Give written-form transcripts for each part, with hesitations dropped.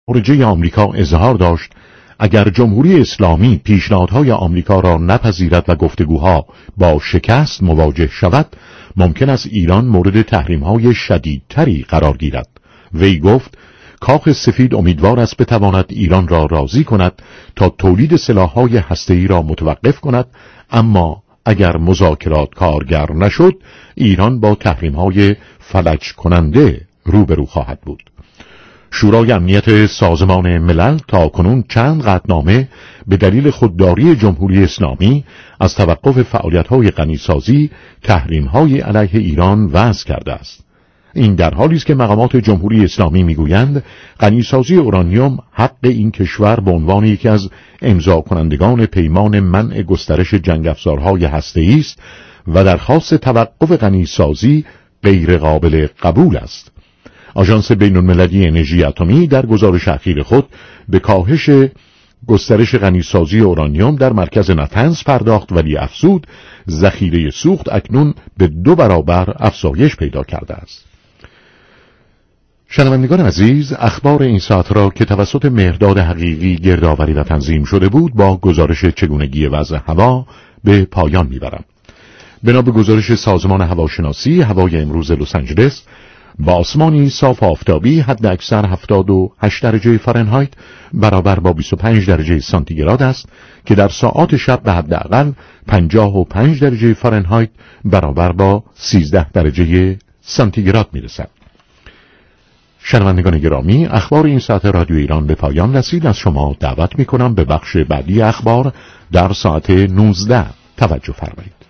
خارجه آمریکا اظهار داشت اگر جمهوری اسلامی پیشنهادهای آمریکا را نپذیرد و گفتگوها با شکست مواجه شود، ممکن است ایران مورد تحریم‌های شدیدتری قرار گیرد. وی گفت کاخ سفید امیدوار است بتواند ایران را راضی کند تا تولید سلاح‌های هسته‌ای را متوقف کند، اما اگر مذاکرات کارگر نشد ایران با تحریم‌های فلج کننده روبرو خواهد بود. شورای امنیت سازمان ملل تا کنون چند قطعنامه به دلیل خودداری جمهوری اسلامی از توقف فعالیت‌های غنیسازی تحریم‌های علیه ایران وضع کرده است. این در حالی است که مقامات جمهوری اسلامی میگویند غنیسازی اورانیوم حق این کشور به عنوان یکی از امضا کنندگان پیمان منع گسترش جنگ افزارهای هسته‌ای است و درخواست توقف غنیسازی غیر قابل قبول است. آژانس بین‌المللی انرژی اتمی در گزارش اخیر خود به کاهش گسترش غنیسازی اورانیوم در مرکز نطنز پرداخت، ولی افزود ذخیره سوخت اکنون به 2 برابر افزایش پیدا کرده است. شنوندگان عزیز، اخبار این ساعت را که توسط مهرداد حقیقی گردآوری و تنظیم شده بود با گزارش چگونگی وضع هوا به پایان میبرم. بنا به گزارش سازمان هواشناسی، هوای امروز لس آنجلس با آسمانی صاف آفتابی حد اکثر 78 درجه فارنهایت برابر با 25 درجه سانتیگراد است که در ساعات شب به حداقل 55 درجه فارنهایت برابر با 13 درجه سانتیگراد میرسد. شنوندگان گرامی، اخبار این ساعت رادیو ایران به پایان رسید. از شما دعوت میکنم به بخش بعدی اخبار در ساعت 19 توجه فرمایید.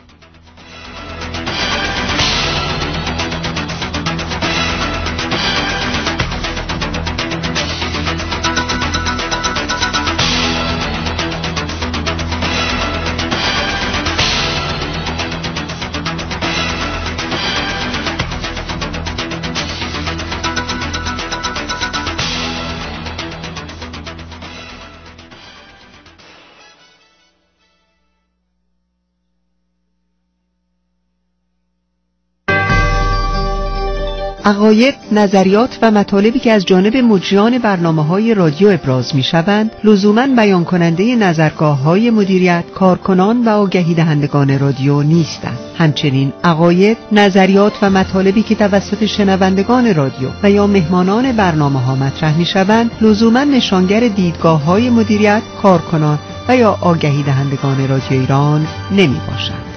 عقاید، نظریات و مطالبی که از جانب مجریان برنامه‌های رادیو ابراز می‌شوند، لزوماً بیان کننده نظرگاه‌های مدیریت، کارکنان و آگهی دهندگان رادیو نیستند. همچنین عقاید، نظریات و مطالبی که توسط شنوندگان رادیو و یا مهمانان برنامه‌ها مطرح می‌شوند، لزوماً نشانگر دیدگاه‌های مدیریت، کارکنان و یا آگهی دهندگان رادیو ایران نمی‌باشند.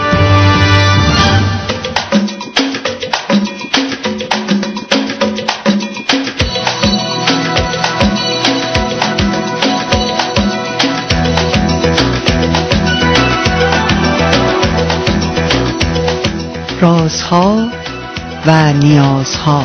رازها و نیازها.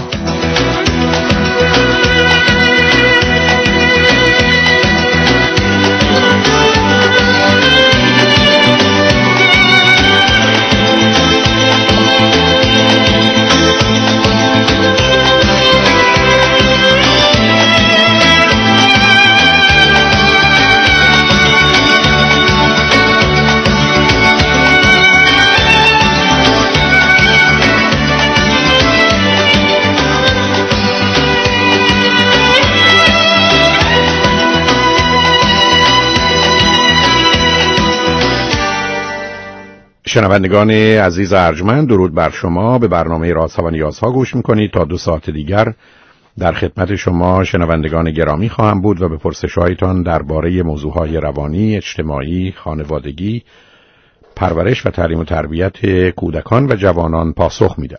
شنوندگان عزیز ارجمند، درود بر شما. به برنامه رازها و نیازها گوش میکنید. تا 2 ساعت دیگر در خدمت شما شنوندگان گرامی خواهم بود و به پرسش‌هایتان درباره موضوعهای روانی، اجتماعی، خانوادگی، پرورش و تعلیم و تربیت کودکان و جوانان پاسخ میدم.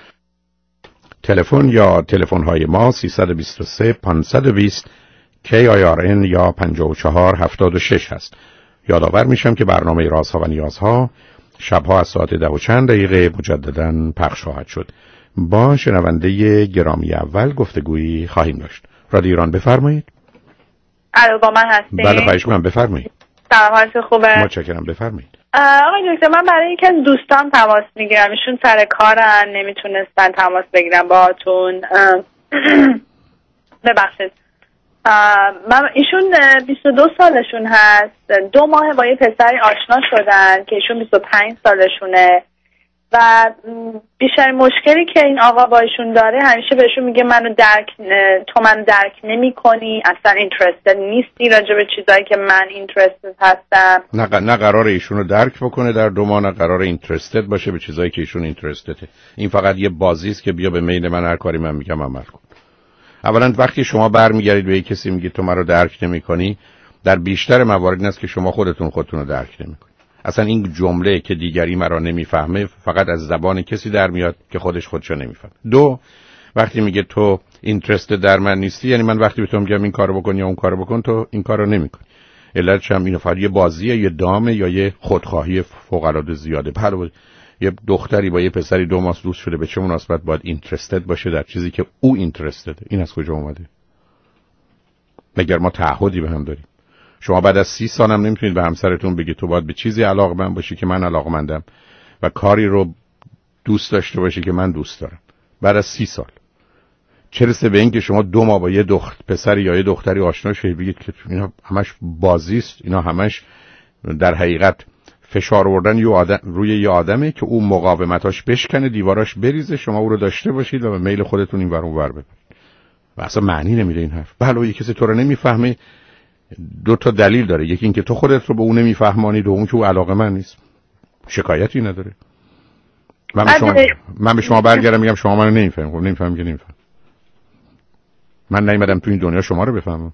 تلفن یا تلفن‌های ما 323 520 KIRN یا 5476 هست. یادآور میشم که برنامه رازها و نیازها شبها از ساعت 10 و چند دقیقه مجدداً پخش خواهد شد. با شنونده گرامی اول گفتگویی خواهیم داشت. رادیو ایران بفرمایید. الو، با من هستین؟ بله، خواهش می‌کنم بفرمایید. سلام، حالت خوبه؟ متشکرم، بفرمایید. آقای دکتر، من برای اینکه از دوستان تماس میگیرم، ایشون سر کارن، نمیتونستن تماس بگیرم باهاتون. ببخشید. ایشون 22 سالشون هست. 2 ماه با یه پسری آشنا شدن که ایشون 25 سالشونه و بیشتر مشکلی که این آقا با ایشون داره همیشه بهشون میگه تو منو درک نمی کنی، اصلا اینترستد نیستی راجع به چیزایی که من اینترستد هستم. نه قرار ایشون رو درک بکنه در دو ماه، نه قرار اینترستد باشه به چیزایی که ایشون اینترستده. این فقط یه بازی است که بیا به میل من، هر کاری من میگم عمل کن. اولا وقتی شما برمیگردید به یک کسی میگید تو منو درک نمی کنی، در بیشتر موارد این است که شما خودتون رو درک نمیکنید. اصلا این جمله که دیگری مرا نمیفهمه فقط از زبان کسی در میاد که خودشو نمیفهمه. دو، وقتی میگه تو اینترست در من نیستی، یعنی من وقتی به تو میگم این کارو بکن یا اون کارو بکن تو این کارو نمیکنی. علتش هم اینه فقط یه بازیه، یه دامه یا یه خودخواهی فوق العاده زیاده. بله یه دختری با یه پسری 2 ماه دوست شده، به چه مناسبت باید اینترستد باشه در چیزی که او اینترستده؟ این از کجا اومده؟ مگر ما تعهدی به هم داریم؟ شما بعد از 30 سال هم نمیتونید به همسرتون بگید تو باید به چیزی علاقه‌مند باشی که من علاقه‌مندم و کاری رو دوست داشته باشی که من دوست دارم. بعد از 30 سال چه رسه به این که شما 2 ماه با یه پسری یا یه دختری آشنا شید بگید که اینا همش بازی است، اینا همش در حقیقت فشار آوردن روی یه آدمه که اون مقاومتاش بشکنه، دیواراش بریزه، شما او رو داشته باشید و به میل خودتون این ور اون ور ببرید. و اصلا معنی نمیده این حرف. بله یه کسی تو رو نمیفهمه، 2 تا دلیل داره. یکی این که تو خودت رو به اون نمیفهمانی، دوم که او علاقه‌مند نیست. شکایتی نداره. من به شما برگردم میگم شما منو نمیفهمید. خب نمیفهمم که نمیفهم. من نیومدم تو این دنیا شما رو بفهمم.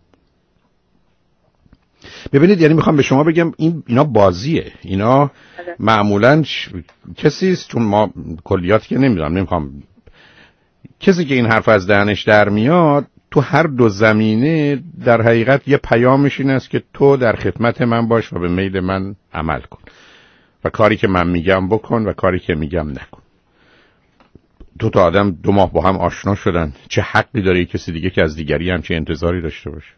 ببینید یعنی میخوام به شما بگم اینا بازیه. اینا معمولاً کسی است، چون ما کلیات که نمیخوام کسی که این حرف از دهنش در میاد تو هر 2 زمینه در حقیقت یه پیامش این است که تو در خدمت من باش و به میل من عمل کن و کاری که من میگم بکن و کاری که میگم نکن. 2 تا آدم 2 ماه با هم آشنا شدن، چه حقی داره کسی دیگه که از دیگری هم چه انتظاری داشته باشه؟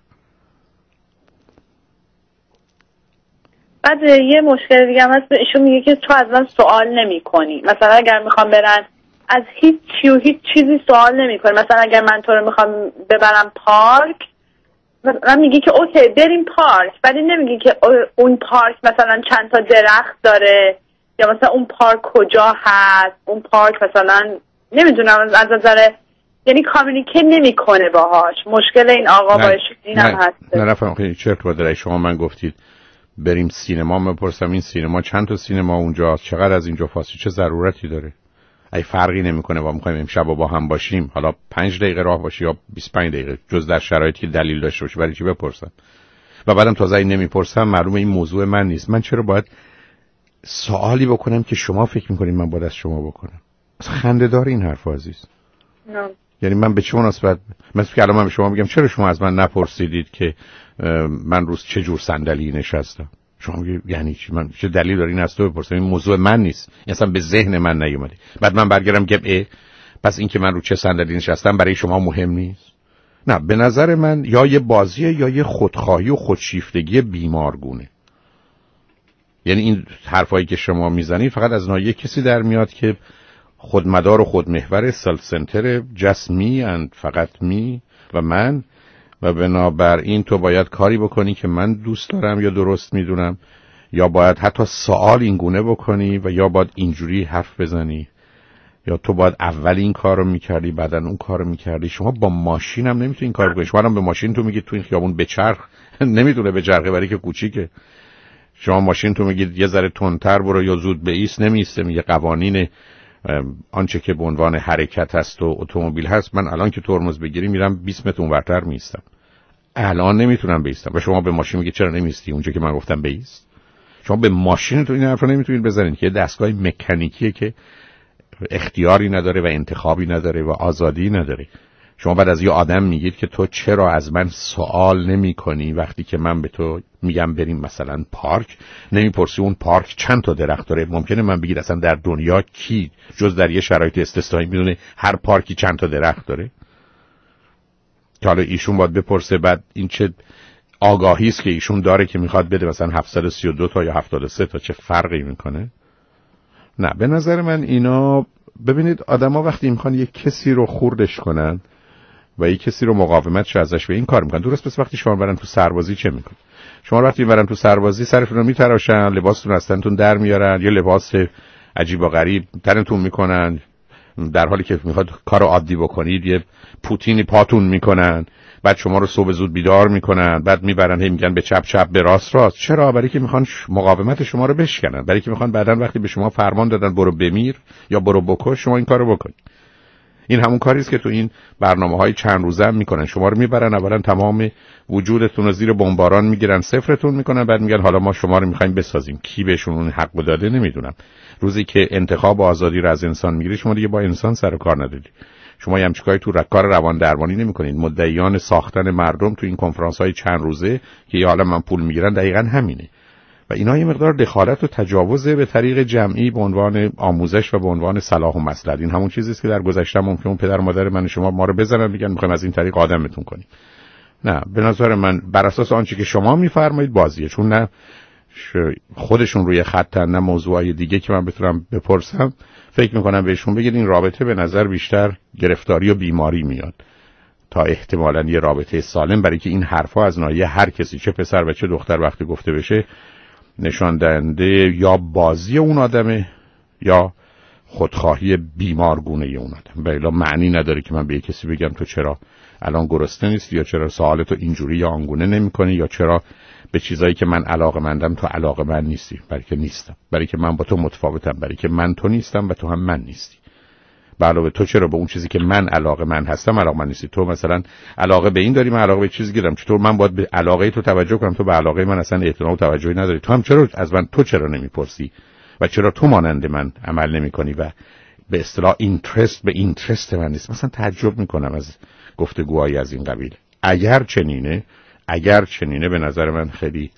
بعد یه مشکل دیگه هم هست، ایشون میگه که تو از من سوال نمی کنی. مثلا اگر میخوام برن از هیچ چیزی سوال نمی کنی. مثلا اگر من تو رو میخوام ببرم پارک، من میگی که اوکی بریم پارک، ولی نمیگی که اون پارک مثلا چند تا درخت داره یا مثلا اون پارک کجا هست، اون پارک مثلا نمیدونم از نظر، یعنی کامیونیکیت نمیکنه باهاش. مشکل این آقا باشه اینم هست. نه فهمیدم چه ارتباطی داره. شما من گفتید بریم سینما، من پرسیدم این سینما چند تا سینما اونجاست، چقدر از اینجا فاصله، چه ضرورتی داره؟ ای فرقی نمیکنه با میخوایم امشب با هم باشیم، حالا 5 دقیقه راه باشه یا 25 دقیقه، جز در شرایطی که دلیل داشته باشه. برای چی بپرسم؟ و بعدم تازه این نمیپرسم معلومه این موضوع من نیست. من چرا باید سوالی بکنم که شما فکر میکنید من باید از شما بکنم؟ اصلا خنده داره این حرف عزیز. نه. یعنی من به چه مناسبت مثلا که الان من به شما میگم چرا شما از من نپرسیدید که من روز چه جور صندلی نشستم؟ شما میگید یعنی چی؟ من چه دلیل داره این از تو بپرسم؟ این موضوع من نیست، اصلا به ذهن من نیومده. بعد من برگردم که پس این که من رو چه صندلی نشستم برای شما مهم نیست؟ نه، به نظر من یا یه بازیه یا یه خودخواهی و خودشیفتگی بیمارگونه. یعنی این حرفایی که شما میزنید فقط از ناحیه کسی در میاد که خودمدار و خودمحور، سلف سنتر، جست می اند فقط می و من، و بنابراین تو باید کاری بکنی که من دوست دارم یا درست میدونم، یا باید حتی سوال این گونه بکنی و یا باید اینجوری حرف بزنی، یا تو باید اول این کار رو میکردی بعدن اون کار رو میکردی. شما با ماشین هم نمیتونی این کار بکنی. شما هم به ماشین تو میگید تو این خیابون بچرخ، نمیتونه بچرخه برای که کوچیکه. شما ماشین تو میگید یه ذره تندتر برو یا زود بایست، نمیسته. میگه قوانین آنچه که به عنوان حرکت هست و اتومبیل هست، من الان که ترمز بگیری میرم 20 متر اونورتر میستم، الان نمیتونم بیستم. و شما به ماشین میگید چرا نمیستی اونجا که من گفتم بیست؟ شما به ماشین تو این حرفا نمیتونید بزنید که دستگاه مکانیکیه که اختیاری نداره و انتخابی نداره و آزادی نداره. شما بعد از یه آدم میگید که تو چرا از من سوال نمی کنی وقتی که من به تو میگم بریم مثلا پارک، نمیپرسی اون پارک چند تا درخت داره. ممکنه من بگید اصلا در دنیا کی جز در یه شرایط استثنایی میدونه هر پارکی چند تا درخت داره؟ که حالا ایشون باید بپرسه بعد این چه آگاهی است که ایشون داره که میخواد بده مثلا 732 تا یا 73 تا، چه فرقی میکنه؟ نه، به نظر من اینا، ببینید آدما وقتی میخوان یک کسی رو خوردش کنن و یک کسی رو مقاومتش ازش به این کار میکنن. درست پس وقتی شما برن تو سربازی چه میکنن؟ شما وقتی برن تو سربازی سرتون رو میتراشن، لباستون از تنتون در میارن، یه لباس عجیب و غریب تنتون میکنن، در حالی که میخواد کار عادی بکنید یه پوتینی پاتون میکنن، بعد شما رو صبح زود بیدار میکنن، بعد میبرن هی میگن به چپ چپ به راست راست. چرا؟ برای که میخوان مقاومت شما رو بشکنن، برای که میخوان بعدن وقتی به شما فرمان دادن برو بمیر یا برو بکش شما این کارو بکنید. این همون کاری است که تو این برنامه‌های چند روزه هم میکنن. شما رو میبرن اولا تمام وجودتون رو زیر بمباران میگیرن، صفرتون میکنن، بعد میگن حالا ما شما رو میخوایم بسازیم. کی بهشون اون حق داده نمیدونم. روزی که انتخاب و آزادی رو از انسان میگیری شما دیگه با انسان سر و کار نداری. شما هم چیکاری تو کار روان درمانی نمیکنید. مدعیان ساختن مردم تو این کنفرانس‌های چند روزه که حالا من پول میگیرن دقیقاً همینه. و اینا یه مقدار دخالت و تجاوز به طریق جمعی به عنوان آموزش و به عنوان صلاح و مصلحت. این همون چیزیه که در گذشته ممکن پدر و مادر من و شما ما رو بزنن میگن میخوایم از این طریق آدمتون کنیم. نه، به نظر من بر اساس آنچه که شما میفرمایید بازیه، چون نه خودشون روی خطن نه موضوعای دیگه که من بتونم بپرسم. فکر میکنم بهشون بگید این رابطه به نظر بیشتر گرفتاری و بیماری میاد تا احتمالاً یه رابطه سالم، برای که این حرفا از ناحیه هر کسی چه پسر و چه دختر وقتی گفته بشه نشان دهنده یا بازی اون آدمه یا خودخواهی بیمارگونه اون آدم. بلا معنی نداره که من به کسی بگم تو چرا الان گرسنه نیستی، یا چرا سوالتو اینجوری یا آنگونه نمی‌کنی، یا چرا به چیزایی که من علاقه‌مندم تو علاقه‌مند نیستی. برای که نیستم، برای که من با تو متفاوتم، برای که من تو نیستم و تو هم من نیستی. علاوه تو چرا به اون چیزی که من علاقه‌مند هستم علاقه‌مند نیستی؟ تو مثلا علاقه به این داری، من علاقه به چیزی دارم. چطور من باید به علاقه تو توجه کنم، تو به علاقه من اصلا اعتنا و توجهی نداری؟ تو هم چرا از من تو چرا نمیپرسی و چرا تو مانند من عمل نمی‌کنی و به اصطلاح اینترست به اینترست من نیست؟ مثلا تعجب می‌کنم از گفتگوهای از این قبیل. اگر چنینه به نظر من خیلی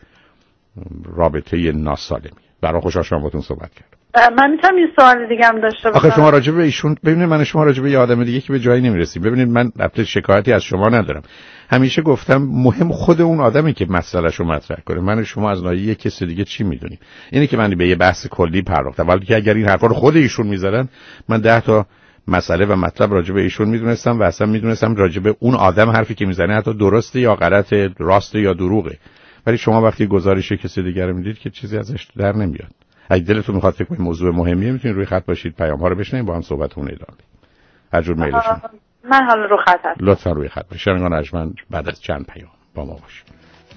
رابطه ناسالمی. برای خوشحال شدم باهاتون صحبت کردم. من میتونم یه سوال دیگه هم داشته باشم؟ آخه شما راجع به ایشون ببینید، من شما راجع به یه آدم دیگه که به جایی نمیرسیم. ببینید من البته شکایتی از شما ندارم، همیشه گفتم مهم خود اون آدمی که مسئله‌شو مطرح کنه. من شما از ناحیه کسی دیگه چی میدونیم؟ اینه که من به یه بحث کلی پرداختم، ولی که اگر این حرفا رو خود ایشون میزدن من 10 تا مسئله و مطلب راجع به ایشون میدونستم و اصلا میدونستم راجع به اون آدم حرفی که میزنه حتی درسته یا غلطه، راسته یا دروغه. ولی شما وقتی گزارش کسی دیگه رو میدید که چیزی ازش در نمیاد. اگه دلتون میخواد فکر کنید موضوع مهمیه میتونید روی خط باشید، پیام ها رو بشنوید، با هم صحبتمون ادامه بدیم. هر جور میل شما. من حالا رو خط هستم. لطفا روی خط باشید. شنوندگان ارجمند بعد از چند پیام با ما باشید.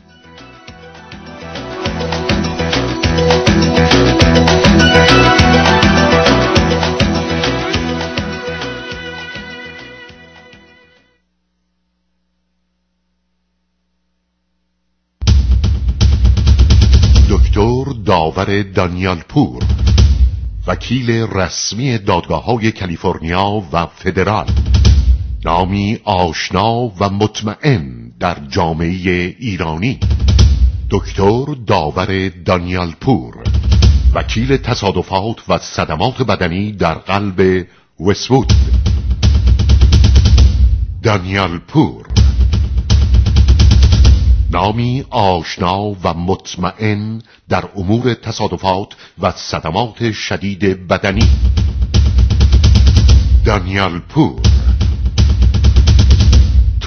دکتر داور دانیال پور، وکیل رسمی دادگاه‌های کالیفرنیا و فدرال، نامی آشنا و مطمئن در جامعه ایرانی. دکتر داور دانیال پور، وکیل تصادفات و صدمات بدنی در قلب وست‌وود. دانیال پور، نامی آشنا و مطمئن در امور تصادفات و صدمات شدید بدنی. دانیال پور، 310-444-0055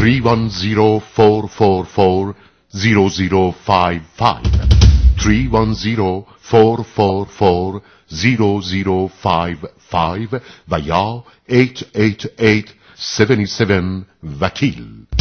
310-444-0055 و یا 888-77 وکیل.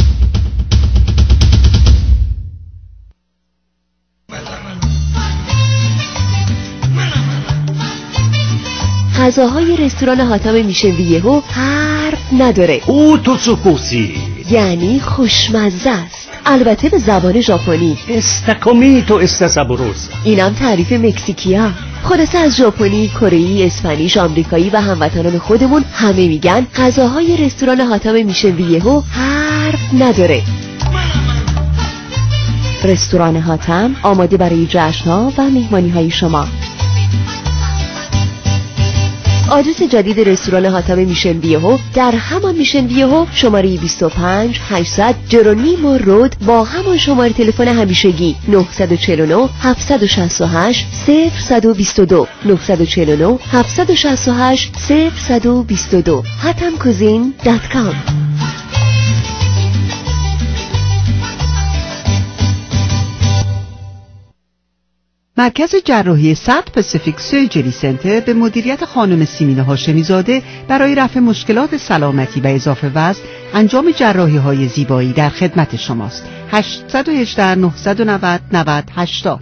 غذاهای رستوران حاتم میشن ویهو حرف نداره. او توتسوکوسی یعنی خوشمزه است، البته به زبان ژاپنی. استاکومیتو استاسابوروس. اینم تعریف مکزیکیا. خلاصه از ژاپنی، کره‌ای، اسپانیش، آمریکایی و هموطنان خودمون همه میگن غذاهای رستوران حاتم میشن ویهو حرف نداره. رستوران حاتم آماده برای جشن‌ها و مهمانی‌های شما. آدرس جدید رستوران حاتم میشن ویهو در همان میشن ویهو، شماره 25800 جرونیمو رود با همان شماره تلفن همیشگی 949 768 0122 949 768 0122 hatamcuisine.com. مرکز جراحی ساوت پاسیفیک سرجری سنتر به مدیریت خانم سیمین هاشمی زاده برای رفع مشکلات سلامتی و اضافه وزن انجام جراحی‌های زیبایی در خدمت شماست. 818 990 9080.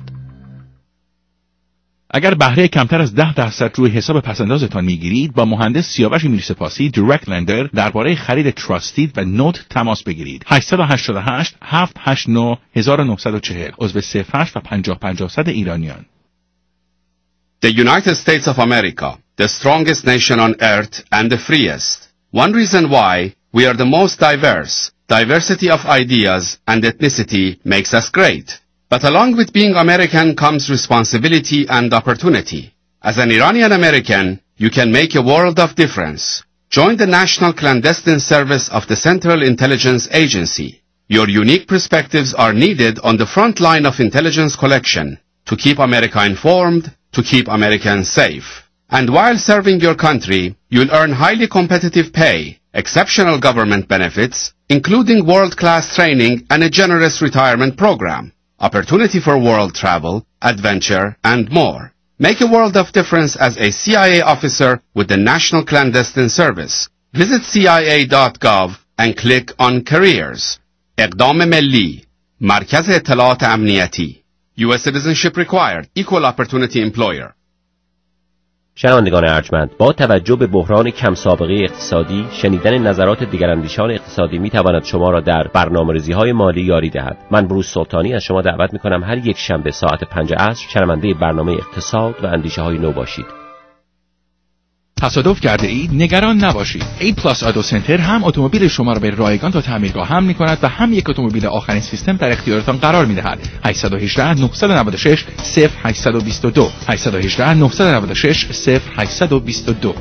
اگر بهره کمتر از 10% روی حساب پسندازتان میگیرید، با مهندس سیاوش میرسپاسی دایرکت لندر درباره خرید تراستید و نوت تماس بگیرید. 888 789 1940 عضو 08 و 50 ایرانیان. The United States of America, the strongest nation on earth and the freest. One reason why we are the most diverse. Diversity of ideas and ethnicity makes us great. But along with being American comes responsibility and opportunity. As an Iranian American, you can make a world of difference. Join the National Clandestine Service of the Central Intelligence Agency. Your unique perspectives are needed on the front line of intelligence collection to keep America informed, to keep Americans safe. And while serving your country, you'll earn highly competitive pay, exceptional government benefits, including world-class training and a generous retirement program. Opportunity for world travel, adventure, and more. Make a world of difference as a CIA officer with the National Clandestine Service. Visit CIA.gov and click on Careers. اقدام ملی. مرکز اطلاعات امنیتی. U.S. citizenship required. Equal opportunity employer. شنوندگان ارجمند، با توجه به بحران کم سابقه اقتصادی، شنیدن نظرات دیگراندیشان اقتصادی میتواند شما را در برنامه‌ریزی‌های مالی یاری دهد. من بروس سلطانی از شما دعوت می‌کنم هر یک شنبه ساعت 5 عصر شنونده برنامه اقتصاد و اندیشه‌های نو باشید. تصادف کرده اید؟ نگران نباشید. A+ آتو سنتر هم اتومبیل شما را به رایگان تا تعمیرگاه حمل می‌کند و هم یک اتومبیل آخرین سیستم در اختیارتان قرار می‌دهد. 818 996 0822 818 996 0822.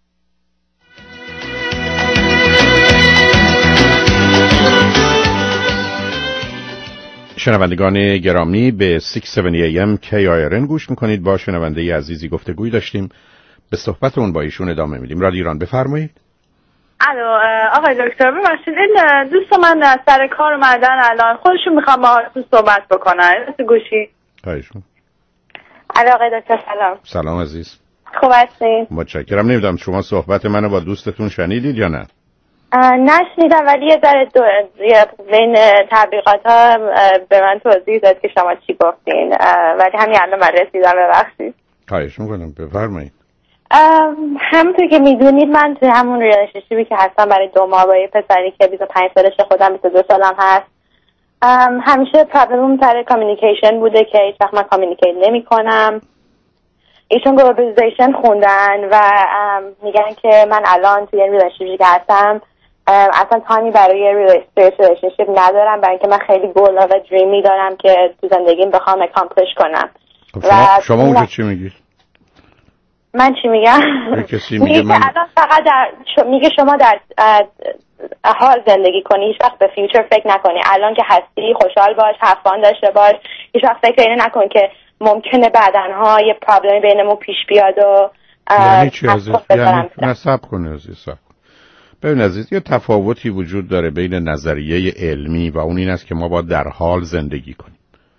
شنوندگان گرامی، به 670 AM KIRN گوش می‌کنید. با شنونده عزیزی گفتگوی داشتیم، به صحبتون با ایشون ادامه میدیم. رادیو ایران، بفرمایید. الو آقای دکتر، ببخشید این دوست من سر کار اومدن، الان خودشون میخوام باهاتون صحبت بکنن. گوشی خواهشون. الو آقای دکتر، سلام. سلام عزیز. خوب هستین؟ متشکرم. نمیدونم شما صحبت منو با دوستتون شنیدید یا نه؟ نشنیدم، ولی یه ذره بین تبلیغات‌ها به من توضیح داد که شما چی گفتین، ولی همین الان من رسیدم. ببخشید. خواهش می‌کنم، بفرمایید. همونطور که میدونید من توی همون ریلیشنشیپی که هستم برای 2 ماه با یه پسری که 25 سالشه، خودم 22 سالم هست، همیشه پرابلمم سر کامیونیکیشن بوده که هیچ وقت من کامیونیکیت نمی کنم. ایشون گلوبالیزیشن خوندن و میگن که من الان توی این ریلیشنشیپی که هستم اصلا تایمی برای ریلیشنشیپ ندارم، برای اینکه من خیلی گولا و دریمی دارم که تو زندگیم بخوام اکامپلیش کنم. شما اونجا چی میگی؟ من چی میگم؟ میگه من الان فقط میگه شما در حال زندگی کنی، هیچ وقت به فیوچر فکر نکنی، الان که هستی خوشحال باش، هفان داشته باش، هیچ وقت فکر اینو نکن که ممکنه بعدنها یه پرابلمی بینمون پیش بیاد و یعنی چی عزیز؟ یعنی نصب کنه عزیز. ببین عزیز، یه تفاوتی وجود داره بین نظریه علمی و اون این است که ما باید در حال زندگی کنیم.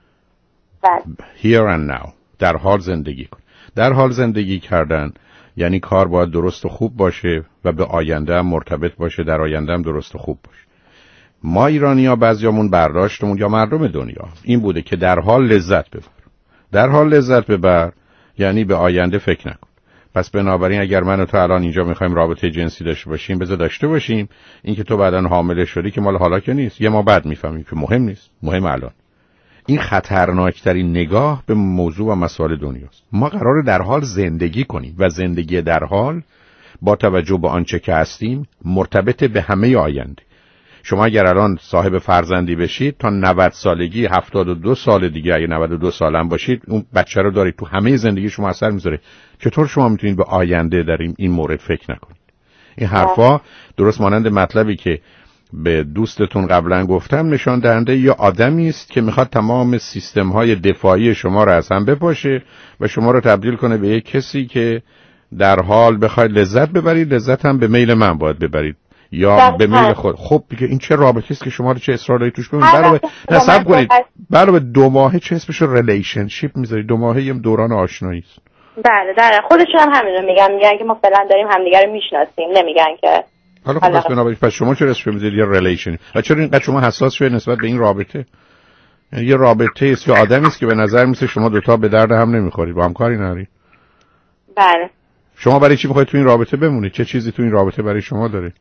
Here and now. در حال زندگی کنیم. در حال زندگی کردن یعنی کار باید درست و خوب باشه و به آینده هم مرتبط باشه، در آینده هم درست و خوب باشه. ما ایرانی‌ها بعضیامون برداشتمون یا مردم دنیا این بوده که در حال لذت ببر. در حال لذت ببر یعنی به آینده فکر نکن. پس بنابراین اگر من و تو الان اینجا می‌خوایم رابطه جنسی داشته باشیم، بذار داشته باشیم. این که تو بعداً حامله شدی که مال حالا که نیست، یه ما بعد می‌فهمیم که مهم نیست، مهم الان. این خطرناکترین نگاه به موضوع و مسائل دنیاست. ما قراره در حال زندگی کنیم و زندگی در حال با توجه به آنچه که هستیم مرتبط به همه آینده. شما اگر الان صاحب فرزندی بشید تا 90 سالگی 72 سال دیگه، اگه 92 سالم باشید اون بچه رو دارید، تو همه زندگی شما اثر میذاره. چطور شما میتونید به آینده در این مورد فکر نکنید؟ این حرفا درست مانند مطلبی که به دوستتون قبلا گفتم نشان دهنده یا آدمی است که میخواد تمام سیستم‌های دفاعی شما رو از هم بپاشه و شما رو تبدیل کنه به یک کسی که در حال بخواید لذت ببرید، لذت هم به میل من باید ببرید. یا به میل خود. خب دیگه این چه رابطه است که شما رو چه اصرار دارید توش ببینید؟ علاوه نصب کنید علاوه 2 ماهه چه اسمش رو ریلیشنشیپ میذارید؟ 2 ماهه یه دوران آشنایی است. بله خودشون هم همین رو میگن که ما فعلا داریم همدیگه رو میشناسیم، نمیگن که حالا خب بنابراین پس شما چرا اسمش میذارید یه ریلیشن؟ و چرا اینقدر شما حساس شوید نسبت به این رابطه؟ یعنی یه رابطه است یا آدمی است که به نظر میسه شما دوتا به درد هم نمیخورید، با هم کاری ندارید. بله. شما برای چی میخواید تو این رابطه بمونید؟ چه چیزی تو این رابطه برای شما داره؟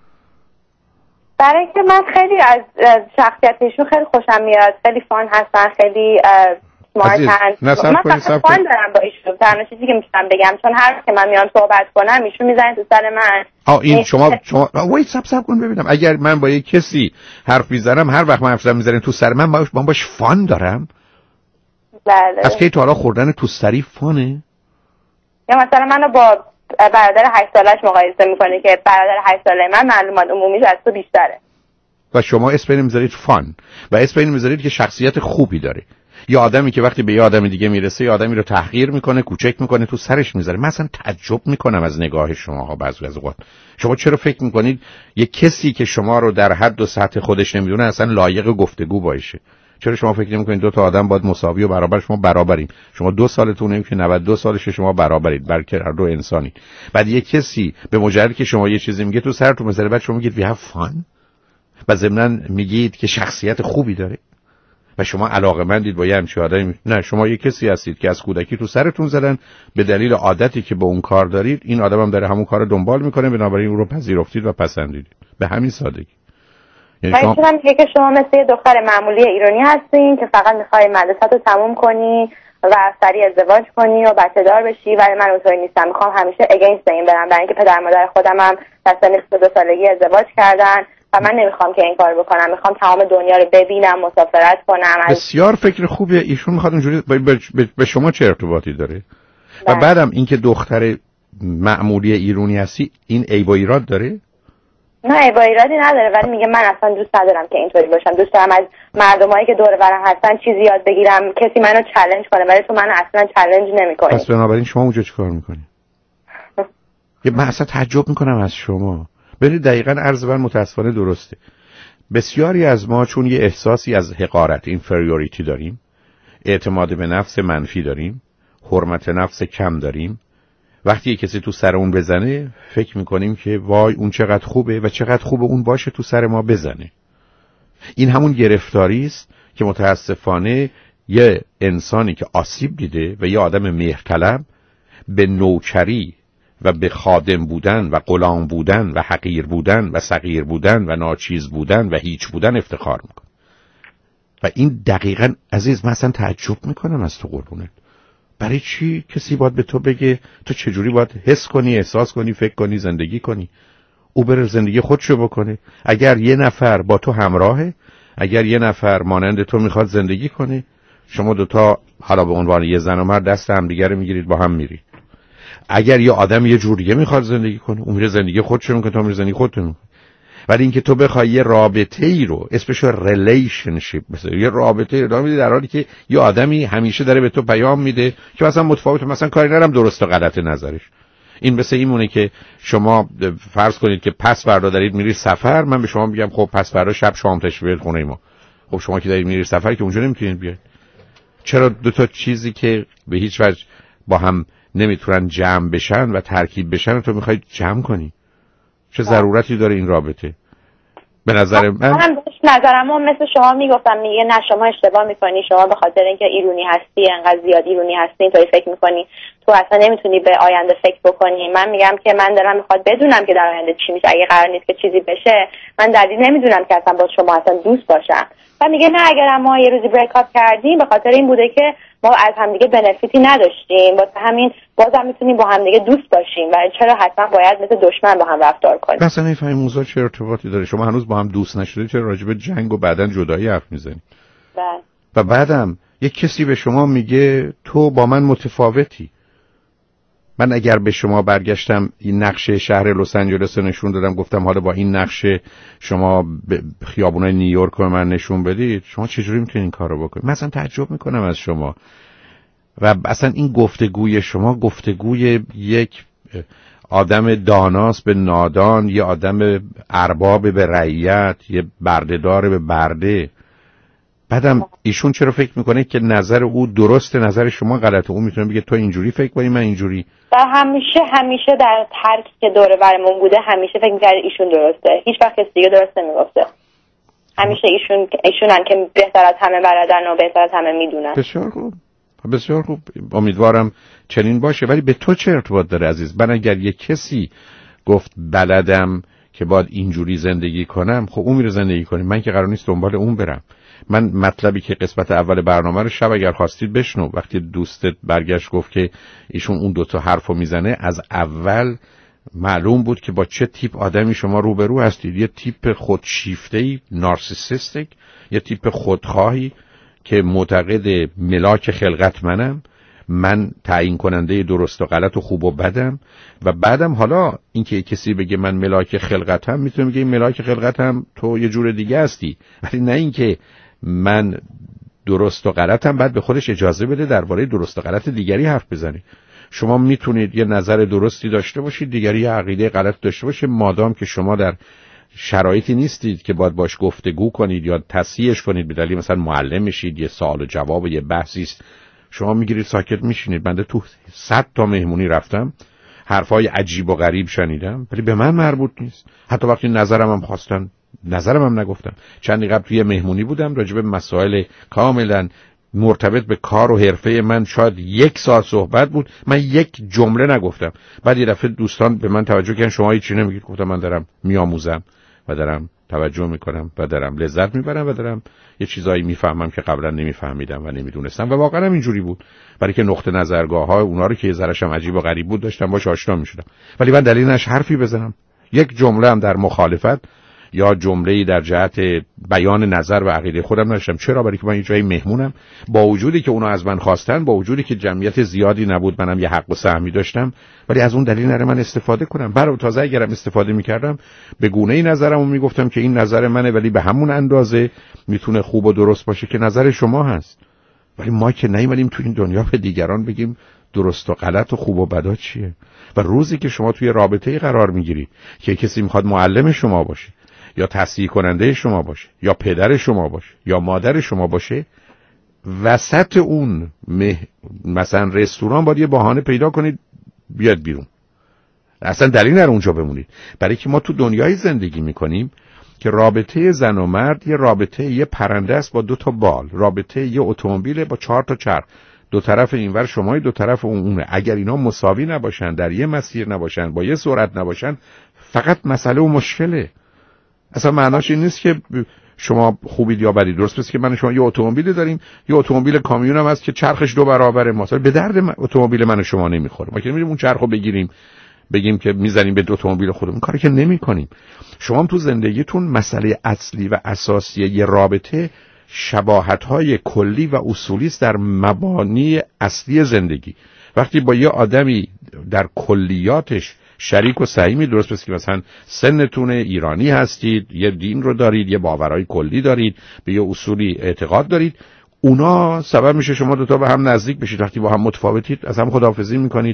برای اینکه من خیلی از شخصیتشون خیلی خوشم میاد، خیلی فان هستن، خیلی سمارتن. من فقط فان دارم با ایشون. تنها چیزی که میتونم بگم چون هر که من میام صحبت کنم ایشون میزنن تو سر من. این شما وایت سب کن ببینم. اگر من با یک کسی حرف میزنم هر وقت من حرف میزنم تو سر من باش فان دارم. بله. از کی تا حالا خوردن تو سری فانه؟ یا مثلا منو با برادر 8 سالش مقایسه میکنه که برادر 8 ساله من معلومات عمومیش از تو بیشتره. و شما اسم اینو میذارید فان و اسم اینو میذارید که شخصیت خوبی داره. یه آدمی که وقتی به یه آدم دیگه میرسه یه آدمی رو تحقیر میکنه، کوچک میکنه، تو سرش میذاره. من اصلا تعجب میکنم از نگاه شماها بعضی از اوقات. شما چرا فکر میکنید یه کسی که شما رو در حد و سطح خودش نمیدونه اصلا لایق گفتگو باشه؟ چرا شما فکر نمیکنید 2 تا آدم باید مساوی و برابر؟ شما برابرین. شما 2 سالتونه که 92 سالشه شما برابرید، بلکه هر دو انسانی. بعد یه کسی به مجرد که شما یه چیزی میگه تو سرتون میذاره، بعد شما میگید we have fun و ضمناً میگید که شخصیت خوبی داره و شما علاقه‌مندید با یه همچین آدمی. نه، شما یه کسی هستید که از کودکی تو سرتون زدن به دلیل عادتی که به اون کار دارید. این آدم هم داره همون کار رو دنبال میکنه، بنابراین اون رو پذیرفتید و پسندیدید. به همین سادگی. یعنی شما میگه که شما مثل یه دختر معمولی ایرانی هستین که فقط میخوای مدرسه رو تموم کنی و سریع ازدواج کنی و بچه دار بشی، ولی من اونطوری نیستم. میخوام همیشه اگینست این برم، برای اینکه پدر مادر خودم هم در سن 22 سالگی ازدواج کردن و من نمیخوام که این کار بکنم. میخوام تمام دنیا رو ببینم، مسافرت کنم. بسیار فکر خوبیه. ایشون میخواد اونجوری به شما چه ارتباطی داره؟ و بعدم اینکه دختر معمولی ایرانی هستی، این عیب و ایراد داره؟ نه، عیب و ایرادی نداره، ولی میگه من اصلا دوست ندارم که اینطوری باشم. دوست دارم از مردمایی که دور و برم هستن چیزی یاد بگیرم، کسی منو چالش کنه، ولی تو منو اصلا چالش نمی‌کنی. پس بنابراین شما اونجا چیکار می‌کنی؟ من اصلا تعجب می‌کنم از شما. ببینید دقیقاً عرض من متأسفانه درسته. بسیاری از ما چون یه احساسی از حقارت، اینفریوریتی داریم، اعتماد به نفس منفی داریم، حرمت نفس کم داریم، وقتی کسی تو سر اون بزنه فکر میکنیم که وای اون چقدر خوبه و چقدر خوبه اون باشه تو سر ما بزنه. این همون گرفتاری است که متاسفانه یه انسانی که آسیب دیده و یه آدم مهرطلب به نوکری و به خادم بودن و غلام بودن و حقیر بودن و صغیر بودن و ناچیز بودن و هیچ بودن افتخار میکنه. و این دقیقاً عزیز من اصلا تعجب میکنم از تو قربونت. برای چی کسی باید به تو بگه تو چجوری باید حس کنی، احساس کنی، فکر کنی، زندگی کنی؟ او بره زندگی خودشو بکنه. اگر یه نفر با تو همراهه، اگر یه نفر مانند تو میخواد زندگی کنه، شما دوتا حالا به عنوان یه زن و مرد دست هم دیگه رو میگیرید با هم میرید. اگر یه آدم یه جور دیگه میخواد زندگی کنه، اون میره زندگی خودشو میکنه، تو میری زندگی خودت میکنی. ولی اینکه تو بخوای یه رابطه ای رو اسمش ریلیشنشیپ مثلا یه رابطه ادامه بدی در حالی که یه آدمی همیشه داره به تو پیام میده که مثلا متفاوت، مثلا کاری ندارم درست و غلط نظرش، این مثل این مونه که شما فرض کنید که پس فردا دارید میری سفر، من به شما میگم خب پس فردا شب شام تشریف بیارید خونه ما. خب شما که دارید میری سفر که اونجا نمیتونید بیاید. چرا دو تا چیزی که به هیچ وجه با هم نمیتونن جمع بشن و ترکیب بشن تو میخوای جمع کنی؟ چه ضرورتی داره این رابطه؟ به نظر من نظرمو مثل شما میگفتم، میگه نه شما اشتباه میکنی، شما به خاطر اینکه ایرانی هستی، انقدر زیاد ایرانی هستی اینطوری فکر میکنی، تو اصلا نمیتونی به آینده فکر بکنی. من میگم که من دارم میخواد بدونم که در آینده چی میشه. اگه قرار نیست که چیزی بشه، من دلیل نمیدونم که اصلا با شما اصلا دوست باشم. و میگه نه اگر ما یه روزی بریک اپ کردیم به خاطر این بوده که ما از همدیگه بنفیتی نداشتیم، واسه همین بازم میتونیم با همدیگه دوست باشیم و چرا حتما باید مثل دشمن با هم رفتار کنیم؟ مثلا نمیفهمم موضوع چه ارتباطی داره. شما هنوز با هم دوست نشده، چرا راجع به جنگ و بعدن جدایی حرف میزنید؟ و بعدم یک کسی به شما میگه تو با من متفاوتی. من اگر به شما برگشتم این نقشه شهر لس آنجلس رو نشون دادم، گفتم حالا با این نقشه شما خیابونای نیویورک رو من نشون بدید، شما چجوری میتونید این کارو بکنید؟ من اصلا تعجب میکنم از شما. و اصلا این گفتگوی شما گفتگوی یک آدم داناست به نادان، یه آدم ارباب به رعیت، یه بردهدار به برده. بعدم ایشون چرا فکر میکنه که نظر او درسته، نظر شما غلطه؟ اون میتونه بگه تو اینجوری فکر کنی، من اینجوری. و همیشه در ترکی که دوره برمون بوده همیشه فکر می‌کرد ایشون درسته، هیچ وقت کسی دیگه درست نمیگفته. همیشه ایشونن که بهتر از همه بلدن و بهتر از همه میدونن. بسیار خوب، بسیار خوب، امیدوارم چنین باشه. ولی به تو چه ارتباط داره عزیز؟ من اگر یه کسی گفت بلدم که باید اینجوری زندگی کنم، خب اون میره زندگی کنه، من که قرار نیست دنبال اون برم. من مطلبی که قسمت اول برنامه رو شب اگر خواستید بشنو، وقتی دوستت برگشت گفت که ایشون اون دوتا حرفو میزنه، از اول معلوم بود که با چه تیپ آدمی شما روبرو هستید. یه تیپ خودشیفته‌ای، نارسیسیستیک، یه تیپ خودخواهی که معتقد ملاک خلقت من تعیین کننده درست و غلط و خوب و بدم. و بعدم حالا اینکه کسی بگه من ملاک خلقتم، میتونه بگه این ملاک خلقتم تو یه جور دیگه هستی، ولی نه اینکه من درست و غلطم بعد به خودش اجازه بده درباره درست و غلط دیگری حرف بزنه. شما میتونید یه نظر درستی داشته باشید، دیگری یه عقیده غلط داشته باشه، مادام که شما در شرایطی نیستید که باید باش گفتگو کنید یا تصحیحش کنید به دلیل مثلا معلم میشید، یه سوال و جواب یه بحثی است، شما میگیرید ساکت میشینید. بنده تو 100 تا مهمونی رفتم، حرفای عجیب و غریب شنیدم، ولی به من مربوط نیست. حتی وقتی نظرم هم خواستن نظرم هم نگفتم. چندی قبل توی مهمونی بودم راجع به مسائل کاملا مرتبط به کار و حرفه من، شاید 1 ساعت صحبت بود، من یک جمله نگفتم. بعد یه دفعه دوستان به من توجه کردن شما هیچی نمیگید. گفتم من دارم میآموزم و دارم توجه میکنم و دارم لذت میبرم و دارم یه چیزایی میفهمم که قبلا نمیفهمیدم و نمیدونستم. و واقعا هم اینجوری بود، برای که نقطه نظرگاه‌ها اونا رو که یه ذره‌ش هم عجیب و غریب بود داشتم باهاش آشنا میشدم. ولی من دلیلش حرفی بزنم، یک جمله هم در مخالفت یا جمله‌ای در جهت بیان نظر و عقیده خودم نداشتم. چرا؟ برای که من یه جای مهمونم، با وجودی که اونا از من خواستن، با وجودی که جمعیت زیادی نبود، منم یه حق و سهمی داشتم، ولی از اون دلیل نره من استفاده کنم. برای تازه اگرم استفاده می‌کردم به گونه‌ای نظرمو میگفتم که این نظر منه، ولی به همون اندازه میتونه خوب و درست باشه که نظر شما هست. ولی ما که نیومدیم تو این دنیا به دیگران بگیم درست و غلط و خوب و بدا چیه. و روزی که شما توی رابطه‌ای قرار میگیرید که کسی میخواد معلم شما باشه یا تصحیح کننده شما باشه یا پدر شما باشه یا مادر شما باشه، وسط اون مثلا رستوران باید یه بهانه پیدا کنید بیاد بیرون. اصلا دلیل نره اونجا بمونید، برای که ما تو دنیای زندگی میکنیم که رابطه زن و مرد یه رابطه یه پرنده است با 2 تا بال، رابطه یه اتومبیل با 4 تا چرخ، 2 طرف اینور شمای 2 طرف اونه. اگر اینا مساوی نباشن، در یه مسیر نباشن، با یه سرعت نباشن، فقط مسئله و مشکله. اصلا معناش این نیست که شما خوبید یا بدید. درست پس که من شما یه اتومبیل داریم، یه اتومبیل کامیون هم هست که چرخش 2 برابر ماست، به درد اتومبیل من و شما نمیخوره. ما که میریم اون چرخو بگیم که میزنیم به 2 اتومبیل خودمون، کاری که نمیکنیم. شما هم تو زندگیتون مسئله اصلی و اساسی یه رابطه شباهت‌های کلی و اصولی است در مبانی اصلی زندگی. وقتی با یه آدمی در کلیاتش شریک و سهیمی، درست پس که مثلا سنتونه، ایرانی هستید، یه دین رو دارید، یه باورهای کلی دارید، به یه اصولی اعتقاد دارید، اونا سبب میشه شما 2 تا به هم نزدیک بشید. وقتی با هم متفاوتید از هم خداحافظی میکنید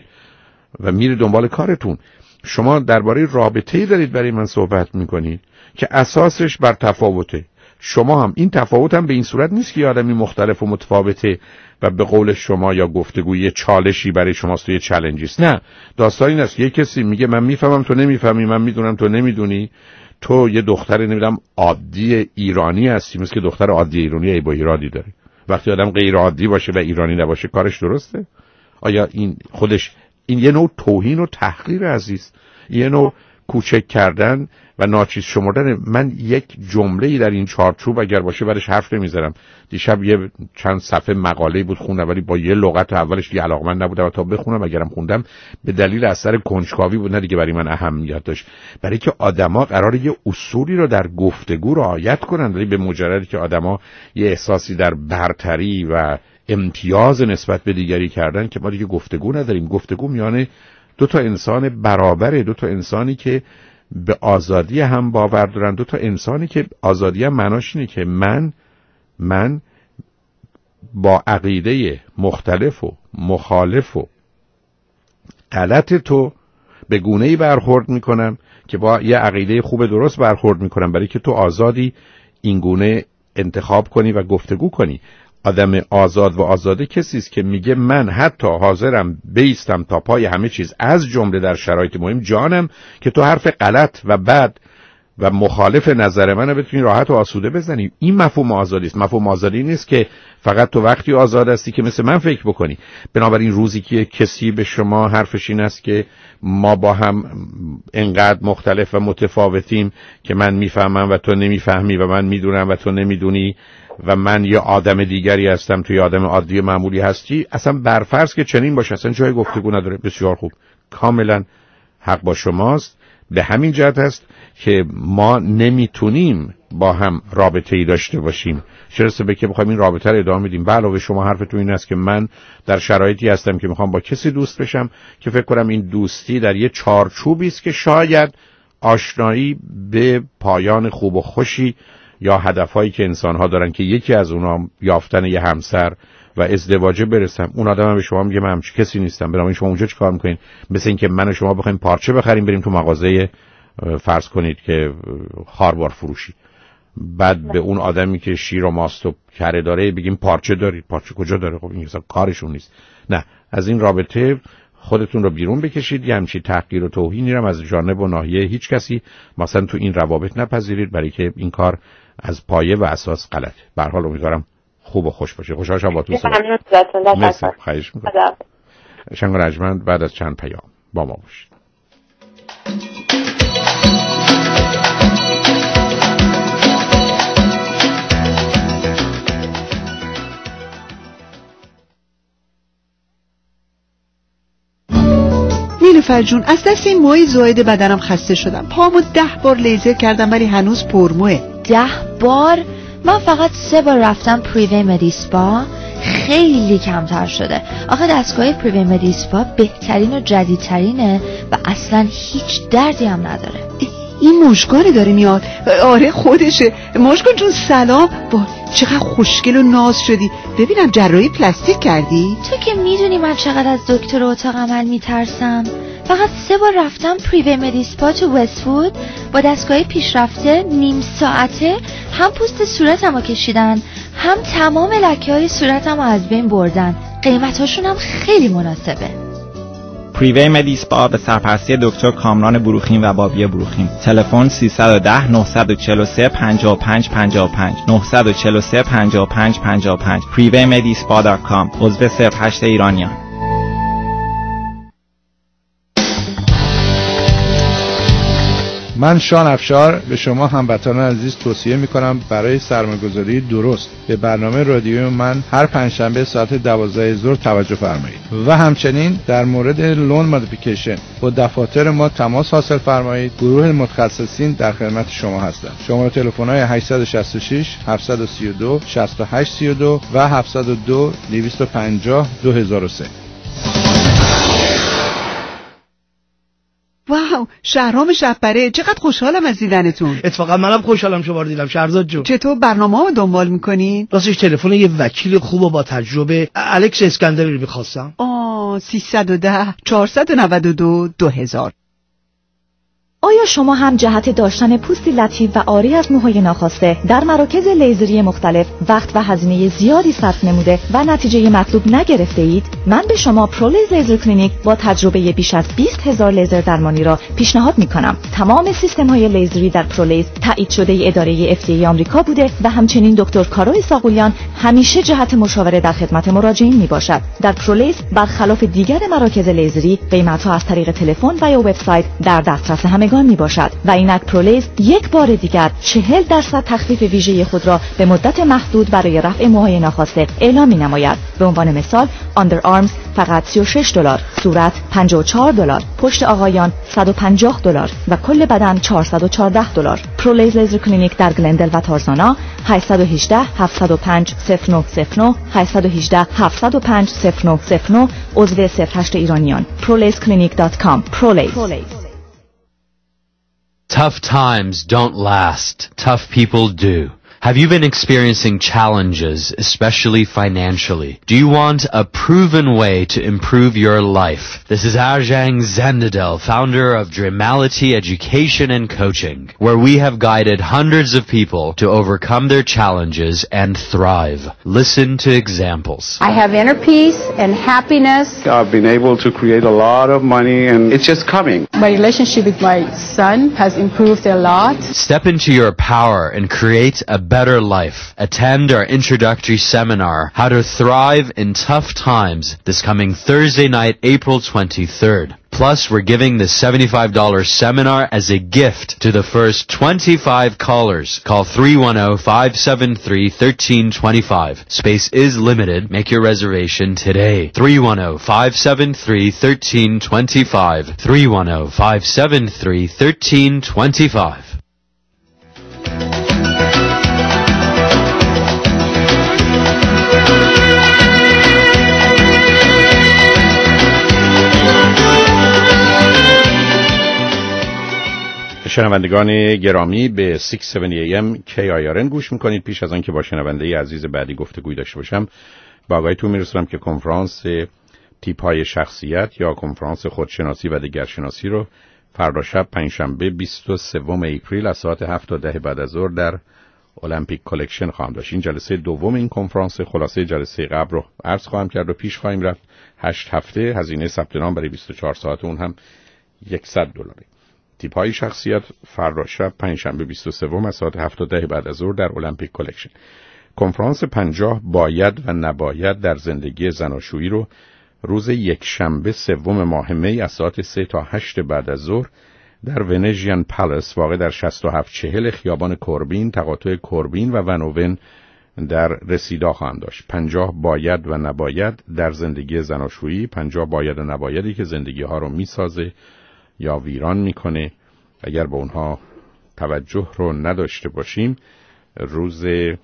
و میرید دنبال کارتون. شما درباره رابطه‌ای دارید برای من صحبت میکنید که اساسش بر تفاوته. شما هم این تفاوت هم به این صورت نیست که آدمی مختلف و متفاوته و به قول شما یا گفتگوی چالشی برای شماست، یه چالنجی است. نه، داستان این است یه کسی میگه من میفهمم تو نمیفهمی، من میدونم تو نمیدونی، تو یه دختر نمیدونم عادی ایرانی هستی، مثل که دختر عادی ایرانی ای با ایرادی داره. وقتی آدم غیر عادی باشه و ایرانی نباشه کارش درسته؟ آیا این خودش این یه نوع توهین و تحقیر عزیز، یه نوع کوچک کردن و ناچیز شمردن. من یک جمله‌ای در این چارچوب اگر باشه برش حرف نمیزنم. دیشب یه چند صفحه مقاله بود خوندم، ولی با یه لغت اولش دیگه علاقه‌مند نبودم تا بخونم. اگرم خوندم به دلیل اثر کنجکاوی بود، نه دیگه برای من اهمیت داشت. برای که آدما قراره یه اصولی رو در گفتگو رعایت کنن، ولی به مجردی که آدما یه احساسی در برتری و امتیاز نسبت به دیگری کردن که ما دیگه گفتگو نداریم. گفتگو میانه 2 تا انسان برابره، 2 تا انسانی که به آزادی هم باور دارن، 2 تا انسانی که آزادی هم معناش اینه که من با عقیده مختلف و مخالف و غلط تو به گونه‌ای برخورد میکنم که با یه عقیده خوب درست برخورد میکنم، برای که تو آزادی این گونه انتخاب کنی و گفتگو کنی. آدم آزاد و آزاده کسی است که میگه من حتی حاضرم بیستم تا پای همه چیز، از جمله در شرایط مهم جانم، که تو حرف غلط و بد و مخالف نظر منو بتونی راحت و آسوده بزنی. این مفهوم آزادی است. مفهوم آزادی نیست که فقط تو وقتی آزاد هستی که مثل من فکر بکنی. بنابراین روزی که کسی به شما حرفش این است که ما با هم انقدر مختلف و متفاوتیم که من میفهمم و تو نمیفهمی و من میدونم و تو نمیدونی و من یه آدم دیگری هستم تو یه آدم عادی معمولی هستی، اصلا برفرض که چنین باشه اصلا جای گفتگو نداره. بسیار خوب، کاملا حق با شماست. به همین جهت هست که ما نمیتونیم با هم رابطه‌ای داشته باشیم، چرا به که بخوایم این رابطه رو ادامه بدیم. به علاوه شما حرفتون این است که من در شرایطی هستم که میخوام با کسی دوست بشم که فکر کنم این دوستی در یه چارچوبی است که شاید آشنایی به پایان خوب و خوشی یا هدفهایی که انسان‌ها دارن که یکی از اونها یافتن یه همسر و ازدواجه برسم. اون آدم به شما میگه من همچین کسی نیستم. بنابراین شما اونجا چیکار میکنین؟ مثل این که من و شما بخوایم پارچه بخریم بریم تو مغازه فرض کنید که خاربار فروشی، بعد به اون آدمی که شیر و ماست و کره داره بگیم پارچه دارید. پارچه کجا داره؟ خب این اصلا کارشون نیست. نه، از این رابطه خودتون رو بیرون بکشید. یه همچین تحقیر و توهینی رو از جانب و ناحیه هیچ کسی مثلا تو این روابط نپذیرید، برای که این کار از پایه و اساس غلطه. به هر حال امیدوارم خوب و خوش باشه. خوشحال شدم باهاتون صحبت. مرسی، خواهش می‌کنم. شنگ رجمند بعد از چند پیام با ما باشید. نیلوفر جون، از دست این موی زائد بدنم خسته شدم. پامو 10 بار لیزر کردم ولی هنوز پرموه. 10 بار؟ من فقط 3 بار رفتم پریوی مدیسپا، خیلی کمتر شده. آخه دستگاه پریوی مدیسپا بهترین و جدیدترینه و اصلا هیچ دردی هم نداره. این مشکاره داره میاد. آره خودشه. مشکان جون سلام. چقدر خوشگل و ناز شدی. ببینم جراحی پلاستیک کردی؟ تو که میدونی من چقدر از دکتر اتاق عمل میترسم. فقط 3 بار رفتم پریوی مدیسپا تو وست‌وود با دستگاه پیشرفته، نیم ساعته هم پوست صورتمو کشیدن هم تمام لکه‌های صورتمو از بین بردن. قیمتاشون هم خیلی مناسبه. پریوی مدیسپا به سرپرستی دکتر کامران بروخیم و بابی بروخیم. تلفن 310 943 55 55 943 55 55. privymedispa.com. عضو 08 ایرانیان. من شان افشار به شما هموطنان عزیز توصیه میکنم برای سرمایه‌گذاری درست به برنامه رادیویی من هر پنجشنبه ساعت 12 ظهر توجه فرمایید و همچنین در مورد لون مودیفیکیشن با دفاتر ما تماس حاصل فرمایید. گروه متخصصین در خدمت شما هستند. شماره تلفن‌های 866 732 6832 و 702 250 2003. واو، شهرام شب‌پره، چقدر خوشحالم از دیدنتون. اتفاقا منم خوشحالم شما رو دیدم شهرزاد جون. چطور برنامه‌ها رو دنبال می‌کنین؟ راستش تلفن یه وکیل خوب و با تجربه الکس اسکندری رو می‌خواستم. 310 492 2000. آیا شما هم جهت داشتن پوستی لطیف و عاری از موهای ناخواسته در مراکز لیزری مختلف وقت و هزینه زیادی صرف نموده و نتیجه مطلوب نگرفته اید؟ من به شما پرولیز لیزر کلینیک با تجربه بیش از 20,000 لیزر درمانی را پیشنهاد می‌کنم. تمام سیستم‌های لیزری در پرولیز تایید شده اداره FDA آمریکا بوده و همچنین دکتر کارو اساقلیان همیشه جهت مشاوره در خدمت مراجعین میباشد. در پرولیز برخلاف دیگر مراکز لیزری قیمت‌ها از طریق تلفن و یا وبسایت در دسترس همگان می باشد و اینک پرولیز یک بار دیگر 40% تخفیف ویژه خود را به مدت محدود برای رفع موهای ناخواسته اعلام می نماید. به عنوان مثال آندر آرمز فقط $36، صورت $54، پشت آقایان $150 و کل بدن $414. پرولیز لیزر کلینیک در گلندل و تارزانا 818 705 0909 818 705 0909 عضو 08 ایرانیان. prolizeclinic.com. پرولیز. Tough times don't last. Tough people do. Have you been experiencing challenges, especially financially? Do you want a proven way to improve your life? This is Arjang Zandadel, founder of Dreamality Education and Coaching, where we have guided hundreds of people to overcome their challenges and thrive. Listen to examples. I have inner peace and happiness. I've been able to create a lot of money and it's just coming. My relationship with my son has improved a lot. Step into your power and create a better life. Attend our introductory seminar, How to Thrive in Tough Times, this coming Thursday night, April 23rd. Plus, we're giving the $75 seminar as a gift to the first 25 callers. Call 310-573-1325. Space is limited. Make your reservation today. 310-573-1325. 310-573-1325. شنوندگان گرامی به 670 AM KIRN گوش میکنید. پیش از آن که با شنونده عزیز بعدی گفتگوی داشته باشم با آگاهیتون میرسونم که کنفرانس تیپ های شخصیت یا کنفرانس خودشناسی و دگرشناسی رو فردا شب پنجشنبه 23 اپریل از ساعت 7 تا 10 بعد از ظهر در المپیک کالکشن خواهم داشت. این جلسه دوم این کنفرانس. خلاصه جلسه قبل رو عرض خواهم کرد و پیش خواهیم رفت. 8 هفته هزینه ثبت نام برای 24 ساعت اون هم $100. تیپ های شخصیت فردا شب پنجشنبه 23 از ساعت 7 تا 10 بعد از ظهر در المپیک کالکشن. کنفرانس 50 باید و نباید در زندگی زناشویی رو روز یکشنبه 3 ماه می از ساعت 3 تا 8 بعد از ظهر در ونژین پالاس واقع در 6740 خیابان کوربین، تقاطع کوربین و ونوون در رسیدا خواهم داشت. 50 باید و نباید در زندگی زناشویی، 50 باید و نبایدی که زندگی ها رو میسازه یا ویران میکنه. اگر به اونها توجه رو نداشته باشیم روز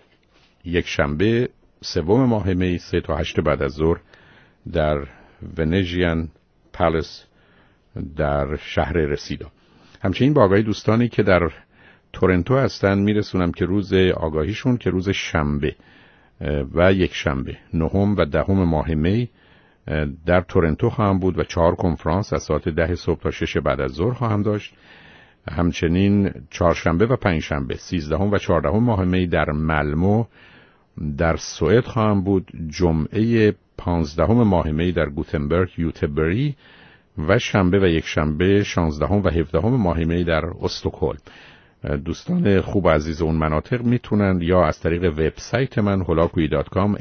یکشنبه 3 ماه می 3 تا 8 بعد از ظهر در ونژین پالاس در شهر رسیدا. همچنین با آگاهی دوستانی که در تورنتو هستن میرسونم که روز آگاهیشون که روز شنبه و یکشنبه 9 و 10 ماه می در تورنتو خواهم بود و 4 کنفرانس از ساعت 10 صبح تا 6 بعد از ظهر خواهم داشت. همچنین چهارشنبه و پنجشنبه 13 و 14 ماه می در ملمو در سوئد خواهم بود. جمعه 15 ماه می در گوتنبرگ یوتبری و شنبه و یکشنبه 16 و 17 ماه می در استکهلم. دوستان خوب عزیز اون مناطق میتونن یا از طریق وبسایت من holakui.com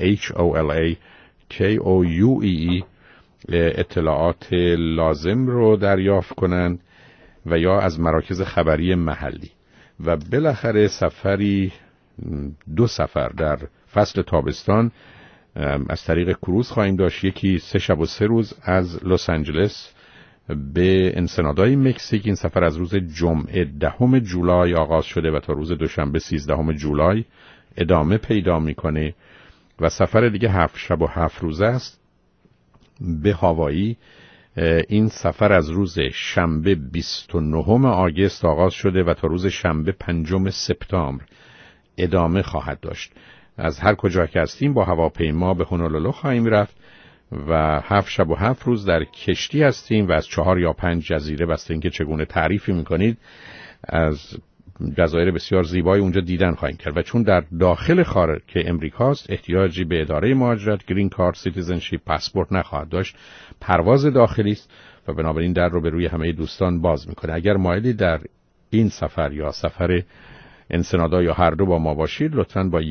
HOLAKOUEE اطلاعات لازم رو دریافت کنن و یا از مراکز خبری محلی. و بالاخره سفری 2 سفر در فصل تابستان از طریق کروز خواهیم داشت. یکی 3 شب و 3 روز از لس آنجلس به انسنادای مکزیک. این سفر از روز جمعه 10 جولای آغاز شده و تا روز دوشنبه 13 جولای ادامه پیدا میکنه. و سفر دیگه 7 شب و 7 روزه است به هاوایی. این سفر از روز شنبه 29 آگوست آغاز شده و تا روز شنبه 5 سپتامبر ادامه خواهد داشت. از هر کجا که هستیم با هواپیما به هونولولو خواهیم رفت و 7 شب و 7 روز در کشتی هستیم و از 4 یا 5 جزیره بسته اینکه چگونه تعریفی میکنید از جزایر بسیار زیبای اونجا دیدن خواهیم کرد. و چون در داخل خارج که امریکاست احتیاجی به اداره مهاجرت گرین کارت سیتیزنشیپ پاسپورت نخواهد داشت، پرواز داخلی است و بنابراین در رو به روی همه دوستان باز میکنه. اگر مایلی در این سفر یا سفر انسنادا یا هر دو با ما باشید لطفاً با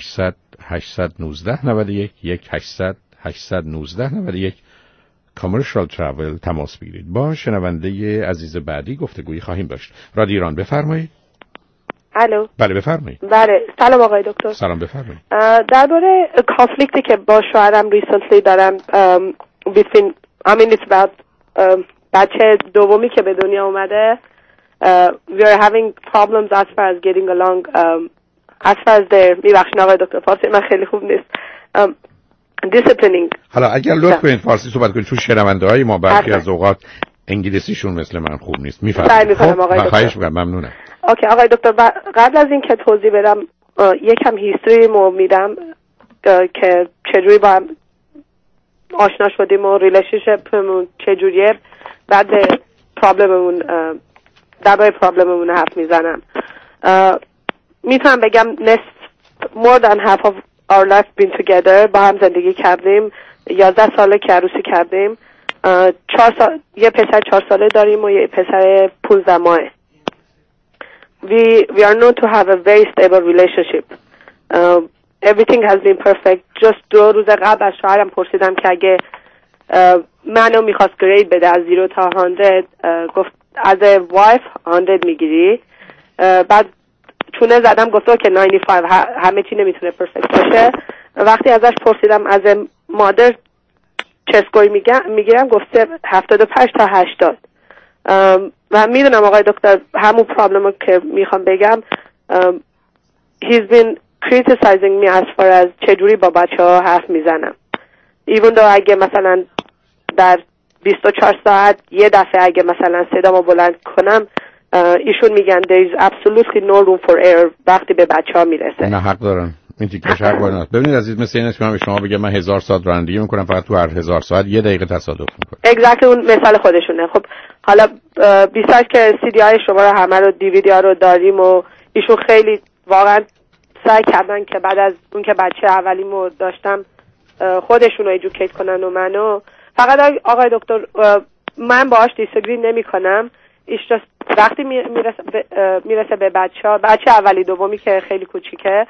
1-800-819-91 کامرشال ترافل تماس بگیرید. با شنونده عزیز بعدی گفتگویی خواهیم داشت. رادیو ایران بفرمایید. الو. بله بفرمایید. بله سلام آقای دکتر. سلام بفرمایید. درباره کانفلیکتی که با شوهرم ریسنتلی دارم between it's about بچه دومی که به دنیا اومده we are having problems as far as getting along as far as the میبخشین آقای دکتر فارسی من خیلی خوب نیست disciplining. حالا اگر لطف کنید فارسی صحبت کنید چون شنونده‌های ما برخی از اوقات انگلیسیشون مثل من خوب نیست. میفرمایید. خب خواهش می‌کنم. ممنونم. اوکی آقای دکتر قبل از این که توضیح بدم یکم هیستوری مو میدم که چجوری با هم آشنا شدیم و ریلیشنشپمون چجوریه، بعد درباره پرابلممون حرف میزنم. میتونم بگم more than half of our life been together، با هم زندگی کردیم، 11 ساله که عروسی کردیم، 4 سال یه پسر 4 ساله داریم و یه پسر 15 ماهه. We are known to have a very stable relationship. Everything has been perfect. Just 2 روز قبل از شوهرم پرسیدم که اگه منو میخواست گرید بده از 0 تا 100، گفت as a wife 100 میگیری. بعد چونه زدم گفت که 95، همه چی نمیتونه پرفکت باشه. وقتی ازش پرسیدم از مادر چه اسکوری میگیرم، گفته 75 تا 80. و میدونم آقای دکتر همون پرابلمو که میخوام بگم، he's been criticizing me as far as چجوری با بچه ها حرف میزنم. even though اگه مثلا در 24 ساعت یه دفعه اگه مثلا صدامو بلند کنم، ایشون میگن there is absolutely no room for error وقتی به بچه ها میرسه. نه حق دارن، این تیکش حق دارن. ببینید عزیز، مثل اینه که من به شما بگم من 1000 ساعت رانندگی میکنم، فقط تو هر 1000 ساعت یه دقیقه تصادف میکنم. exactly اون مثال خودشونه. خب حالا بیشتر که سی دی های شما رو همه رو دیویدی ها رو داریم و ایشون خیلی واقعا سعی کردن که بعد از اون که بچه اولیمو داشتم خودشون رو ایژوکیت کنن و منو. فقط آقای دکتر من باهاش دیسگری نمی کنم. وقتی میرسه به بچه اولی دومی که خیلی کوچیکه،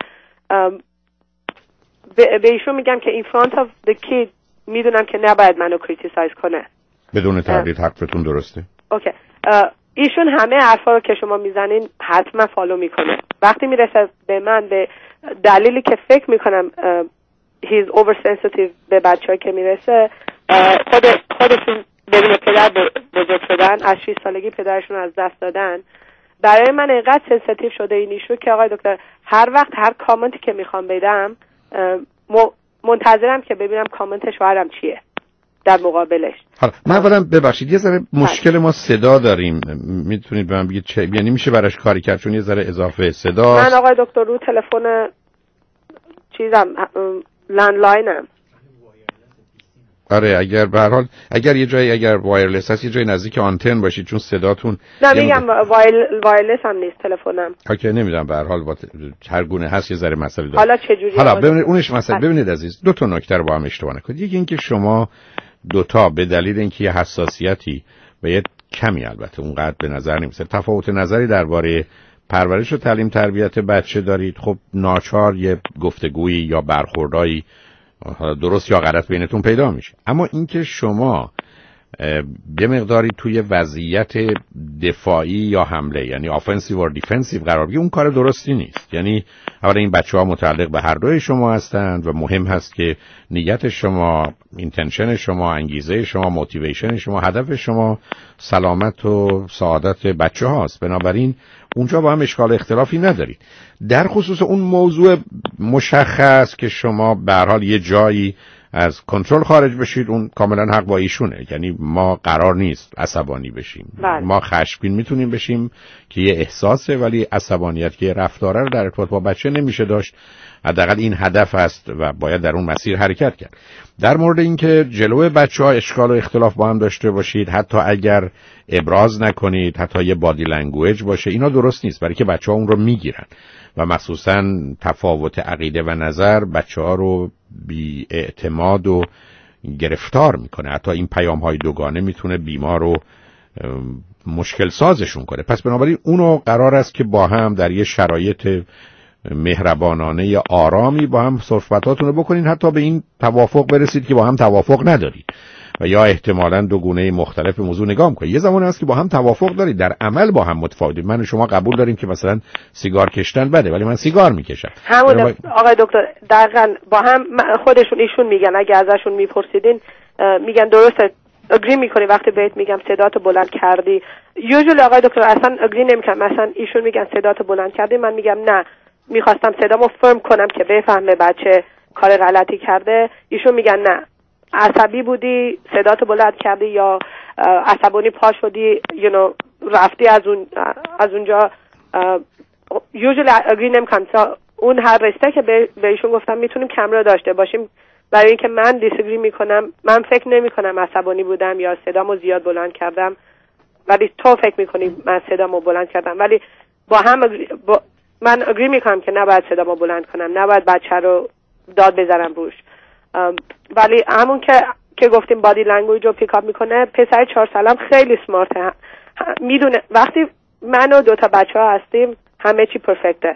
به ایشون میگم که in front of the kid میدونم که نباید منو کریتیسایز کنه. بدون تردید حرفتون درسته. اوکی. ایشون همه حرفا رو که شما میزنین حتما فالو میکنه. وقتی میرسه به من به دلیلی که فکر میکنم he's oversensitive به بچه‌ها که میرسه، خودشون بدون پدر بزرگ شدن، از 6 سالگی پدرشون از دست دادن. برای من اینقدر سنسیتیو شده این ایشو که آقای دکتر هر وقت هر کامنتی که میخوام بدم منتظرم که ببینم کامنت شوهرم چیه در مقابلش. حالا من اولا ببخشید یه ذره مشکل ما صدا داریم، میتونید به من بگید چه یعنی میشه براش کاری کرد؟ چون یه ذره اضافه صدا. من آقای دکتر رو تلفن چیزم لندلاینم. آره اگر به هر حال اگر یه جایی اگر وایرلس هست یه جایی نزدیک آنتن باشید، چون صداتون نه میگم وایرلس هم نیست تلفنم. اوکی نمیدونم به هر حال هر گونه هست یه ذره مسئله داره. حالا چه جوری؟ حالا ببینید اونش مسئله. ببینید عزیز، دو تا نکته رو با هم اشتباه نکنید. یکی اینکه شما دوتا به دلیل اینکه یه حساسیتی و یه کمی البته اونقدر به نظر نمیسه تفاوت نظری درباره پرورش و تعلیم تربیت بچه دارید، خب ناچار یه گفتگویی یا برخوردایی درست یا غلط بینتون پیدا میشه. اما اینکه شما یه مقداری توی وضعیت دفاعی یا حمله، یعنی آفنسیو و دیفنسیو قرار بگیرید، اون کار درستی نیست. یعنی اولا این بچه‌ها متعلق به هر دوی شما هستند و مهم هست که نیت شما، اینتنشن شما، انگیزه شما، موتیویشن شما، هدف شما سلامت و سعادت بچه‌هاست. بنابراین اونجا با هم اشکال اختلافی ندارید. در خصوص اون موضوع مشخص که شما به هر حال یه جایی از کنترل خارج بشید، اون کاملا حق با ایشونه. یعنی ما قرار نیست عصبانی بشیم. ما خشمگین میتونیم بشیم که یه احساسه، ولی عصبانیت که یه رفتاره رو در ارتباط با بچه نمیشه داشت. حداقل این هدف است و باید در اون مسیر حرکت کرد. در مورد اینکه جلوی بچه‌ها اشکال و اختلاف با هم داشته باشید، حتی اگر ابراز نکنید، حتی یه بادی لنگویج باشه، اینا درست نیست، برای که بچه‌ها اون رو میگیرن و مخصوصا تفاوت عقیده و نظر بچه‌ها رو بی اعتماد و گرفتار میکنه. حتی این پیام‌های دوگانه میتونه بیمار و مشکل سازشون کنه. پس بنابراین اونو قرار است که با هم در یه شرایط مهربانانه آرامی با هم صحبتاتون رو بکنین، حتی به این توافق برسید که با هم توافق ندارید و یا احتمالاً دو گونه مختلف موضوع نگاه می‌کنید. یه زمانی هست که با هم توافق دارید، در عمل با هم متفاوتید. من و شما قبول داریم که مثلا سیگار کشیدن بده، ولی من سیگار میکشم. همون آقای دکتر دقیقاً با هم خودشون ایشون میگن، اگه ازشون میپرسیدین میگن درسته اگری میکنی وقتی بهت میگم صداتو بلند کردی. یوزولی آقای دکتر اصلا اگری نمیکنم. مثلا ایشون میگن صداتو بلند کردی، من میگم نه، میخواستم صدامو فرم کنم که بفهمه بچه کار غلطی کرده. ایشون میگن نه، عصبی بودی صداتو بلند کردی یا عصبانی پا شدی رفتی از اونجا. usually agree نمیکنم. اون هر رشته که بهشون گفتم میتونیم کمرا داشته باشیم، برای اینکه من دیسگری میکنم، من فکر نمیکنم عصبانی بودم یا صدامو زیاد بلند کردم، ولی تو فکر میکنی من صدامو بلند کردم، ولی من اگری میکنم که نباید صدامو بلند کنم، نباید بچه رو داد بزنم روش. ولی همون که گفتیم بادی لنگویج رو پیک اپ میکنه. پسر 4 سالم خیلی سمارته، میدونه وقتی من و 2 تا بچه ها هستیم همه چی پرفکته،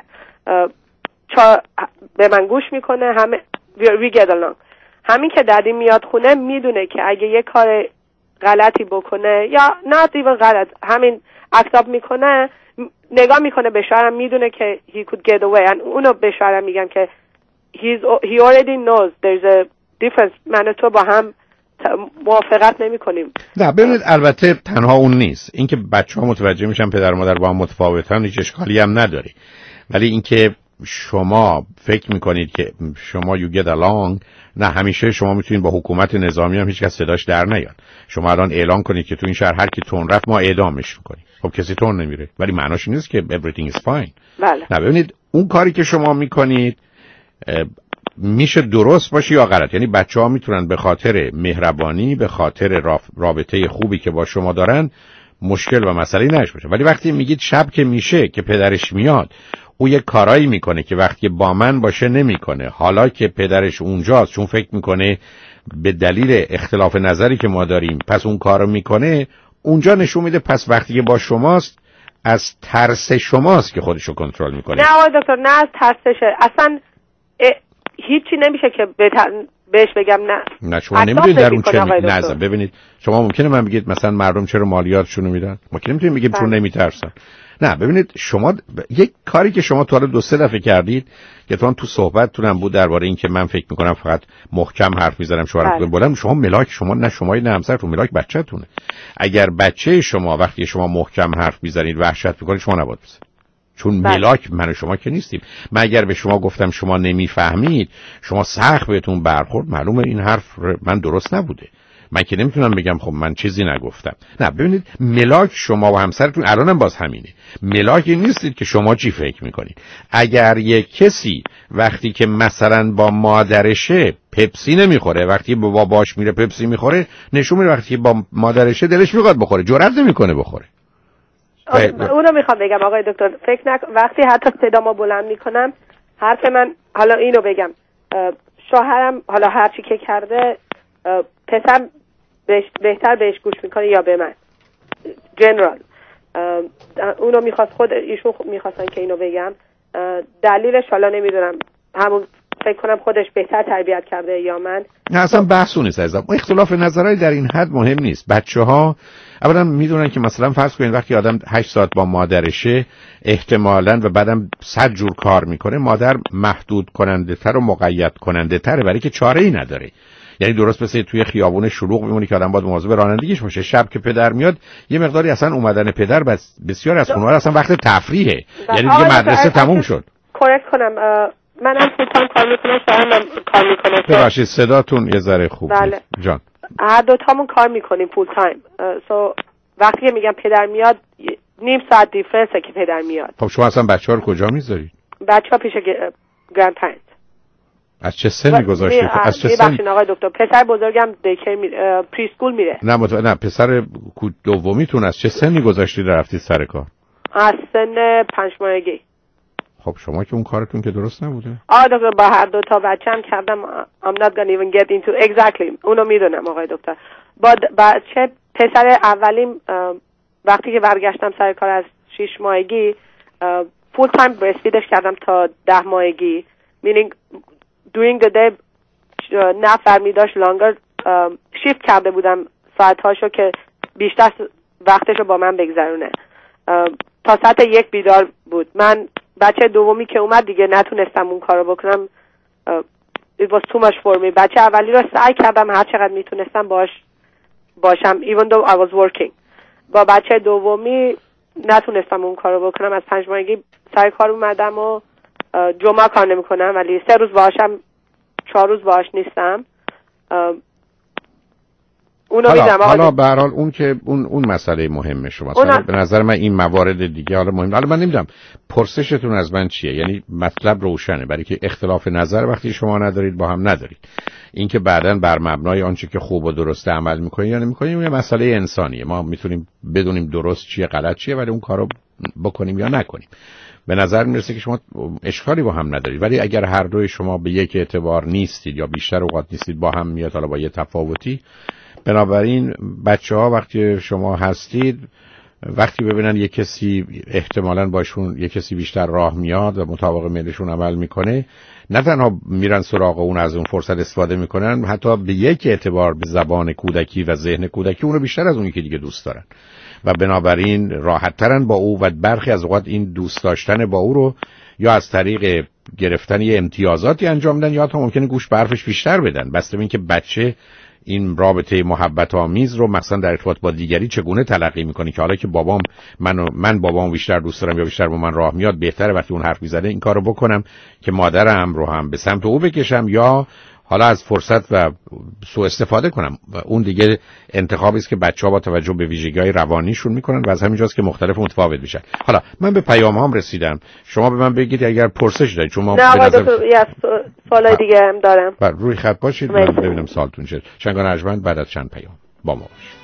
به من گوش میکنه، همه we get along. همین که دادی میاد خونه میدونه که اگه یه کار غلطی بکنه یا نه دیوان غلط، همین اکتاب میکنه، نگاه میکنه به شوهرم، میدونه که he could get away. اونو به شوهرم میگم که he already knows there's a difference. من و تو با هم موافقت نمی کنیم. نه ببینید، البته تنها اون نیست، اینکه بچه‌ها متوجه میشن پدر و مادر با هم متفاوتن هیچ اشکالی هم نداره، ولی اینکه شما فکر میکنید که شما you get along، نه، همیشه شما میتونید با حکومت نظامی هم هیچ کس صداش در نیاد. شما الان اعلان کنید که تو این شهر هر کی تون رفت ما اعدامش میکنیم، خب کسی تون نمیره، ولی معناش نیست که everything is fine. بله. نه ببینید، اون کاری که شما میکنید میشه درست باشه یا غلط. یعنی بچه‌ها میتونن به خاطر مهربانی، به خاطر رابطه خوبی که با شما دارن مشکل و مسئله نشه باشه، ولی وقتی میگید شب که میشه که پدرش میاد او یه کارایی میکنه که وقتی با من باشه نمیکنه، حالا که پدرش اونجاست چون فکر میکنه به دلیل اختلاف نظری که ما داریم پس اون کارو میکنه، اونجا نشون میده پس وقتی که با شماست از ترس شماست که خودشو کنترل میکنه. نه آقای دکتر، نه از ترسشه، اصلا هیچی نمیشه که بهش بگم نه شما نمیدونید در اون چه نظر. ببینید شما ممکنه من بگید مثلا مردم چرا مالیاتشونو میدن، ما که نمیتونیم بگیم چون نمیترسن. نه ببینید، شما یک کاری که شما تا حالا 2-3 دفعه کردید که تو صحبتتونم بود درباره این که من فکر میکنم فقط محکم حرف میزنم شوهرم بلند، شما ملاک، شما نه شمایی نه همسرتون، ملاک بچه‌تونه. اگر بچه شما وقتی شما محکم حرف میزنید وحشت میکنه، شما نباید بزنید، چون ملاک من و شما که نیستیم. من اگر به شما گفتم شما نمیفهمید، شما سخت بهتون برخورد، معلومه این حرف من درست نبوده. من که نمیتونم بگم خب من چیزی نگفتم. نه ببینید، ملاک شما و همسرتون الانم باز همینه. ملاکی نیستید که شما چی فکر میکنید. اگر یک کسی وقتی که مثلا با مادرشه پپسی نمیخوره، وقتی با باباش میره پپسی میخوره، نشون میده وقتی با مادرشه دلش میخواد بخوره، جرئت نمیکنه بخوره. اونو میخوام بگم آقای دکتر، فکر وقتی حتی صدامو بلند میکنم، حرف من، حالا اینو بگم، شوهرم حالا هر چی که کرده پسر بهتر بهش گوش میکنه یا به من جنرال، اونو میخواست ایشون میخواستن که اینو بگم، دلیلش حالا نمیدونم، همون فکر کنم خودش بهتر تربیت کرده یا من. نه اصلا بحث نیست عزیزم، اختلاف نظرهای در این حد مهم نیست. بچه‌ها اولا میدونن که مثلا فرض کنید وقتی آدم 8 ساعت با مادرشه احتمالاً و بعدم 100 جور کار میکنه، مادر محدود کننده تر و مقید کننده تره، برای که چاره‌ای نداره. یعنی درست مثل توی خیابون شلوغ میمونی که آدم باید مواظب رانندگیش باشه، شب که پدر میاد یه مقداری اصلا اومدن پدر بسیار از خانواده اصلا وقت تفریحه، یعنی دیگه مدرسه تموم شد. کورکت کنم، منم فول تایم کار میکنم، شوهرم کار میکنه. ببخشید صداتون یه ذره خوب بله. جان، هر دو تامون کار میکنیم فول تایم، وقتی میگم پدر میاد نیم ساعت دیفرنسه که پدر میاد. خب شما اصلا بچه‌ها رو کجا میذارید؟ بچه‌ها پیش گرند پرنت. از چه سنی گذاشتید؟ از چه سنی؟ ببخشید آقای دکتر، پسر بزرگم دیکر میره، پری اسکول میره. نه پسر دومیتون از چه سنی گذاشتید رفتید سر کار؟ از سن 5 ماهگی. خب شما که اون کارتون که درست نبوده. آقای دکتر با هر دو تا بچه‌م کردم. I'm not gonna even get into exactly. اونو میدونم آقای دکتر. با بچه پسر اولیم وقتی که برگشتم سر کار از 6 ماهگی فول تایم برست فیدش کردم تا 10 ماهگی. meaning during the day نفر می داشت لانگر شیفت کرده بودم ساعتهاشو که بیشتر وقتشو با من بگذرونه. تا ساعت 1 بیدار بود. من بچه دومی که اومد دیگه نتونستم اون کارو بکنم. It was too much for me. بچه اولی رو سعی کردم هر چقدر میتونستم باشم even though I was working. با بچه دومی نتونستم اون کارو بکنم. از 5 ماهگی سر کار اومدم و جمعه کار نمیکنم، ولی 3 روز باشم 4 روز باش نیستم. اونو میدم. حالا به هر حال اون که اون مسئله مهمه شماست. به نظر من این موارد دیگه حالا مهم. حالا من نمیدونم پرسشتون از من چیه، یعنی مطلب روشنه، برای که اختلاف نظر وقتی شما ندارید با هم ندارید، این که بعداً بر مبنای آنچه که خوب و درسته عمل میکنید یا نمیکنید اون مسئله انسانیه. ما میتونیم بدونیم درست چیه غلط چیه ولی اون کارو بکنیم یا نکنیم. به نظر میرسه که شما اشکالی با هم ندارید، ولی اگر هر دوی شما به یک اعتبار نیستید یا بیشتر اوقات نیستید با هم میاد، حالا با یه تفاوتی، بنابراین بچه‌ها وقتی شما هستید وقتی ببینن یک کسی احتمالاً باشون یک کسی بیشتر راه میاد و مطابق میلشون عمل میکنه، نه تنها میرن سراغ اون، از اون فرصت استفاده میکنن، حتی به یک اعتبار به زبان کودکی و ذهن کودکی اونو بیشتر از اونی که دیگه دوست دارن و بنابراین راحت ترن با او و برخی از اوقات این دوست داشتن با او رو یا از طریق گرفتن یه امتیازاتی انجام میدن یا تا ممکنه گوش به حرفش بیشتر بدن، بسته به اینکه بچه این رابطه محبت آمیز رو مثلا در ارتباط با دیگری چگونه تلقی میکنه که حالا که بابام من بابام بیشتر دوست دارم یا بیشتر با من راه میاد، بهتره وقتی اون حرف میزنه این کارو بکنم که مادرم رو هم به سمت او بکشم یا حالا از فرصت و سوء استفاده کنم. و اون دیگه انتخابی است که بچه‌ها با توجه به ویژگی‌های روانیشون میکنن و از همینجاست که مختلف متفاوت میشن. حالا من به پیام‌هام رسیدم، شما به من بگید اگر پرسش دارید. شما نه یه سوال دیگه هم دارم. روی خط باشید من ببینم سوالتون چیه. شنگان ارجمند بعد از چند پیام با ما باشید.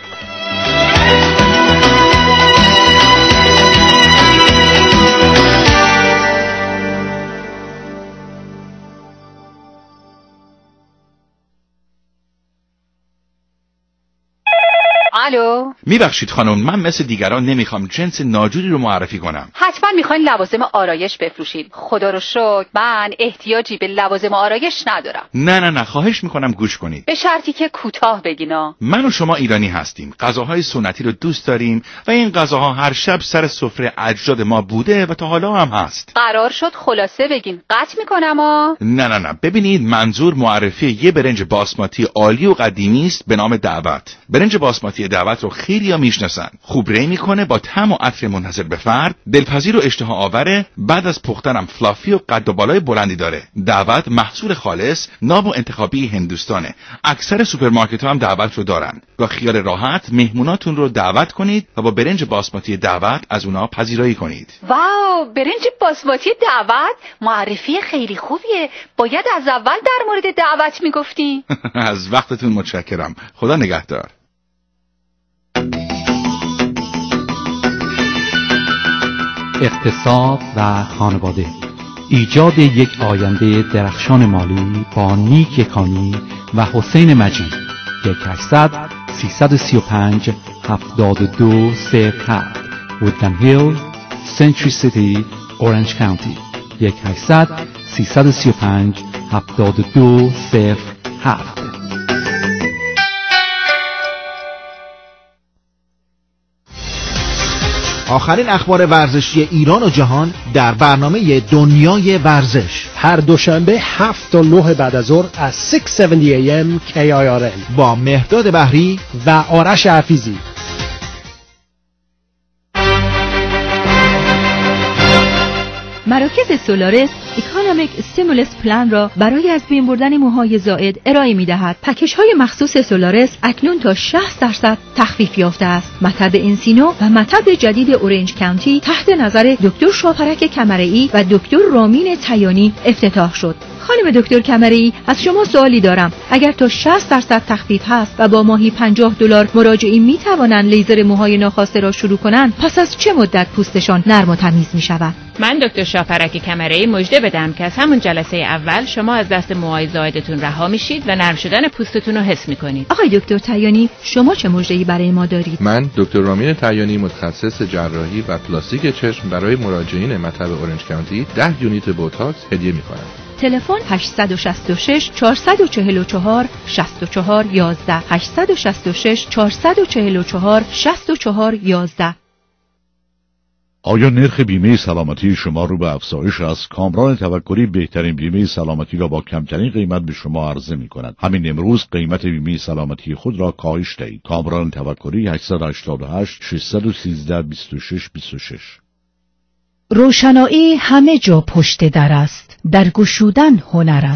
الو، میبخشید خانم، من مثل دیگران نمیخوام جنس ناجوری رو معرفی کنم. حتما میخواین لوازم آرایش بفروشید. خدا رو شکر من احتیاجی به لوازم آرایش ندارم. نه خواهش میکنم گوش کنید. به شرطی که کوتاه بگینا. من و شما ایرانی هستیم، غذاهای سنتی رو دوست داریم و این غذاها هر شب سر سفره اجداد ما بوده و تا حالا هم هست. قرار شد خلاصه بگین، قطع میکنم نه ببینید، منظور معرفی یه برنج باسماتی عالی و قدیمی است به نام دعوت. برنج باسماتی دعوت رو خیلی‌ها میشناسن. خوب ری میکنه، با طعم و عطر منحصر به فرد، دلپذیر و اشتها آوره، بعد از پختنم فلافی و قد و بالای بلندی داره. دعوت محصول خالص، ناب و انتخابی هندوستانه. اکثر سوپرمارکت‌ها هم دعوت رو دارن. با خیال راحت مهموناتون رو دعوت کنید و با برنج باسماتی دعوت از اونها پذیرایی کنید. واو، برنج باسماتی دعوت معرفی خیلی خوبیه. باید از اول در مورد دعوت میگفتی. از وقتتون متشکرم. خدا نگهدار. اقتصاد و خانواده، ایجاد یک آینده درخشان مالی با نیک یکانی و حسین مجید. 1-800-335-7207 وودن هیل، سنچری سیتی، اورنج کانتی. 1-800-335-7207. آخرین اخبار ورزشی ایران و جهان در برنامه دنیای ورزش، هر دوشنبه 7 تا 9 بعد از ظهر از 6:70 AM KIRN با مهرداد بحری و آرش حفیظی. مراکز سولارس اکانومیک استیمولس پلان را برای از بین بردن موهای زائد ارائه می‌دهد. پکیج‌های مخصوص سولارس اکنون تا 60% تخفیف یافته است. مطب انسینو و مطب جدید اورنج کانتی تحت نظر دکتر شاپرک کمرئی و دکتر رامین تیانی افتتاح شد. خانم دکتر کمرئی، از شما سوالی دارم. اگر تا 60% تخفیف هست و با ماهی $50 مراجعین می توانند لیزر موهای ناخواسته را شروع کنند، پس از چه مدت پوستشان نرم و تمیز می شود؟ من دکتر شاپرک کمرئی مژده بدم که از همون جلسه اول شما از دست موهای زائدتون رها میشید و نرم شدن پوستتون رو حس میکنید. آقای دکتر تیانی، شما چه مژده‌ای برای ما دارید؟ من دکتر رامین تیانی، متخصص جراحی و پلاستیک چشم، برای مراجعین مطب اورنج کانتی 10 یونیت بوتاکس هدیه میکنم. تلفن 866 444 64 11 866 444 64 11. آیا نرخ بیمه سلامتی شما رو به افزایش است؟ کامران توکلی بهترین بیمه سلامتی را با کمترین قیمت به شما عرضه می کند. همین امروز قیمت بیمه سلامتی خود را کاهش دهید. کامران توکلی 888 613 26 26. روشنایی همه جا پشت در است. در گشودن هنر است.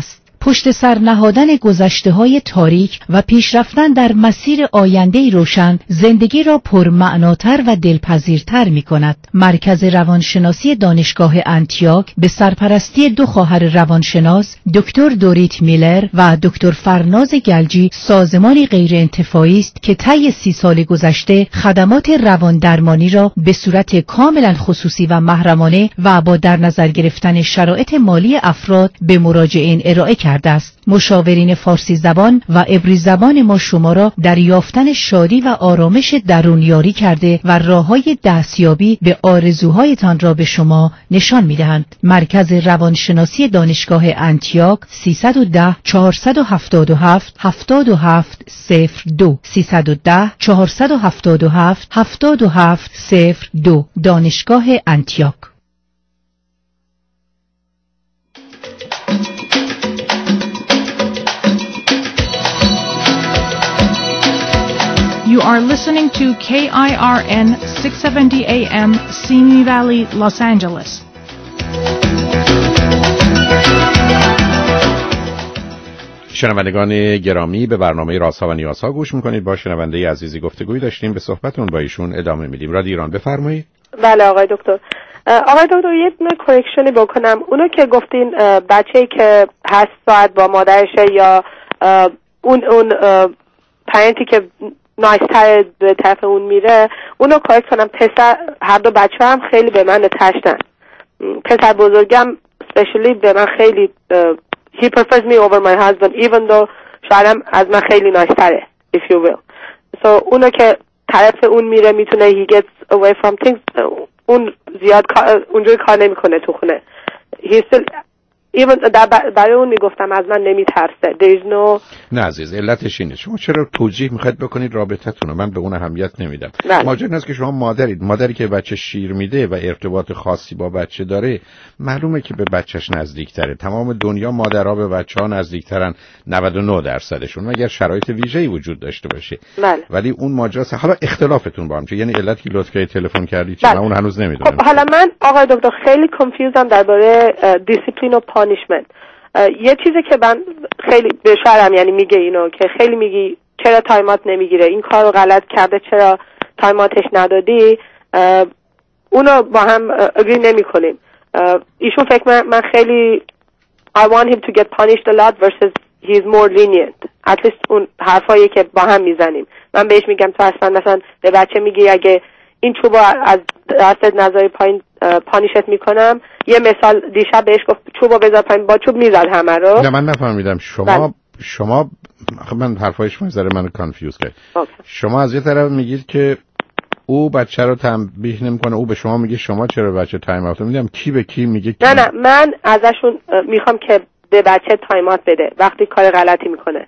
پشت سر نهادن گذشته‌های تاریک و پیشرفتن در مسیر آینده‌ای روشن زندگی را پرمعناتر و دلپذیرتر می‌کند. مرکز روانشناسی دانشگاه انتیاک به سرپرستی 2 خواهر روانشناس دکتر دوریت میلر و دکتر فرناز گلجی سازمانی غیرانتفاعی است که طی 30 سال گذشته خدمات رواندرمانی را به صورت کاملا خصوصی و محرمانه و با در نظر گرفتن شرایط مالی افراد به مراجعین ارائه کرده است. مشاورین فارسی زبان و عبری زبان ما شما را در یافتن شادی و آرامش درون یاری کرده و راه‌های دستیابی به آرزوهایتان را به شما نشان می‌دهند. مرکز روانشناسی دانشگاه انتیاک 310 477 7702 310 477 7702 دانشگاه انتیاک. You are listening to KIRN 670 AM, Simi Valley, Los Angeles. شنوندگان گرامی، به برنامه رازها و نیازها گوش میکنید. با شنونده عزیزی گفتگوی داشتیم، به صحبتون با ایشون ادامه میدیم. رادیو ایران، بفرمایید. بله آقای دکتر. آقای دکتر یه کورکشنی بکنم. اونو که گفتین بچه‌ای که 8 ساعت با مادرشه یا اون پرنتی که نایستر به طرف اون میره، اونو کارکت کنم. پسر، هر دو بچه هم خیلی به من تشتن. پسر بزرگم especially به من خیلی he prefers me over my husband even though شاید از من خیلی نایستره if you will. so اونو که طرف اون میره میتونه he gets away from things. اون زیاد اونجوری کار نمیکنه تو خونه. he still even برای اون میگفتم از من نمیترسه. there is no. نه عزیز، علتش اینه شما چرا توجیه میخواید بکنید رابطتون رو. من به اون اهمیت نمیدم. ماجرا این است که شما مادری که بچه شیر میده و ارتباط خاصی با بچه داره، معلومه که به بچهش نزدیکتره. تمام دنیا مادرها به بچه‌ها نزدیکترن، 99%شون، مگر شرایط ویژه‌ای وجود داشته باشه. ولی اون ماجراست. حالا اختلافتون با هم چه؟ یعنی علت که لطف کردید تلفن کردید چه؟ من اون هنوز نمیدونم. خب حالا من آقای دکتر خیلی کانفیوزم درباره دیسیپلین و پانیشمنت. یه چیزی که من خیلی به شوهرم یعنی میگه اینو که خیلی میگی چرا تایمات نمیگیره، این کارو غلط کرده، چرا تایماتش ندادی. اونو با هم اگری نمی‌کنیم. ایشون فکر من خیلی I want him to get punished a lot versus he is more lenient. at least اون حرفایی که با هم میزنیم من بهش میگم تو اصلا مثلا به بچه میگی اگه این چوبو از دستت نذاری پایین پانیشت میکنم. یه مثال دیشب بهش گفت چوبو بذار پایین، با چوب میزد همه رو. نه من نفهمیدم. شما من حرفایش میذاره منو کانفیوز کرد. شما از یه طرف میگید که او بچه رو تنبیه نمیکنه، او به شما میگه شما چرا بچه تایم اوت میدم. کی به کی میگه کی؟ نه من ازشون میخوام که به بچه تایمات بده وقتی کار غلطی میکنه.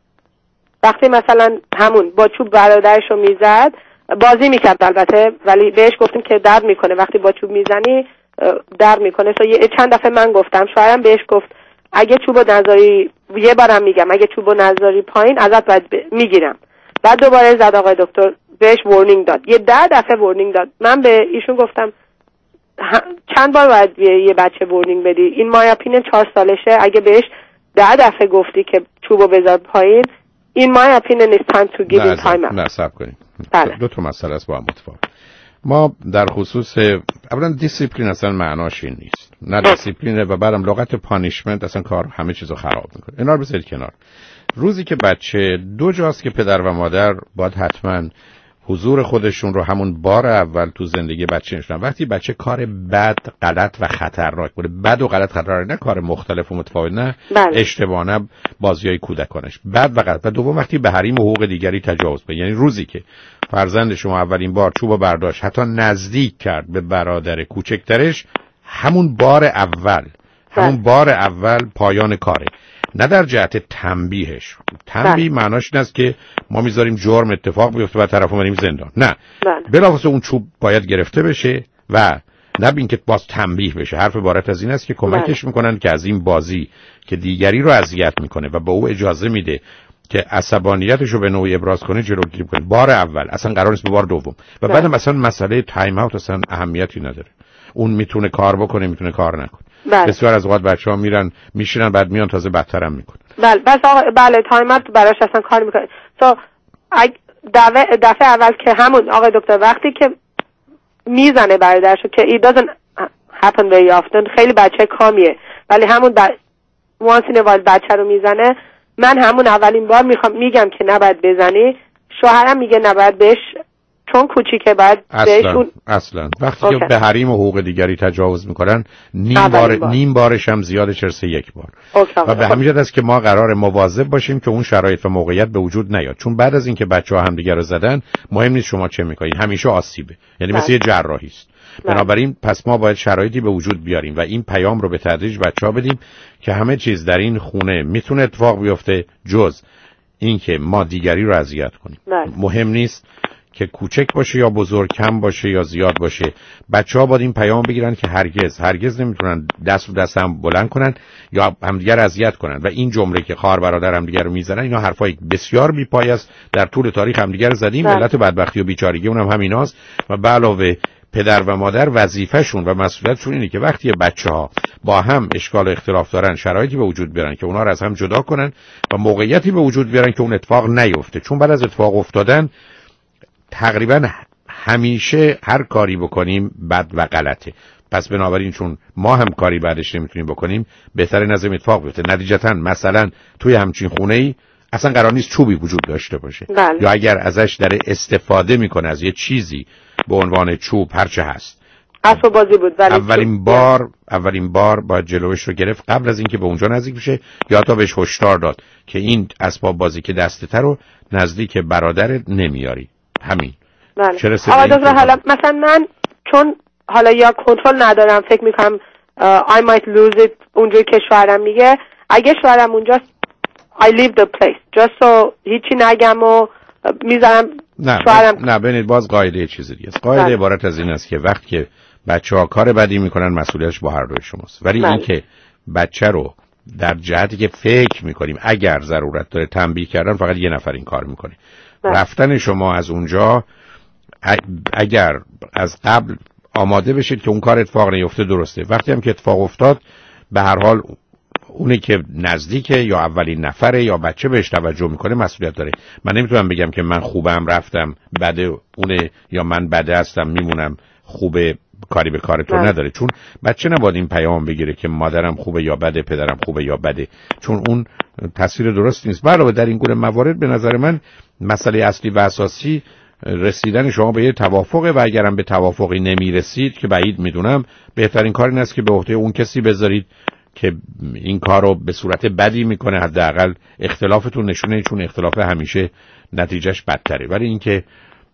وقتی مثلا همون با چوب برادرش رو میزد، بازی میکرد البته، ولی بهش گفتیم که درد میکنه وقتی با چوب میزنی، درد میکنه. چند دفعه من گفتم، شوهرم بهش گفت اگه چوبو نذاری، یه بارم میگم اگه چوبو نذاری پایین ازت باید میگیرم. بعد دوباره زد آقای دکتر، بهش وارنینگ داد، یه 10 دفعه وارنینگ داد. من به ایشون گفتم چند بار باید یه بچه وارنینگ بدی؟ این مای اپینین 4 سالشه، اگه بهش 10 دفعه گفتی که چوبو بذار پایین، این مای اپینین is time to give him time up. نه صبر کنیم. دو تا مسئله است با هم متفاوت. ما در خصوص اولا دیسیپلین اصلا معناش این نیست. نه دیسیپلینه و بعدم لغت پانیشمنت اصلا کار همه چیزو خراب میکنه. اینا رو بذارید کنار. روزی که بچه دو جاست که پدر و مادر باید حتما حضور خودشون رو همون بار اول تو زندگی بچه نشونن. وقتی بچه کار بد، غلط و خطرناک کنه، بد و غلط خطرناک، نه کار مختلف و متفاوت، نه اشتباه، نه بازیای کودکانش، بد و غلط. و دوم وقتی به حریم و حقوق دیگری تجاوز کنه. یعنی روزی که فرزند شما اولین بار چوبو برداشت، حتی نزدیک کرد به برادر کوچکترش، همون بار اول پایان کاره. نه در جهت تنبیهش. تنبیه معناش این است که ما میذاریم جرم اتفاق بیفته و طرف اومدیم زندان. نه، بلافاصله اون چوب باید گرفته بشه و نه اینکه باز تنبیه بشه. حرف عبارت از این است که کمکش میکنن که از این بازی که دیگری رو اذیت میکنه و به او اجازه میده که عصبانیتش رو به نوعی ابراز کنه جلوگیری کنه. بار اول اصلا قرار نیست به بار دوم. و بعدم اصلا مسئله تایم اوت اصلا اهمیتی نداره. اون میتونه کار بکنه، میتونه کار نکنه. بسیار از اوقات بچه‌ها میرن میشینن بعد میان تازه بدترم میکنن. بله بس بله تایمر براش اصلا کار میکنه. دفعه اول که همون آقای دکتر وقتی که میزنه برادرشو که it doesn't happen very often، خیلی بچه کامیه ولی همون once in a while بچه رو میزنه، من همون اولین بار میگم که نباید بزنی، شوهرم میگه نباید بهش چون کوچیکه بعد اصلا وقتی که به حریم و حقوق دیگری تجاوز میکنن نیم بارش هم زیاده چرسه یک بار. و به همین جهت است که ما قرار مواظب باشیم که اون شرایط و موقعیت به وجود نیاد، چون بعد از اینکه بچه‌ها هم دیگه رو زدن مهم نیست شما چه میکنید، همیشه آسیبه، یعنی مثل یه جراحی است. بنابراین پس ما باید شرایطی به وجود بیاریم و این پیام رو به تدریج بچه‌ها بدیم که همه چیز در این خونه میتونه اتفاق بیفته جز اینکه ما دیگری رو اذیت کنیم. مهم نیست که کوچک باشه یا بزرگ، کم باشه یا زیاد باشه. بچه‌ها باید این پیام بگیرن که هرگز نمیتونن دست رو دست هم بلند کنن یا همدیگر اذیت کنن. و این جمله که خواهر برادر همدیگر رو میزنن، اینا حرفای بسیار بی‌پایه است. در طول تاریخ همدیگر رو زدیم، علت بدبختی و بیچارگی اونم همیناست. و به علاوه پدر و مادر وظیفه‌شون و مسئولیتشون اینه که وقتی بچه‌ها با هم اشکال و اختلاف دارن، شرایطی به وجود بیارن که اونا رو از هم جدا کنن و موقعیتی به وجود بیارن که اون اتفاق نیفته. چون بعد از اتفاق افتادن تقریبا همیشه هر کاری بکنیم بد و غلطه. پس بنابراین چون ما هم کاری بعدش نمیتونیم بکنیم، بهتره نظم اتفاق بیفته. نتیجتا مثلا توی همچین خونه‌ای اصلا قرار نیست چوبی وجود داشته باشه. یا اگر ازش داره استفاده میکنه از یه چیزی به عنوان چوب هرچه هست، اسباب بازی بود ولی اولین بار باید جلوش رو گرفت قبل از اینکه به اونجا نزدیک بشه، یا تا بهش هشدار داد که این اسباب بازی که دستته رو نزدیک برادرت نمیاری. همین. بله. آقا دکتر حالا مثلا من چون حالا یا کنترل ندارم، فکر میکنم I might lose it اونجوری که شوهرم میگه، اگه شوهرم اونجا I leave the place just so هیچی نگم و میذارم شوهرم. نه ببینید باز قاعده چیزی دیگه است. قاعده عبارت از این است که وقتی که بچه‌ها کار بدی میکنن مسئولیتش با هر دوی شماست. ولی این که بچه رو در جهتی که فکر میکنیم اگر ضرورت داره تنبیه کردن، فقط یه نفر این کار میکنه. رفتن شما از اونجا اگر از قبل آماده بشید که اون کار اتفاق نیفته درسته. وقتی هم که اتفاق افتاد به هر حال اونی که نزدیکه یا اولین نفره یا بچه بهش توجه میکنه مسئولیت داره. من نمیتونم بگم که من خوبم رفتم بده اونه یا من بده هستم میمونم خوبه کاری به کار تو نداره. چون بچه نباید این پیام بگیره که مادرم خوبه یا بده، پدرم خوبه یا بده، چون اون تصویر درست نیست. علاوه در این گونه موارد به نظر من مسئله اصلی و اساسی رسیدن شما به یه توافقه و اگرم به توافقی نمیرسید که بعید میدونم، بهترین کار این است که به عهده اون کسی بذارید که این کارو به صورت بدی میکنه. حداقل اختلافتون نشونه، چون اختلاف همیشه نتیجهش بدتره. ولی اینکه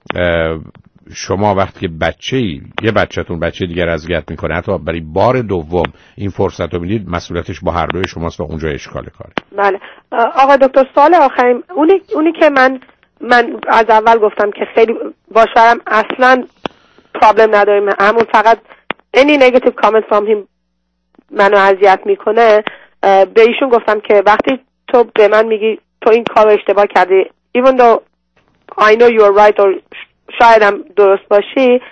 شما وقتی که یه بچه‌تون بچه دیگر اذیت میکنه، حتی برای بار دوم این فرصت رو میدید، مسئولیتش با هر دوی شماست و اونجا اشکال کاره. بله آقا دکتر، سوال آخریم اونی که من از اول گفتم که خیلی با شوهرم اصلا پرابلم نداریم، همون فقط any negative comment from him منو اذیت میکنه. به ایشون گفتم که وقتی تو به من میگی تو این کارو اشتباه کردی even though I know you are right or شایدم درست باشی،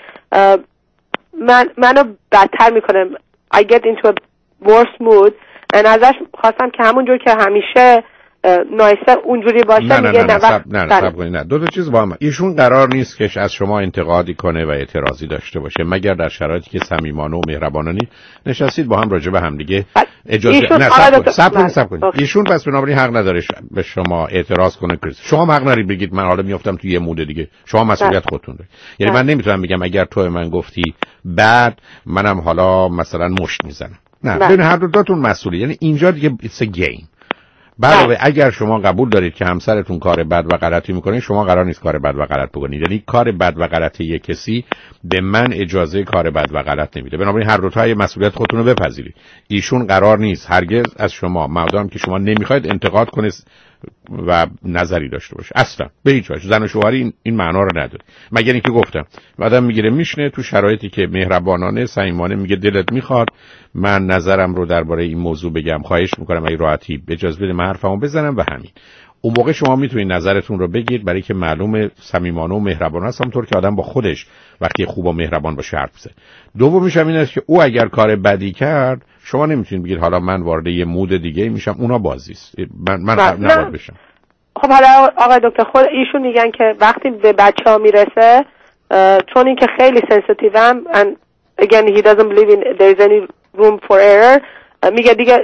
منو بدتر میکنه. I get into a worse mood and ازش خواستم که همونجور که همیشه نایسه اونجوری باشه. میگه نه دو تا چیز با هم. ایشون قرار نیست که از شما انتقادی کنه و اعتراضی داشته باشه مگر در شرایطی که صمیمانه و مهربانانه نشستید با هم راجع به هم دیگه اجازه صبر کنید. ایشون پس بنابراین حق نداره به شما اعتراض کنه. شما حق ندارید بگید من حالا میافتم توی یه مود دیگه. شما مسئولیت خودتون دارید. یعنی من نمیتونم بگم اگر تو من گفتی بعد منم حالا مثلا مشت میزنم. نه ببین هر دوتاتون مسئولی. یعنی اینجا دیگه it's a game. علاوه اگر شما قبول دارید که همسرتون کار بد و غلطی میکنه، شما قرار نیست کار بد و غلط بکنید. یعنی کار بد و غلطی یک کسی به من اجازه کار بد و غلط نمیده. بنابراین هر دو تا مسئولیت خودتون رو بپذیرید. ایشون قرار نیست هرگز از شما مادام که شما نمیخواید انتقاد کنه و نظری داشته باشه. اصلا به هیچ وجه زن و شوهری این معنا رو نداره. مگر اینکه گفتم آدم میگیره میشنه تو شرایطی که مهربانانه صمیمانه میگه دلت میخواد من نظرم رو درباره این موضوع بگم، خواهش میکنم اگه راحتی اجازه بده من حرفمو بزنم و همین. اون موقع شما میتونید نظرتون رو بگید، برای که معلومه صمیمانه و مهربان است، همونطور که آدم با خودش وقتی خوب و مهربان باشه حرف بزنه. دومیش هم این است که او اگر کار بدی کرد شما نمیتونید بگید حالا من وارد یه مود دیگه میشم، اونا بازی است. من نباید بشم. خب حالا آقای دکتر خود ایشون میگن که وقتی به بچه‌ها میرسه چون این که خیلی سنسیتیوم and again he doesn't believe in there is any room for error میگه دیگه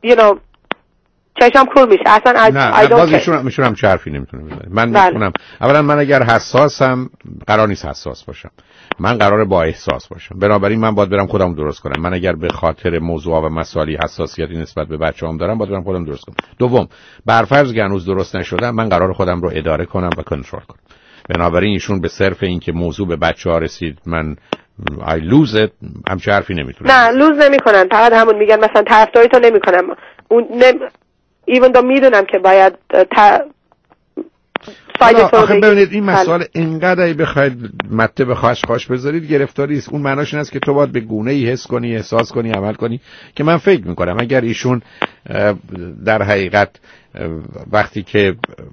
چشم کور میشه اصلا. نه باز ایشون هم چه حرفی نمیتونه بزنه. من میتونم اولا من اگر حساسم قرار نیست حساس باشم، من قراره با احساس باشم، بنابراین من باید برم خودم درست کنم. من اگر به خاطر موضوع و مسائلی حساسیتی نسبت به بچه‌ام دارم باید برم خودم درست کنم. دوم برفرض که هنوز درست نشدم من قراره خودم رو اداره کنم و کنترل کنم. بنابراین ایشون به صرف این که موضوع به بچه‌ها رسید من I lose it همچه حرفی نمیتونه. نه لوز نمیکنن، فقط همون میگن مثلا طرفداری تو نمیکنم. اون even though میدونم که باید آخه ببینید این مسئله اینقدر ای بخواید مته به خاش بذارید گرفتاری است. اون معناش این است که تو باید به گونه‌ای حس کنی، احساس کنی، عمل کنی که من فکر میکنم اگر ایشون در حقیقت وقتی که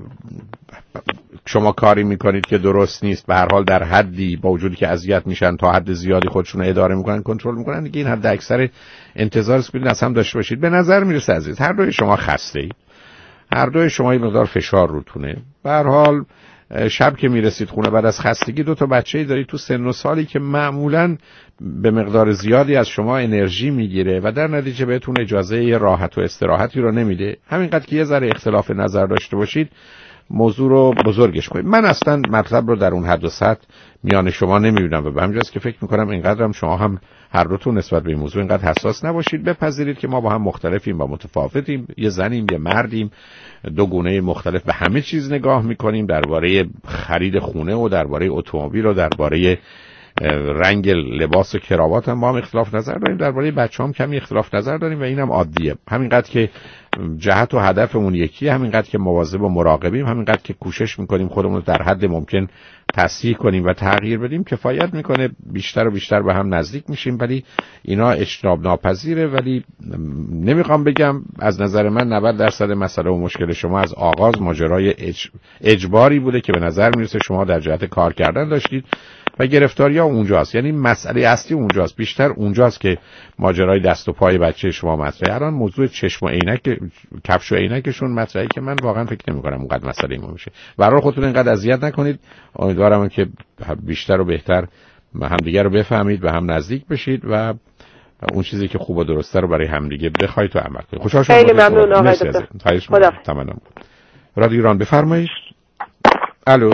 شما کاری میکنید که درست نیست به هر حال در حدی با وجودی که اذیت میشن تا حد زیادی خودشون رو اداره میکنن، کنترل میکنن دیگه، این حد اکثر انتظار است که از هم داشته باشید. به نظر میرسه عزیز هر دوی شما خسته اید، هر دوی شما یه مقدار فشار روتونه. به هر حال شب که میرسید خونه بعد از خستگی 2 تا بچه‌ای دارید تو سن و سالی که معمولاً به مقدار زیادی از شما انرژی میگیره و در نتیجه بهتون اجازه راحت و استراحتی رو نمیده. همینقدر که یه ذره اختلاف نظر داشته باشید موضوع رو بزرگش کنید. من اصلا مطلب رو در اون حد و سطح میان شما نمیبینم و به همین جاست که فکر میکنم اینقدر هم شما هم هر دوتون نسبت به این موضوع اینقدر حساس نباشید. بپذیرید که ما با هم مختلفیم و متفاوتیم، یه زنیم یه مردیم، 2 گونه مختلف به همه چیز نگاه میکنیم، درباره خرید خونه و درباره اتومبیل و درباره رنگ لباس و کراوات هم با هم اختلاف نظر داریم، درباره بچه‌هام کمی اختلاف نظر داریم و اینم عادیه. همینقدر که جهت و هدفمون یکیه، همینقدر که مواظب و مراقبیم، همینقدر که کوشش میکنیم خودمون رو در حد ممکن تصحیح کنیم و تغییر بدیم کفایت میکنه. بیشتر و بیشتر به هم نزدیک میشیم. ولی اینا اجتناب ناپذیره. ولی نمیخوام بگم از نظر من 90% مسئله و مشکل شما از آغاز ماجرای اجباری بوده که به نظر میرسه شما در جهت کار کردن داشتید و گرفتاری ها اونجاست. یعنی مسئله اصلی اونجاست، بیشتر اونجاست که ماجرای دست و پای بچه شما مطرحه. الان موضوع چشم و عینک، کفش و عینکشون مطرحه که من واقعا فکر نمی‌کنم اونقدر مسئله ما میشه. برای خودتون اینقدر اذیت نکنید. امیدوارم که بیشتر و بهتر همدیگه رو بفهمید و هم نزدیک بشید و اون چیزی که خوب و درسته رو برای همدیگه بخواید و عمل کنید. خوشحال شدم. خیلی ممنون آقای دکتر. خدا. رادیو ایران بفرمایید. الو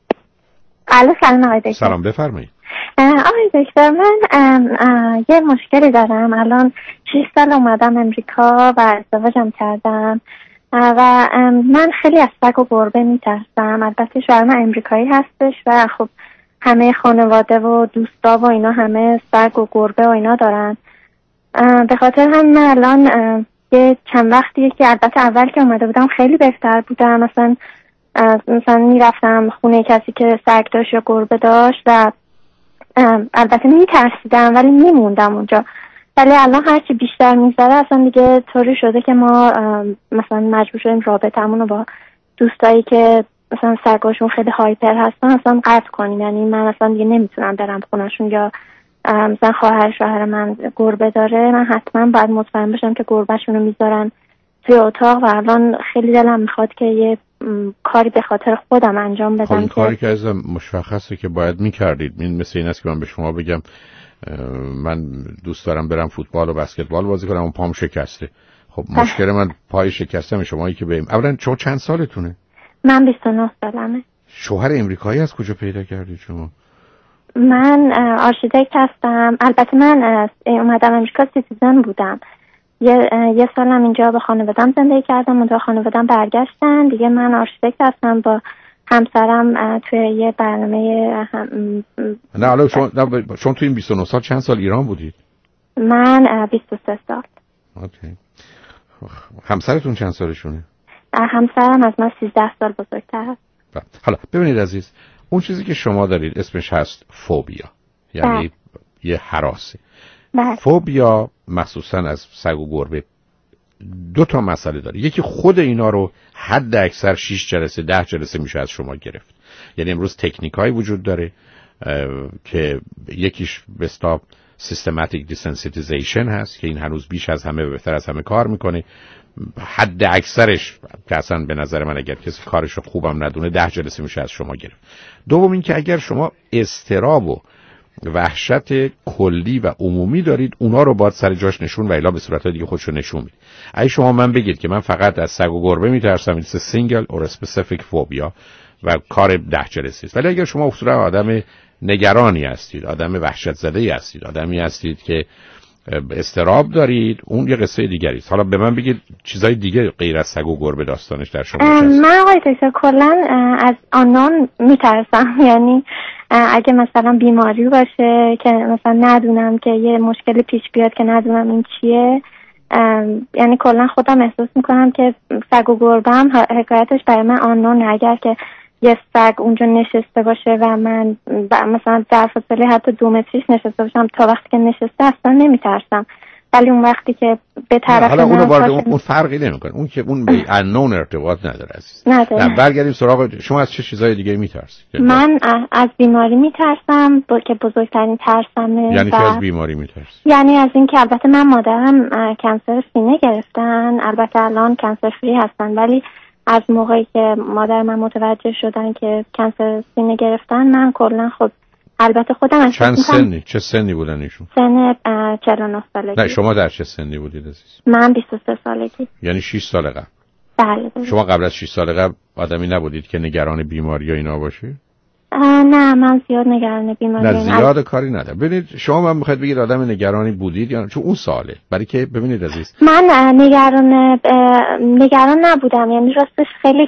سلام آقای دکتر. سلام بفرمایید. آقای دکتر من یه مشکلی دارم. الان 6 سال اومدم امریکا و ازدواجم کردم و من خیلی از سگ و گربه میترسم. البته شوهر من امریکایی هستش و خب همه خانواده و دوستا و اینا همه سگ و گربه و اینا دارن. به خاطر هم من الان یه چند وقتیه که البته اول که اومده بودم خیلی بهتر بودم. مثلا میرفتم خونه کسی که سگ داشت یا گربه داشت و البته میترسیدم ولی میموندم اونجا. ولی الان هرچی بیشتر میگذره اصلا دیگه طوری شده که ما مثلا مجبور شدیم رابطمون رو با دوستایی که مثلا سگاشون خیلی هایپر هستن اصلا قطع کنیم. یعنی من اصلا دیگه نمیتونم برم خونهشون یا مثلا شوهر من گربه داره، من حتما باید مطمئن باشم که گربهشون رو میذارن توی اتاق و الان خیلی دلم میخواد که یه کاری به خاطر خودم انجام بدم. این کاری که از مشخصه که باید میکردید. این مثل این است که من به شما بگم من دوست دارم برم فوتبال و بسکتبال بازی کنم و پام شکسته. خب مشکل من پای شکسته شمایی که بریم. اولا شما چند سالتونه؟ من 29 سالمه. شوهر امریکایی از کجا پیدا کردید شما؟ من آرشیتکت هستم. البته من اومدم امریکا سیتیزن بودم. یه سالم اینجا با خانوادم زندگی کردم، اونجا خانوادم برگشتن دیگه. من آرشیتکت هستم، با همسرم توی یه برنامه نه الان شما توی این 29 سال چند سال ایران بودید؟ من 23 سال. اوکی. همسرتون چند سالشونه؟ همسرم از من 13 سال بزرگتر هست. حالا ببینید عزیز، اون چیزی که شما دارید اسمش هست فوبیا، یعنی یه هراسه. فوبیا مخصوصا از سگ و گربه 2 تا مسئله داره. یکی خود اینا رو حد اکثر 6 جلسه 10 جلسه میشه از شما گرفت. یعنی امروز تکنیکایی وجود داره که یکیش به اصطلاح سیستماتیک دیسنسیتیزیشن هست که این هنوز بیش از همه و بهتر از همه کار میکنه. حد اکثرش که اصلا به نظر من اگر کسی کارش رو خوبم ندونه 10 جلسه میشه از شما گرفت. دوم این که اگر شما اضطراب و وحشت کلی و عمومی دارید اونا رو باید سر جاش نشون و الا به صورت دیگه خودشو نشون میده. اگه شما من بگید که من فقط از سگ و گربه میترسم، it's a single or a specific phobia و کار 10 جلسه است. ولی اگر شما اصولا آدم نگرانی هستید، آدم وحشت زده‌ای هستید، آدمی هستید که استراب دارید، اون یه قصه دیگری است. حالا به من بگید چیزای دیگه غیر از سگ و گربه داستانش در شما چیه؟ من آقای دکتر کلا از آنان میترسم. یعنی اگه مثلا بیماری باشه که مثلا ندونم که یه مشکل پیش بیاد که ندونم این چیه، یعنی کلا خودم احساس میکنم که سگ و گربه هم حکایتش برای من آنان، اگر که یه سگ اونجا نشسته باشه و من مثلا در فاصله حتی 2 متریش نشسته باشم، تا وقتی که نشسته اصلا نمیترسم. ولی اون وقتی که به طرف حالا اون فرقی نمیکنه، اون که اون به unknown ارتباط نداره عزیز. نه برگردیم سراغ شما. از چه چیزای دیگه میترسید؟ من از بیماری میترسم که بزرگترین ترسمه. یعنی که از بیماری میترسید؟ یعنی از این که البته من مادرم کنسر سینه گرفتن، البته الان کنسر فری هستن، ولی از موقعی که مادر من متوجه شدن که کنسر سینه گرفتن، من کلا خب البته خودم چه سنی بودن ایشون؟ سن 49 سالگی. نه شما در چه سنی بودید عزیز؟ من 23 سالگی. یعنی 6 سال قبل؟ بله. شما قبل از 6 سال قبل آدمی نبودید که نگران بیماری یا اینا باشید؟ نه من زیاد نگران بیماری نه زیاد کاری ندارم. ببینید شما من میخواید بگید آدم نگرانی بودید یا چون اون ساله، برای که ببینید عزیز من نگران نبودم. یعنی راستش خیلی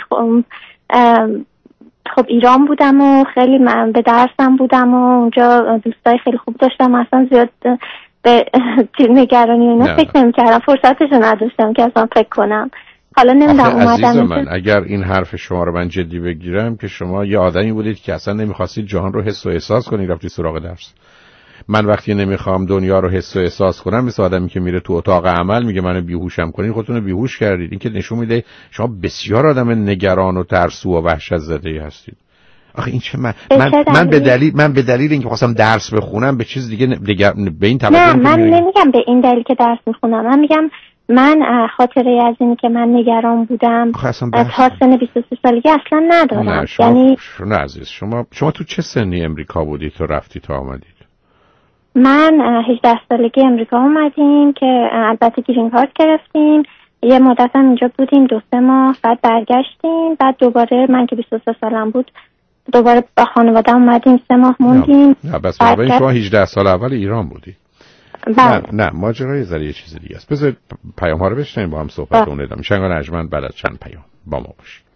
خب ایران بودم و خیلی من به درسم بودم و اونجا دوستای خیلی خوب داشتم، اصلا زیاد به نگرانی اینا فکر نمی‌کردم، فرصتشو نداشتم که اصلا فکر کنم. حالا نمیدونم عزیز من اگر این حرف شما رو من جدی بگیرم که شما یه آدمی بودید که اصلا نمیخواستید جهان رو حس و احساس کنید، رفتید سراغ درس. من وقتی نمیخوام دنیا رو حس و احساس کنم مثل آدمی که میره تو اتاق عمل میگه منو بیهوشم کنین، خودتون رو بیهوش کردید. این که نشون میده شما بسیار آدم نگران و ترسو و وحشت زده‌ای هستید. آخه این چه من به دلیل اینکه خواستم درس بخونم به چیز دیگه به این توجه نه من نمیگم به این دلیل که درس میخونم، من میگم من خاطره از اینی که من نگران بودم تا سن 23 سالگی اصلا ندارم. نه یعنی نه عزیز شما تو چه سنی امریکا بودید تو رفتی تا آمدید؟ من 18 سالگی امریکا اومدیم که البته گرین کارت گرفتیم، یه مدت هم اینجا بودیم 2-3 ماه، بعد برگشتیم، بعد دوباره من که 23 سالم بود دوباره با خانواده اومدیم 3 ماه موندیم. نه بس برای شما 18 سال اول ایران بودی؟ نه ماجرای زری یه چیز دیگه است. بذار پیام ها رو بشنویم با هم صحبت اون ادامه. شنگان ارجمند بعد از چند پیام با ما باشید.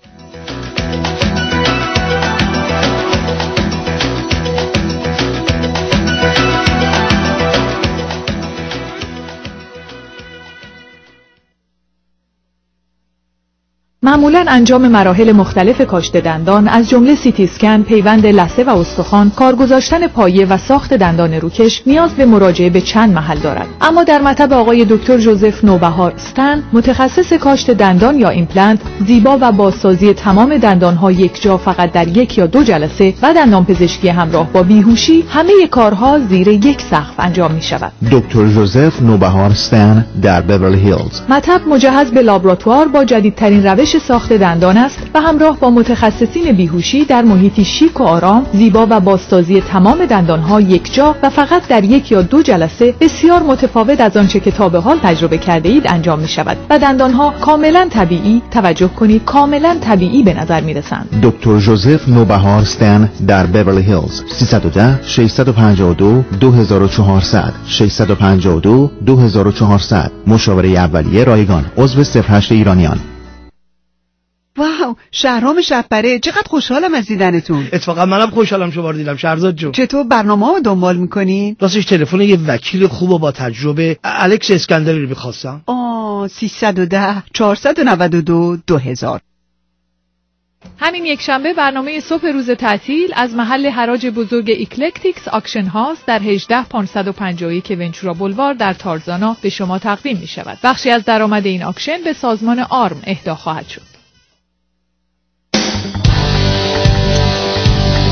معمولاً انجام مراحل مختلف کاشت دندان از جمله سیتی اسکن، پیوند لثه و استخوان، کار گذاشتن پایه و ساخت دندان روکش نیاز به مراجعه به چند محل دارد. اما در مطب آقای دکتر جوزف نوبهار استن، متخصص کاشت دندان یا ایمپلنت، زیبا و بازسازی تمام دندان‌ها یک جا فقط در 1 یا 2 جلسه و دندانپزشکی همراه با بیهوشی، همه کارها زیر یک سقف انجام می‌شود. دکتر جوزف نوبهار استن در بیورلی هیلز. مطب مجهز به لابراتوار با جدیدترین روش ساخت دندان است و همراه با متخصصین بیهوشی در محیطی شیک و آرام، زیبا و بازسازی تمام دندانها یک جا و فقط در 1 یا 2 جلسه بسیار متفاوت از آنچه که تا به حال تجربه کرده اید انجام می شود و دندانها کاملا طبیعی، توجه کنید کاملا طبیعی به نظر می رسند. دکتر جوزف نوبهار استن در بیورلی هیلز 310 652 2400 652 2400 مشاوره اولیه رایگان، عضو 08 ایرانیان. واو شهرام شب‌پره، چقدر خوشحالم از دیدنتون. اتفاقا منم خوشحالم شما رو دیدم شهرزاد جون. چطور برنامه‌ها رو دنبال می‌کنین؟ راستش تلفن یه وکیل خوب و با تجربه الکس اسکندری رو می‌خواستم. 310 492 2000. همین یک شنبه برنامه صبح روز تعطیل از محل حراج بزرگ ایکلکتیکس آکشن هاوس در 18551 ونچورا بولوار در تارزانا به شما تقدیم می شود. بخشی از درآمد این آکشن به سازمان آرم اهدا خواهد شد.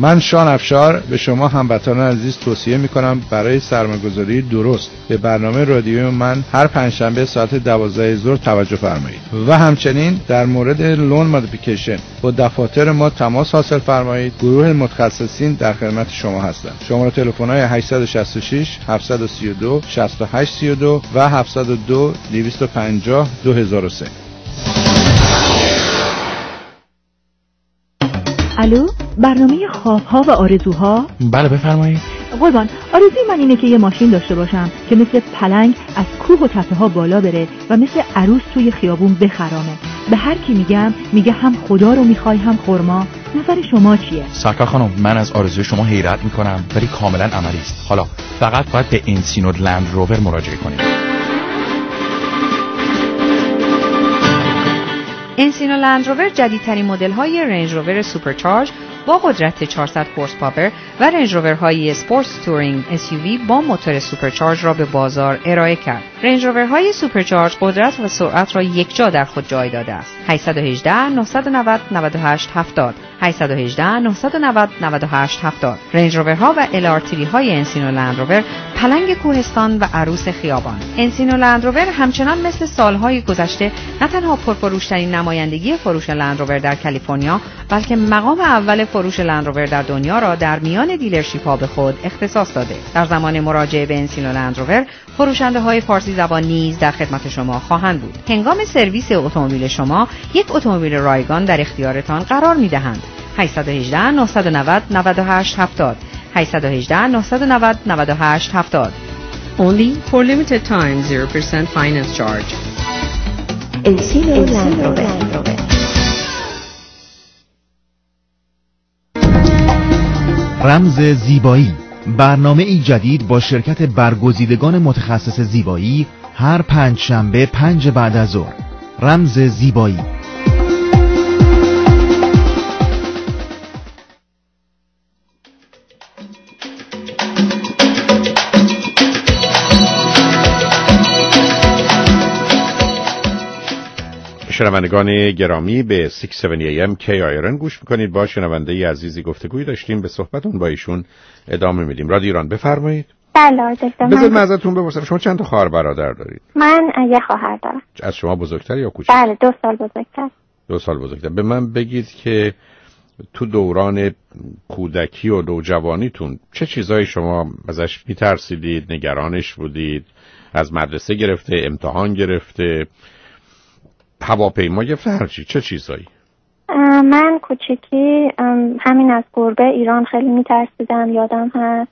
من شان افشار به شما هموطنان عزیز توصیه میکنم برای سرمایه‌گذاری درست به برنامه رادیوی من هر پنجشنبه ساعت 12 ظهر توجه فرمایید و همچنین در مورد لون مودیفیکیشن با دفاتر ما تماس حاصل فرمایید. گروه متخصصین در خدمت شما هستند. شماره تلفن‌های 866 732 6832 و 702 250 2003. الو، برنامه خوابها و آرزوها؟ بله بفرمایید. قربان، آرزوی من اینه که یه ماشین داشته باشم که مثل پلنگ از کوه و تپه ها بالا بره و مثل عروس توی خیابون بخرامه. به هر کی میگم میگه هم خدا رو میخوای هم خرما. نظر شما چیه؟ سرکار خانم، من از آرزوی شما حیرت میکنم ولی کاملا عملی است. حالا فقط باید به انسینو لند روور مراجعه کنید. انسینو لند روور جدیدترین مدل های رنج روور سوپرچارج با قدرت 400 هورس پاور و رنج روورهای اسپورتس تورینگ SUV با موتور سوپرچارج را به بازار ارائه کرد. رنج روورهای سوپرچارج قدرت و سرعت را یکجا در خود جای داده است. 818 990 98 70 818 990 98 70. رنج روورها و LR3 های انسینو لند روور پلنگ کوهستان و عروس خیابان. انسینو لند روور همچنان مثل سالهای گذشته نه تنها پرفروشترین نمایندگی فروش لند روور در کالیفرنیا، بلکه مقام اول فروش لند روور در دنیا را در میان دیلرشیپ ها به خود اختصاص داده. در زمان مراجعه به انسینو لند روور، فروشنده های فارسی زبان نیز در خدمت شما خواهند بود. هنگام سرویس اتومبیل شما، یک اتومبیل رایگان در اختیارتان قرار می‌دهند. 818 990 98 70 818 990 98 70. Only for limited time 0% finance charge. انسینو لند روور. رمز زیبایی، برنامه‌ای جدید با شرکت برگزیدگان متخصص زیبایی هر پنجشنبه 5 بعد از ظهر. رمز زیبایی. شنوندگان گرامی به 670 AM KIRN گوش میکنید. با شنونده عزیزی گفتگوی داشتیم، به صحبتون با ایشون ادامه میدیم. رادیو ایران بفرمایید. بله دکتر. بذارید من ازتون بپرسم شما چند تا خواهر برادر دارید؟ من یه خواهر دارم. از شما بزرگتر یا کوچکتر؟ بله 2 سال بزرگتر. 2 سال بزرگتر. به من بگید که تو دوران کودکی و نوجوانیتون چه چیزایی شما ازش میترسیدید، نگرانش بودید؟ از مدرسه گرفته، امتحان گرفته، هواپیما گرفته، هر چی، چه چیزایی؟ من کوچکی همین از گربه ایران خیلی میترسیدم، یادم هست.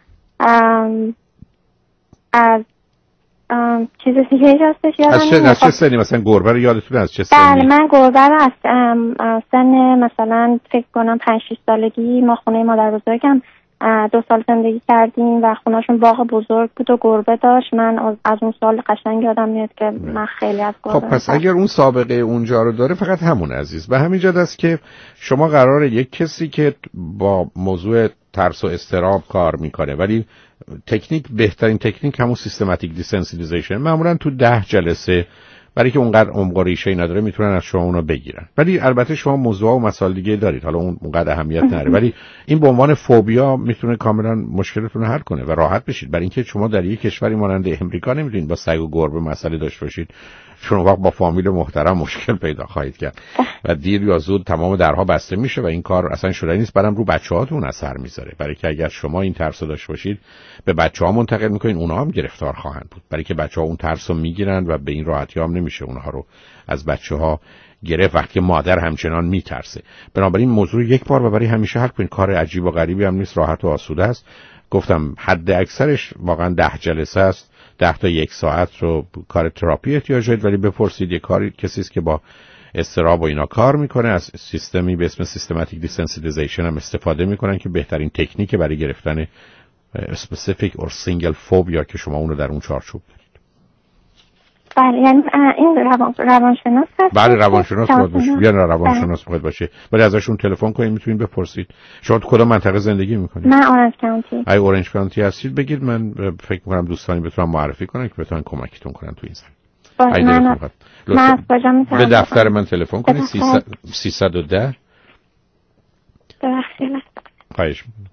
از چیز دیگه هستش یادم از چه سنی مثلا گربه رو یادتونه؟ از چه سنی؟ بله من گربه رو از سن مثلا فکر کنم 5-6 سالگی، ما خونه مادر بزرگم 2 سال زندگی کردیم و خونه‌شون باغ بزرگ بود و گربه داشت. من از اون سال قشنگ یادم میاد که من خیلی از گربه. خب پس اگر اون سابقه اونجا رو داره فقط همون عزیز. به همین جد است که شما قراره یک کسی که با موضوع ترس و اضطراب کار میکنه، ولی تکنیک، بهترین تکنیک همون سیستماتیک دیسنسیتیزیشن، معمولا تو 10 جلسه، برای که اونقدر عمق و ریشه‌ای نداره، میتونن از شما اونو بگیرن. ولی البته شما موضوع و مسائل دیگه دارید، حالا اونقدر اهمیت نداره، ولی این به عنوان فوبیا میتونه کاملا مشکلتون رو حل کنه و راحت بشید. برای اینکه شما در یک کشوری مانند امریکا نمیتونید با سگ و گربه مسئله داشته باشید، چون وقت با فامیل محترم مشکل پیدا خواهید کرد و دیر یا زود تمام درها بسته میشه و این کار اصلا شدنی نیست. برام رو بچه‌هاتون اثر میذاره، برای که اگر شما این ترس رو داشته باشید به بچه‌ها منتقل میکنین، اونها هم گرفتار خواهند بود، برای که بچه‌ها اون ترس رو میگیرن و به این راحتی هم نمیشه اونها رو از بچه‌ها گرفت وقتی مادر همچنان میترسه. بنابراین موضوع یک بار و برای همیشه حل کنین. کار عجیب و غریبی هم نیست، راحت و آسوده است. گفتم حد اکثرش واقعا 10 جلسه است، 10 تا 1 ساعت رو کار تراپی احتیاج دارید، ولی بپرسید یه کاری کسی است که با استراب و اینا کار میکنه، از سیستمی به اسم سیستماتیک دیسنسیتیزیشن هم استفاده میکنن که بهترین تکنیک برای گرفتن اسپسیفیک اور سینگل فوبیا که شما اونو در اون چارچوب دارید. بله یعنی این روانشناس هست؟ بله روانشناس باید باشه، بیان روانشناس باید باشه، ولی ازشون تلفن کنید، میتونید بپرسید. شما تو کدوم منطقه زندگی میکنید؟ من اورنج کانتی. ای اورنج کانتی هستید بگید، من فکر میکنم دوستانی بتونم معرفی کنن که بتونن کمکتون کنن تو این زمینه. من از کجا میتونم به دفتر من تلفن کنید 310 ببخشید خواهش میکنم.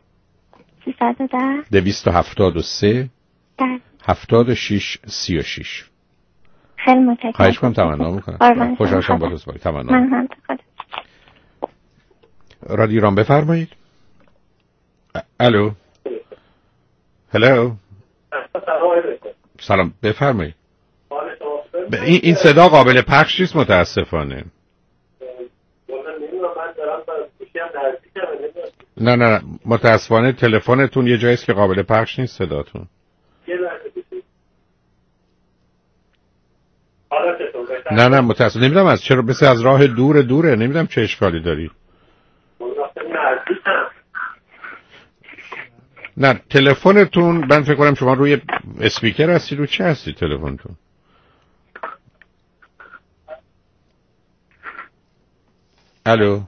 310 273 76 36. خیلی متشکرم. خواهش کنم، تمنا میکنم. خوشحال شدم با تو تمنا. من هم رادیو ایران بفرمایید. الو. هلو. سلام، بفرمایید. این صدا قابل پخش نیست متاسفانه. نه متاسفانه تلفنتون یه جاییست که قابل پخش نیست صداتون. نه متاسفانه نمیدونم از چرا، بس از راه دوره نمیدونم چه اشکالی داری. نه تلفنتون، من فکر کنم شما روی اسپیکر هستی. رو چه هستی تلفنتون؟ الو.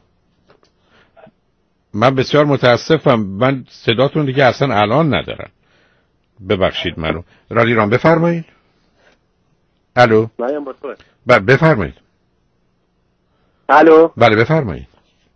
من بسیار متاسفم، من صداتون دیگه اصلا الان ندارم، ببخشید منو. رادیو ایران بفرمایید. الو. بله بفرمایید. الو. بله بفرمایید.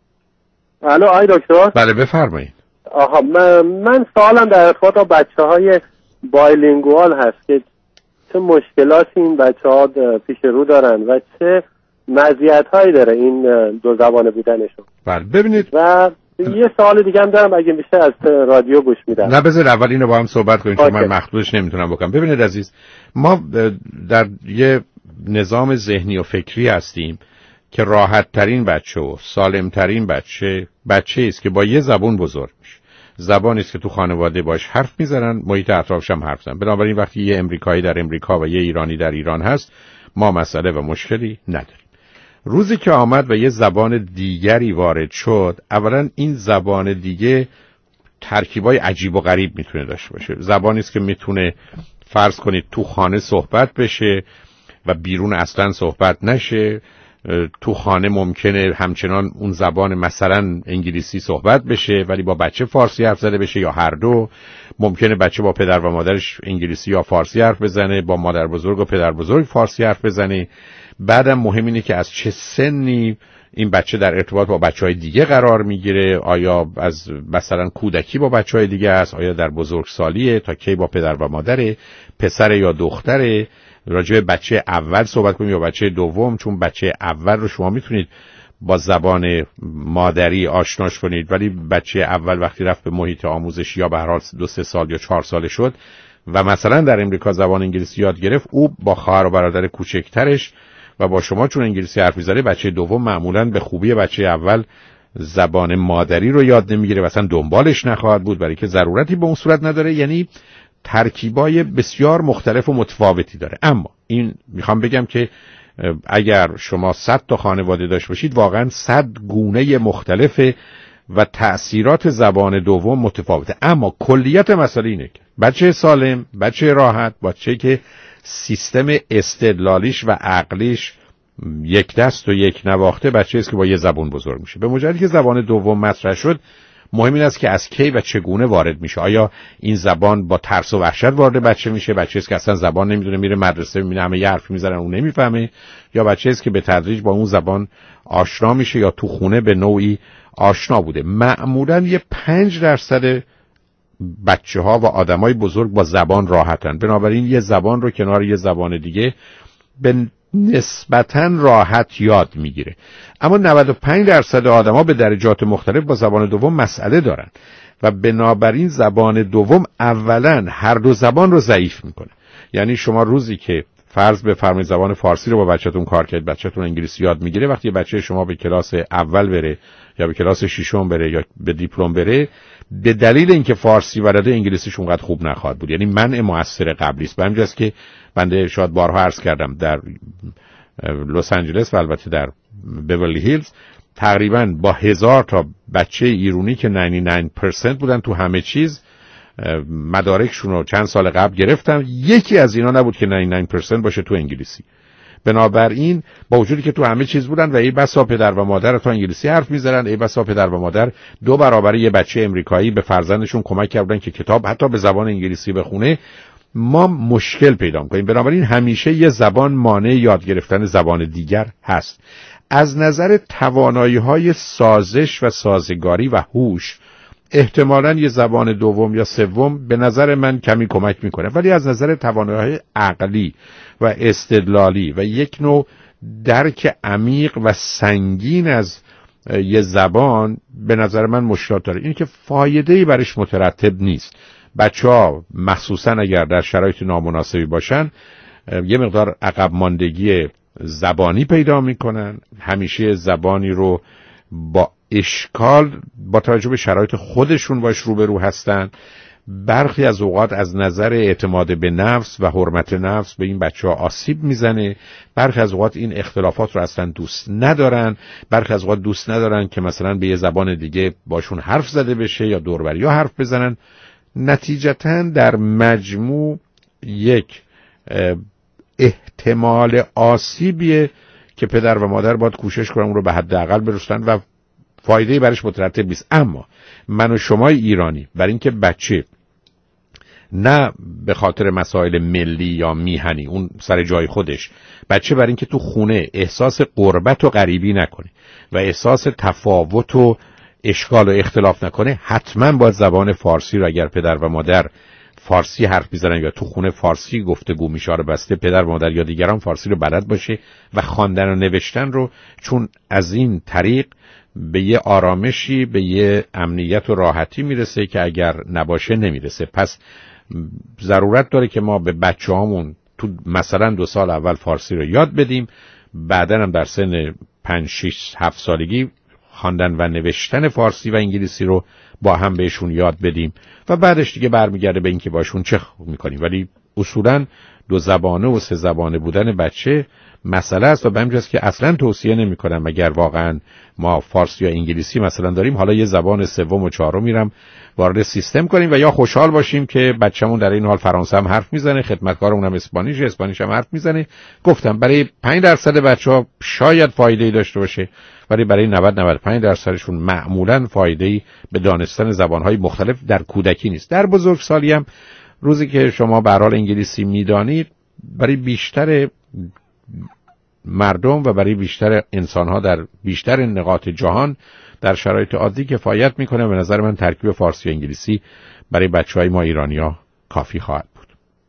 الو آی دکتر. بله بفرمایید. آها من سوالم در ارتباط با بچه‌های بایلینگوال هست که چه مشکلاتی این بچه‌ها پیش رو دارن و چه مزیت‌هایی داره این دو زبانه بودنشون. بله ببینید، و یه سوال دیگه هم دارم اگه میشه از رادیو گوش میدم. نه بذار اول اینو با هم صحبت کنیم چون من مخدوش نمیتونم بکنم. ببینید عزیز، ما در یه نظام ذهنی و فکری هستیم که راحت ترین بچه و سالم ترین بچه است که با یه زبان بزرگ میشه. زبانی است که تو خانواده باش حرف میزنن، محیط اطرافش هم حرف میزنن. بنابراین وقتی یه امریکایی در امریکا و یه ایرانی در ایران هست، ما مسئله و مشکلی نداریم. روزی که آمد و یه زبان دیگری وارد شد، اولا این زبان دیگه ترکیبای عجیب و غریب میتونه داشته باشه. زبانی است که میتونه فرض کنید تو خانه صحبت بشه و بیرون اصلا صحبت نشه. تو خانه ممکنه همچنان اون زبان مثلا انگلیسی صحبت بشه ولی با بچه فارسی حرف زده بشه، یا هر دو. ممکنه بچه با پدر و مادرش انگلیسی یا فارسی حرف بزنه، با مادر بزرگ و پدر بزرگ فارسی حرف بزنه. بعدم مهم اینه که از چه سنی این بچه در ارتباط با بچهای دیگه قرار میگیره. آیا از مثلا کودکی با بچهای دیگه است، آیا در بزرگسالیه، تا کی با پدر و مادره، پسر یا دختره. راجع به بچه اول صحبت کنیم یا بچه دوم، چون بچه اول رو شما میتونید با زبان مادری آشناش کنید، ولی بچه اول وقتی رفت به محیط آموزشی یا به هر حال 2-3 سال یا 4 ساله شد و مثلا در امریکا زبان انگلیسی یاد گرفت، او با خواهر و برادر کوچکترش و با شما چون انگلیسی حرف می‌زنه، بچه دوم معمولاً به خوبی بچه اول زبان مادری رو یاد نمیگیره و اصلا دنبالش نخواهد بود، برای که ضرورتی به اون صورت نداره. یعنی ترکیبای بسیار مختلف و متفاوتی داره. اما این میخوام بگم که اگر شما 100 تا خانواده داشت باشید، واقعا 100 گونه مختلفه و تأثیرات زبان دوم متفاوته. اما کلیت مسئله اینه که بچه سالم، بچه راحت، بچه که سیستم استدلالیش و عقلیش یک دست و یک نواخته، بچه است که با یه زبان بزرگ میشه. به مجردی که زبان دوم مطرح شد، مهم این است که از کی و چگونه وارد میشه. آیا این زبان با ترس و وحشت وارد بچه میشه، بچه است که اصلا زبان نمیدونه، میره مدرسه میبینه همه یه حرفی میزنن اون نمیفهمه، یا بچه است که به تدریج با اون زبان آشنا میشه یا تو خونه به نوعی آشنا بوده. معمولاً یه 5% بچه‌ها و آدمای بزرگ با زبان راحتن، بنابراین یه زبان رو کنار یه زبان دیگه به نسبتاً راحت یاد میگیره. اما 95% آدم‌ها به درجات مختلف با زبان دوم مسئله دارن و بنابراین زبان دوم اولاً هر دو زبان رو ضعیف میکنه. یعنی شما روزی که فرض بفرمایید زبان فارسی رو با بچه‌تون کار کرد، بچه‌تون انگلیسی یاد میگیره، وقتی بچه شما به کلاس اول بره یا به کلاس ششم بره یا به دیپلم بره، به دلیل اینکه فارسی بلده انگلیسیش اونقدر خوب نخواهد بود. یعنی منع مؤثر قبلی است. به همین جاست که بنده شاید بارها عرض کردم در لس آنجلس و البته در بیورلی هیلز تقریبا با 1000 تا بچه ایرانی که 99% بودن تو همه چیز، مدارکشون رو چند سال قبل گرفتم، یکی از اینا نبود که 99% باشه تو انگلیسی. بنابراین با وجودی که تو همه چیز بودن و ای بسا پدر و مادر تا انگلیسی حرف می‌زدن، ای بسا پدر و مادر 2 برابر یه بچه امریکایی به فرزندشون کمک کردن که کتاب حتی به زبان انگلیسی بخونه، ما مشکل پیدا می‌کنیم. بنابراین همیشه یه زبان مانع یاد گرفتن زبان دیگر هست. از نظر توانایی‌های سازش و سازگاری و هوش، احتمالاً یه زبان دوم یا سوم به نظر من کمی کمک میکنه، ولی از نظر توانایی عقلی و استدلالی و یک نوع درک عمیق و سنگین از یه زبان به نظر من مشکلات داره. این که فایده‌ای برش مترتب نیست. بچه‌ها مخصوصاً اگر در شرایط نامناسبی باشن یه مقدار عقب ماندگی زبانی پیدا میکنن، همیشه زبانی رو با اشکال با توجه به شرایط خودشون باش روبرو هستن. برخی از اوقات از نظر اعتماد به نفس و حرمت نفس به این بچه‌ها آسیب میزنه. برخی از اوقات این اختلافات رو اصلا دوست ندارن. برخی از اوقات دوست ندارن که مثلا به یه زبان دیگه باشون حرف زده بشه یا دور و بریا حرف بزنن. نتیجتاً در مجموع یک احتمال آسیبیه که پدر و مادر باید کوشش کنن اون رو به حداقل برسونن و فایده‌ای برش مترتب نیست. اما من و شما ایرانی برای اینکه بچه نه به خاطر مسائل ملی یا میهنی اون سر جای خودش، بچه برای اینکه تو خونه احساس غربت و غریبی نکنه و احساس تفاوت و اشکال و اختلاف نکنه، حتما باید زبان فارسی رو اگر پدر و مادر فارسی حرف میزنن یا تو خونه فارسی گفتگو میشه رو بسته پدر و مادر یا دیگران فارسی رو بلد باشه و خواندن و نوشتن رو، چون از این طریق به یه آرامشی به یه امنیت و راحتی میرسه که اگر نباشه نمیرسه. پس ضرورت داره که ما به بچه‌هامون تو مثلا 2 سال اول فارسی رو یاد بدیم، بعدن هم در سن 5 6 7 سالگی خواندن و نوشتن فارسی و انگلیسی رو با هم بهشون یاد بدیم و بعدش دیگه برمیگرده به اینکه باشون چه میکنیم. ولی اصولاً 2 زبانه و 3 زبانه بودن بچه مسئله است و به همین جاست که اصلا توصیه نمی‌کنم اگر واقعا ما فارسی یا انگلیسی مثلا داریم حالا یه زبان سوم و چهارم میرم وارد سیستم کنیم و یا خوشحال باشیم که بچه‌مون در این حال فرانسه هم حرف میزنه، خدمتکارمون هم اسپانیش هم حرف میزنه. گفتم برای 5% بچه‌ها شاید فایده‌ای داشته باشه، ولی برای 90-95% معمولاً فایده‌ای به دانستن زبان‌های مختلف در کودکی نیست. در بزرگسالی هم روزی که شما به هر حال انگلیسی میدانید برای بیشتر مردم و برای بیشتر انسان‌ها در بیشتر نقاط جهان در شرایط عادی کفایت میکنه. به نظر من ترکیب فارسی و انگلیسی برای بچه‌های ما ایرانی‌ها کافی خواهد بود.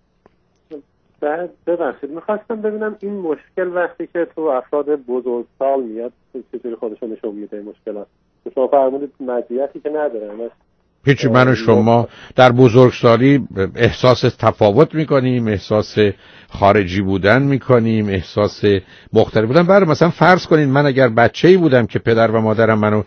بعد ببخشید میخواستم ببینم این مشکل وقتی که تو افراد بزرگسال میاد چطوری خودشون نشون میده مشکلات؟ شما فرمودید مزیتی که نداره. هیچی، من و شما در بزرگسالی احساس تفاوت میکنیم، احساس خارجی بودن میکنیم، احساس مختلف بودن. برای مثلا فرض کنین من اگر بچه‌ای بودم که پدر و مادرم منو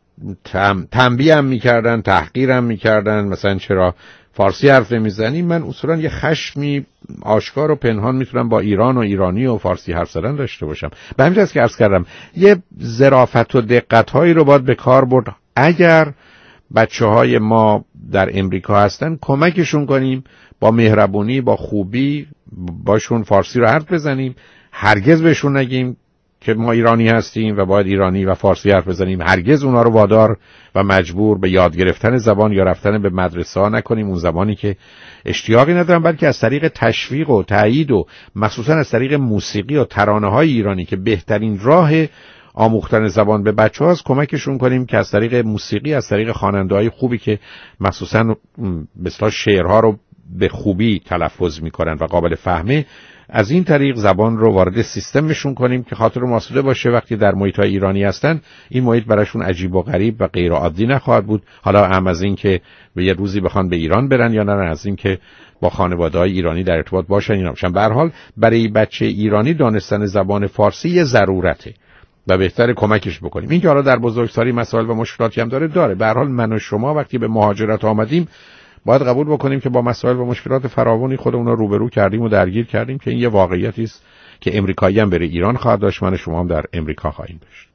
تنبیهم میکردن، تحقیرم میکردن، مثلا چرا فارسی حرف نمیزنی، من اصولا یه خشمی آشکار و پنهان میتونم با ایران و ایرانی و فارسی حرف زدن داشته باشم. به همین جاست که عرض کردم یه ظرافت و دقت‌هایی رو باید به کار برد. اگر بچه‌های ما در امریکا هستن کمکشون کنیم، با مهربونی، با خوبی باشون فارسی رو حرف بزنیم. هرگز بهشون نگیم که ما ایرانی هستیم و باید ایرانی و فارسی حرف بزنیم. هرگز اونا رو وادار و مجبور به یاد گرفتن زبان یا رفتن به مدرسه ها نکنیم، اون زبانی که اشتیاقی ندارن، بلکه از طریق تشویق و تایید و مخصوصا از طریق موسیقی و ترانه‌های ایرانی که بهترین راه آموختن زبان به بچه‌هاست کمکشون کنیم که از طریق موسیقی، از طریق خواننده‌های خوبی که مخصوصا مثلا شعرها رو به خوبی تلفظ می‌کنن و قابل فهمه، از این طریق زبان رو وارد سیستمشون کنیم که خاطر ماسوده باشه وقتی در محیط‌های ایرانی هستن این محیط براشون عجیب و غریب و غیر عادی نخواهد بود. حالا هم از این که به یه روزی بخوان به ایران برن یا نه از این که با خانواده‌های ایرانی در ارتباط باشن اینا باشن. به هر حال برای بچه ایرانی دانستن زبان فارسی یه ضرورته و بهتره کمکش بکنیم. این که حالا در بزرگسالی مسائل و مشکلاتی هم داره. به هر حال من و شما وقتی به مهاجرت آمدیم باید قبول بکنیم که با مسائل و مشکلات فراوانی خودمون رو روبرو کردیم و درگیر کردیم که این یه واقعیتی است که امریکایی هم بره ایران خواهد داشت، من و شما هم در امریکا خواهیم داشت.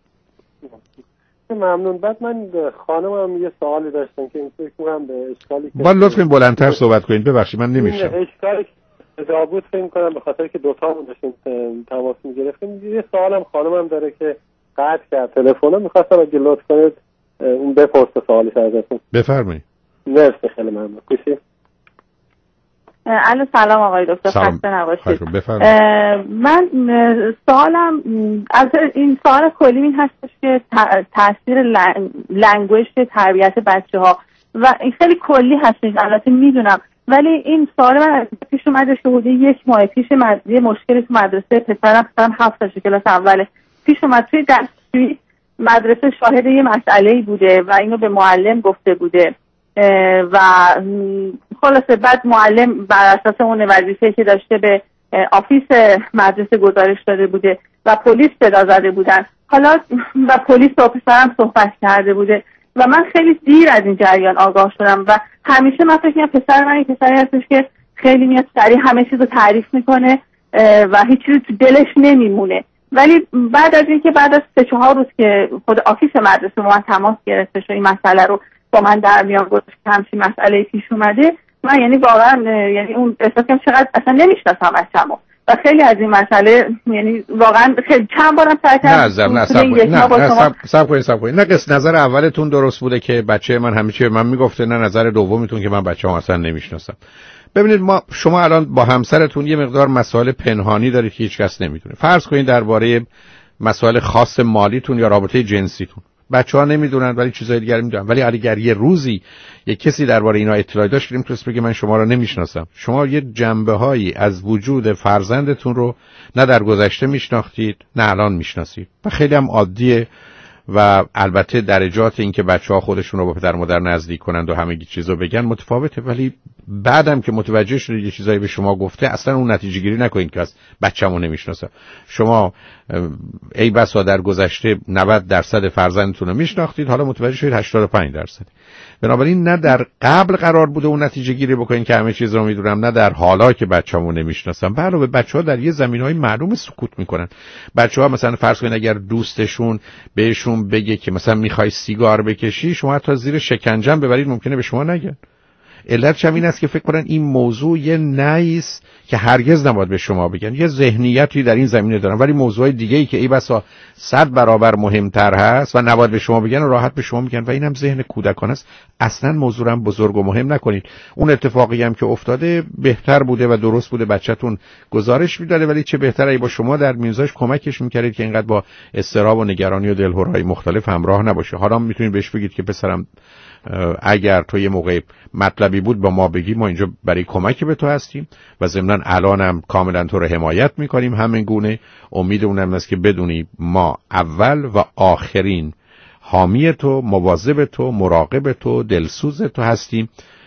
ممنون. بعد من خانمم یه سوالی داشتم که این فکر کنم به اشکالی که با لطفاً بلندتر صحبت کنید. ببخشید من نمیشم. اشکالی که بود فکر کنم به خاطر که دو تامون داشتیم تماس می‌گرفتیم. یه سوالم خانمم داره که قطع کرد تلفنو، می‌خواستم اگه لطف کنید اون بپرسه سوالش ازتون. بفرمایید. مرسی، خیلی ممنون. کوشی. الو سلام آقای دکتر، خسته نباشید. من سوالم از این سوال کلی این هستش که تاثیر لنگویج تربیت بچه‌ها و این خیلی کلی هستش البته میدونم، ولی این سوال من پیش اومده حدود 1 ماه پیش یه مشکلی تو مدرسه پسرم 7 سالشه کلاس اوله پیش اومد. توی دستشویی مدرسه شاهد یه مسئله‌ای بوده و اینو به معلم گفته بوده و خلاصه بعد معلم بر اساس اون وظیفه‌ای که داشته به آفیس مدرسه گزارش داده بوده و پلیس صدا زده بودن. حالا و پلیس با پسرم صحبت کرده بوده و من خیلی دیر از این جریان آگاه شدم و همیشه من فکر می‌کنم پسر من یه پسری هستش که خیلی میاد سریع همه چیزو تعریف میکنه و هیچ چیزی تو دلش نمیمونه. ولی بعد از اینکه بعد از 3-4 روز که خود آفیس مدرسه با من تماس گرفته و این مسئله رو با من در میان گذاشت که همچین مسئله پیش اومده، من یعنی واقعا یعنی اون احساس کردم چقدر اصلا نمیشناسم بچه‌مو و خیلی از این مسئله یعنی واقعا خیلی چند بارم سعی کردم. صبر کنید. نه نظر اولتون درست بوده که بچه من همیشه من میگفته، نه نظر دومتون که من بچه‌مو اصلا نمیشناسم. ببینید شما الان با همسرتون یه مقدار مسائل پنهانی دارید که هیچ کس نمیدونه. فرض کنید درباره مسائل خاص مالیتون یا رابطه جنسیتون بچه‌ها نمیدونن ولی چیزای دیگه میدونن. ولی اگر یه روزی یک کسی درباره اینا اطلاعی داشت که میتونست بگه من شما رو نمیشناسم. شما یه جنبه‌هایی از وجود فرزندتون رو نه در گذشته میشناختید نه الان میشناسید و خیلی هم عادیه و البته درجات این که بچه‌ها خودشون رو با پدر مادر نزدیک کنند و همه چیزو بگن متفاوته. ولی بعدم که متوجه شدید یه چیزایی به شما گفته اصلا اون نتیجه گیری نکنید که از بچه‌مو نمیشناسم. شما ای بسا در گذشته 90% فرزندتون رو میشناختید، حالا متوجه شدید 85%. بنابراین نه در قبل قرار بوده اون نتیجه گیری بکنین که همه چیز رو میدونم، نه در حالا که بچه‌مو نمیشناسم. علاوه بچه‌ها در یه زمینه‌های معلوم سکوت میکنن. بچه‌ها مثلا فرض کنید اگر دوستشون بهشون بگه که مثلا میخوای سیگار بکشی، شما تا زیر شکنجه ببرید ممکنه به شما نگن. علتش هم این است که فکر کنن این موضوع یه نیست که هرگز نباید به شما بگن. یه ذهنیتی در این زمینه دارن، ولی موضوعای دیگه‌ای که ای بسا 100 برابر مهمتر هست و نباید به شما بگن و راحت به شما میگن و اینم ذهن کودکانه است. اصلا موضوع رو بزرگ و مهم نکنید. اون اتفاقی هم که افتاده بهتر بوده و درست بوده، بچه‌تون گزارش میداده، ولی چه بهتره ای با شما در میانش کمکش میکردید که اینقدر با اضطراب و نگرانی و دلهرهای مختلف همراه نباشه. حالا میتونید بهش بگید که پسرم اگر تو یه موقع مطلبی بود با ما بگی، ما اینجا برای کمک به تو هستیم و ضمناً الانم کاملا تو رو حمایت میکنیم همین گونه. امید اونم است که بدونی ما اول و آخرین حامی تو، مواظب تو، مراقب تو، دلسوز تو هستیم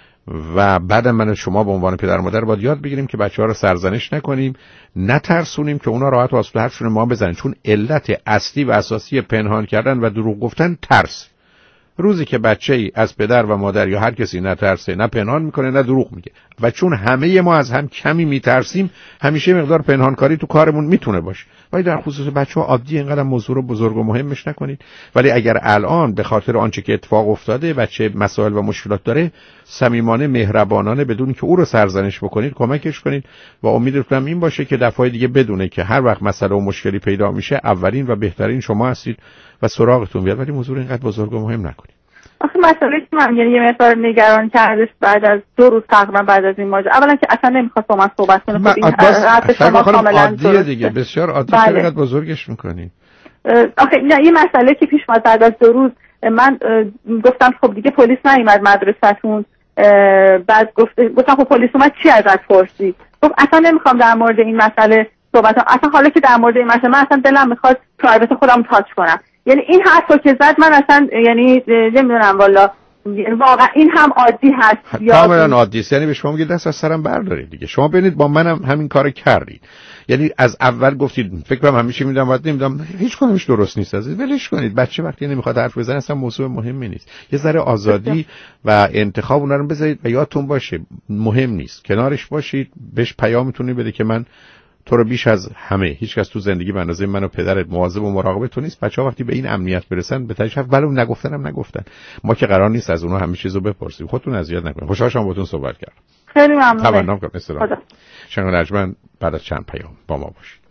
و بعد من شما به عنوان پدر مادر باید یاد بگیریم که بچه‌ها رو سرزنش نکنیم، نترسونیم که اونا راحت واسه حرفشون ما بزنن، چون علت اصلی و اساسی پنهان کردن و دروغ گفتن ترس. روزی که بچه‌ای از پدر و مادر یا هر کسی نترسه، نه پنهان میکنه نه دروغ میگه، و چون همه ما از هم کمی میترسیم همیشه مقدار پنهانکاری تو کارمون میتونه باشه. ولی در خصوص بچه‌ها عادی اینقدر موضوع رو بزرگ و مهمش نکنید. ولی اگر الان به خاطر آنچه که اتفاق افتاده بچه مسائل و مشکلات داره، صمیمانه مهربانانه بدون که او رو سرزنش بکنید کمکش کنید و امیدم این باشه که دفعه دیگه بدونه که هر وقت مسئله و مشکلی پیدا میشه اولین و بهترین شما هستید و سراغتون بیاد. ولی موضوع اینقدر بزرگ و مهم نکنید. آخه مسئله که من یه مقدار نگران کردش بعد از 2 روز تقریبا بعد از این ماجرا، اولا که اصلا نمیخواست با من صحبت کنه. خب این حرف شما کاملا عادیه دیگه، بسیار عادی. چقدر بزرگش میکنین؟ آخه نه، یه مسئله که پیش اومد بعد از 2 روز من گفتم خب دیگه پلیس نیومد مدرسه‌تون، بعد گفتم خب پلیس اومد چی ازت پرسید؟ گفت اصلا نمیخوام در مورد این مسئله صحبت کنم، اصلا حالا که در مورد این مسئله من اصلا دلم میخواد پرایوت خودم تاچ کنم. یعنی این حرفو که زد من اصلا یعنی نمیدونم والا واقعا این هم عادی هست یا کاملا عادی است. یعنی به شما میگه دست از سرم بردارید دیگه. شما ببینید با منم همین کارو کردید. یعنی از اول گفتید فکر کنم همیشه میدم بعد نمیدم، هیچ کدومش درست نیست، از ولش کنید. بچه وقتی نمیخواد حرف بزنه اصلا موضوع مهمی نیست. یه ذره آزادی و انتخاب اونها رو بذارید و یادتون باشه مهم نیست، کنارش باشید، بهش پیامتون بده که من تو رو بیش از همه هیچ کس تو زندگی به اندازه من و پدرت مواظب و مراقب تو نیست. بچه‌ها وقتی به این امنیت برسن به تاش ولو نگفتنم نگفتن، ما که قرار نیست از اونها همه چیزو بپرسیم. خودتون اذیت نکنید. خوشحال شدم باهاتون صحبت کردم. خیلی ممنون. تمام کنم. استراحت. شنگ نجمن بعد از چند پیام با ما باشید.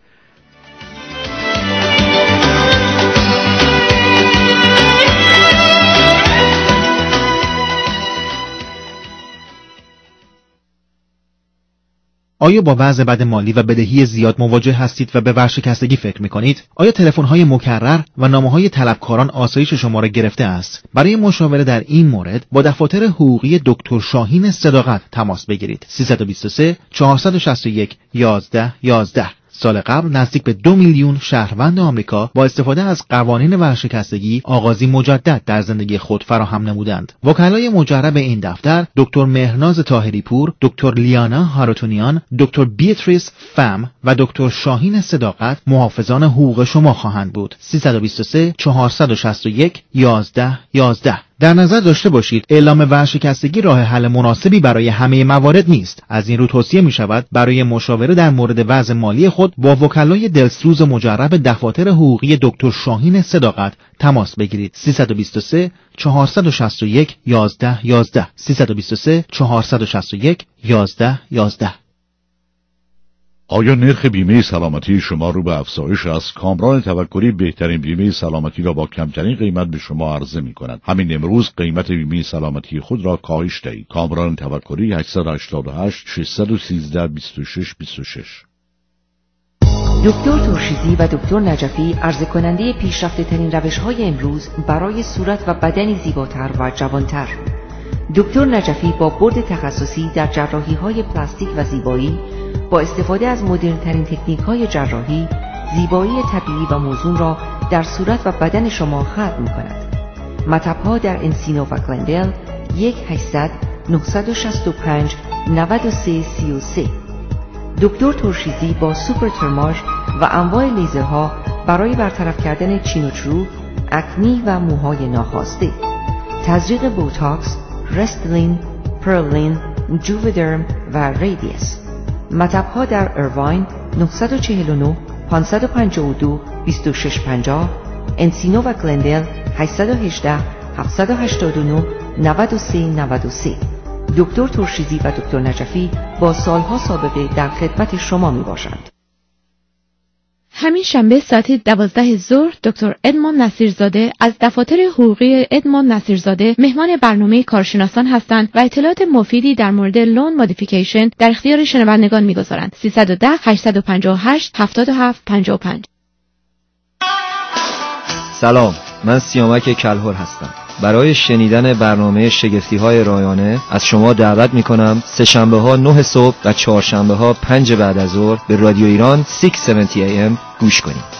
آیا با وضع بد مالی و بدهی زیاد مواجه هستید و به ورشکستگی فکر می‌کنید؟ آیا تلفن‌های مکرر و نامه‌های طلبکاران آسایش شما را گرفته است؟ برای مشاوره در این مورد با دفاتر حقوقی دکتر شاهین صداقت تماس بگیرید. 323 461 11 11. سال قبل نزدیک به 2 میلیون شهروند آمریکا با استفاده از قوانین ورشکستگی آغازی مجدد در زندگی خود فراهم نمودند. وکلای مجرب این دفتر دکتر مهرناز طاهری پور، دکتر لیانا هاراتونیان، دکتر بیتریس فم و دکتر شاهین صداقت محافظان حقوق شما خواهند بود. 323 461 11 11. در نظر داشته باشید اعلام ورشکستگی راه حل مناسبی برای همه موارد نیست. از این رو توصیه می شود برای مشاوره در مورد وضع مالی خود با وکلای دلسوز مجرب دفاتر حقوقی دکتر شاهین صداقت تماس بگیرید. 323 461 11 11. 323 461 11 11. آیا نرخ بیمه سلامتی شما رو به افزایش است؟ کامران توکلی بهترین بیمه سلامتی را با کمترین قیمت به شما عرضه می کند. همین امروز قیمت بیمه سلامتی خود را کاهش دهید. کامران توکلی 888 613 26 26. دکتر ترشیزی و دکتر نجفی عرضه کننده پیشرفته ترین روش های امروز برای صورت و بدنی زیباتر و جوانتر. دکتر نجفی با برد تخصصی در جراحی های پلاستیک و زیبایی با استفاده از مدرن ترین تکنیک های جراحی، زیبایی طبیعی و موزون را در صورت و بدن شما خلق می کند. مطب‌ها در انسینو و گلندل 1-800-965-9333. دکتر ترشیزی با سوپر ترماژ و انواع لیزرها برای برطرف کردن چین و چروک، اکنی و موهای ناخواسته. تزریق بوتاکس، رستلین، پرلین، جوودرم و ریدیس. مطب‌ها در ایرواین 949 552 2650، انسینو و گلندل 818 789 9393. دکتر ترشیزی و دکتر نجفی با سالها سابقه در خدمت شما می باشند. همین شنبه ساعت 12 ظهر دکتر ادموند نصیرزاده از دفاتر حقوقی ادموند نصیرزاده مهمان برنامه کارشناسان هستند و اطلاعات مفیدی در مورد لون مودیفیکیشن در اختیار شنوندگان می‌گذارند. 310 858 7755. سلام، من سیامک کلهر هستم. برای شنیدن برنامه شگفتی‌های رایانه از شما دعوت می‌کنم سه‌شنبه‌ها 9 صبح و چهارشنبه‌ها 5 بعد از ظهر به رادیو ایران 670 AM گوش کنید.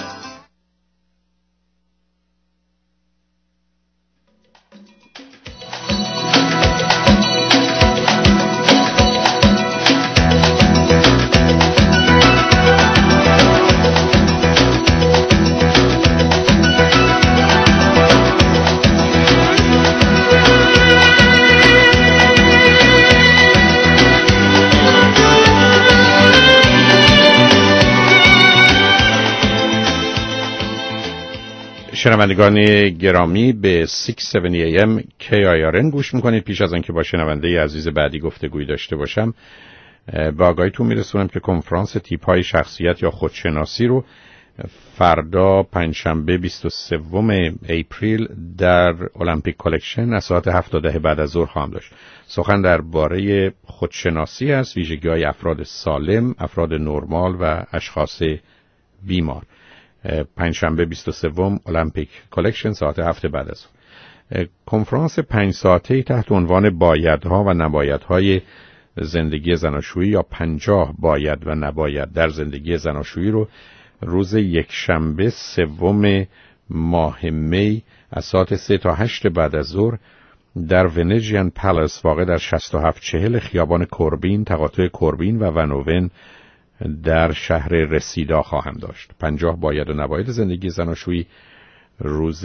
شنوندگان گرامی به 670 AM KIRN گوش میکنید. پیش از آنکه با شنونده عزیز بعدی گفتگویی داشته باشم به آگاهیتون میرسونم که کنفرانس تیپ های شخصیت یا خودشناسی رو فردا پنجشنبه 23 اپریل در المپیک کالکشن از ساعت 7 تا 10 بعد از ظهر خواهم داشت. سخن درباره خودشناسی است، ویژگی‌های افراد سالم، افراد نرمال و اشخاص بیمار. پنجشنبه 23 المپیک کالکشن ساعت 7 بعد از ظهر. کنفرانس 5 ساعته‌ای تحت عنوان بایدها و نبایدهای زندگی زناشویی یا 50 باید و نباید در زندگی زناشویی رو روز یکشنبه 3 ماه می از ساعت 3 تا 8 بعد از ظهر در ونیجیان پالاس واقع در 6740 خیابان کوربین، تقاطع کوربین و ونوون در شهر رسیدا خواهم داشت. 50 باید و نباید زندگی زناشویی روز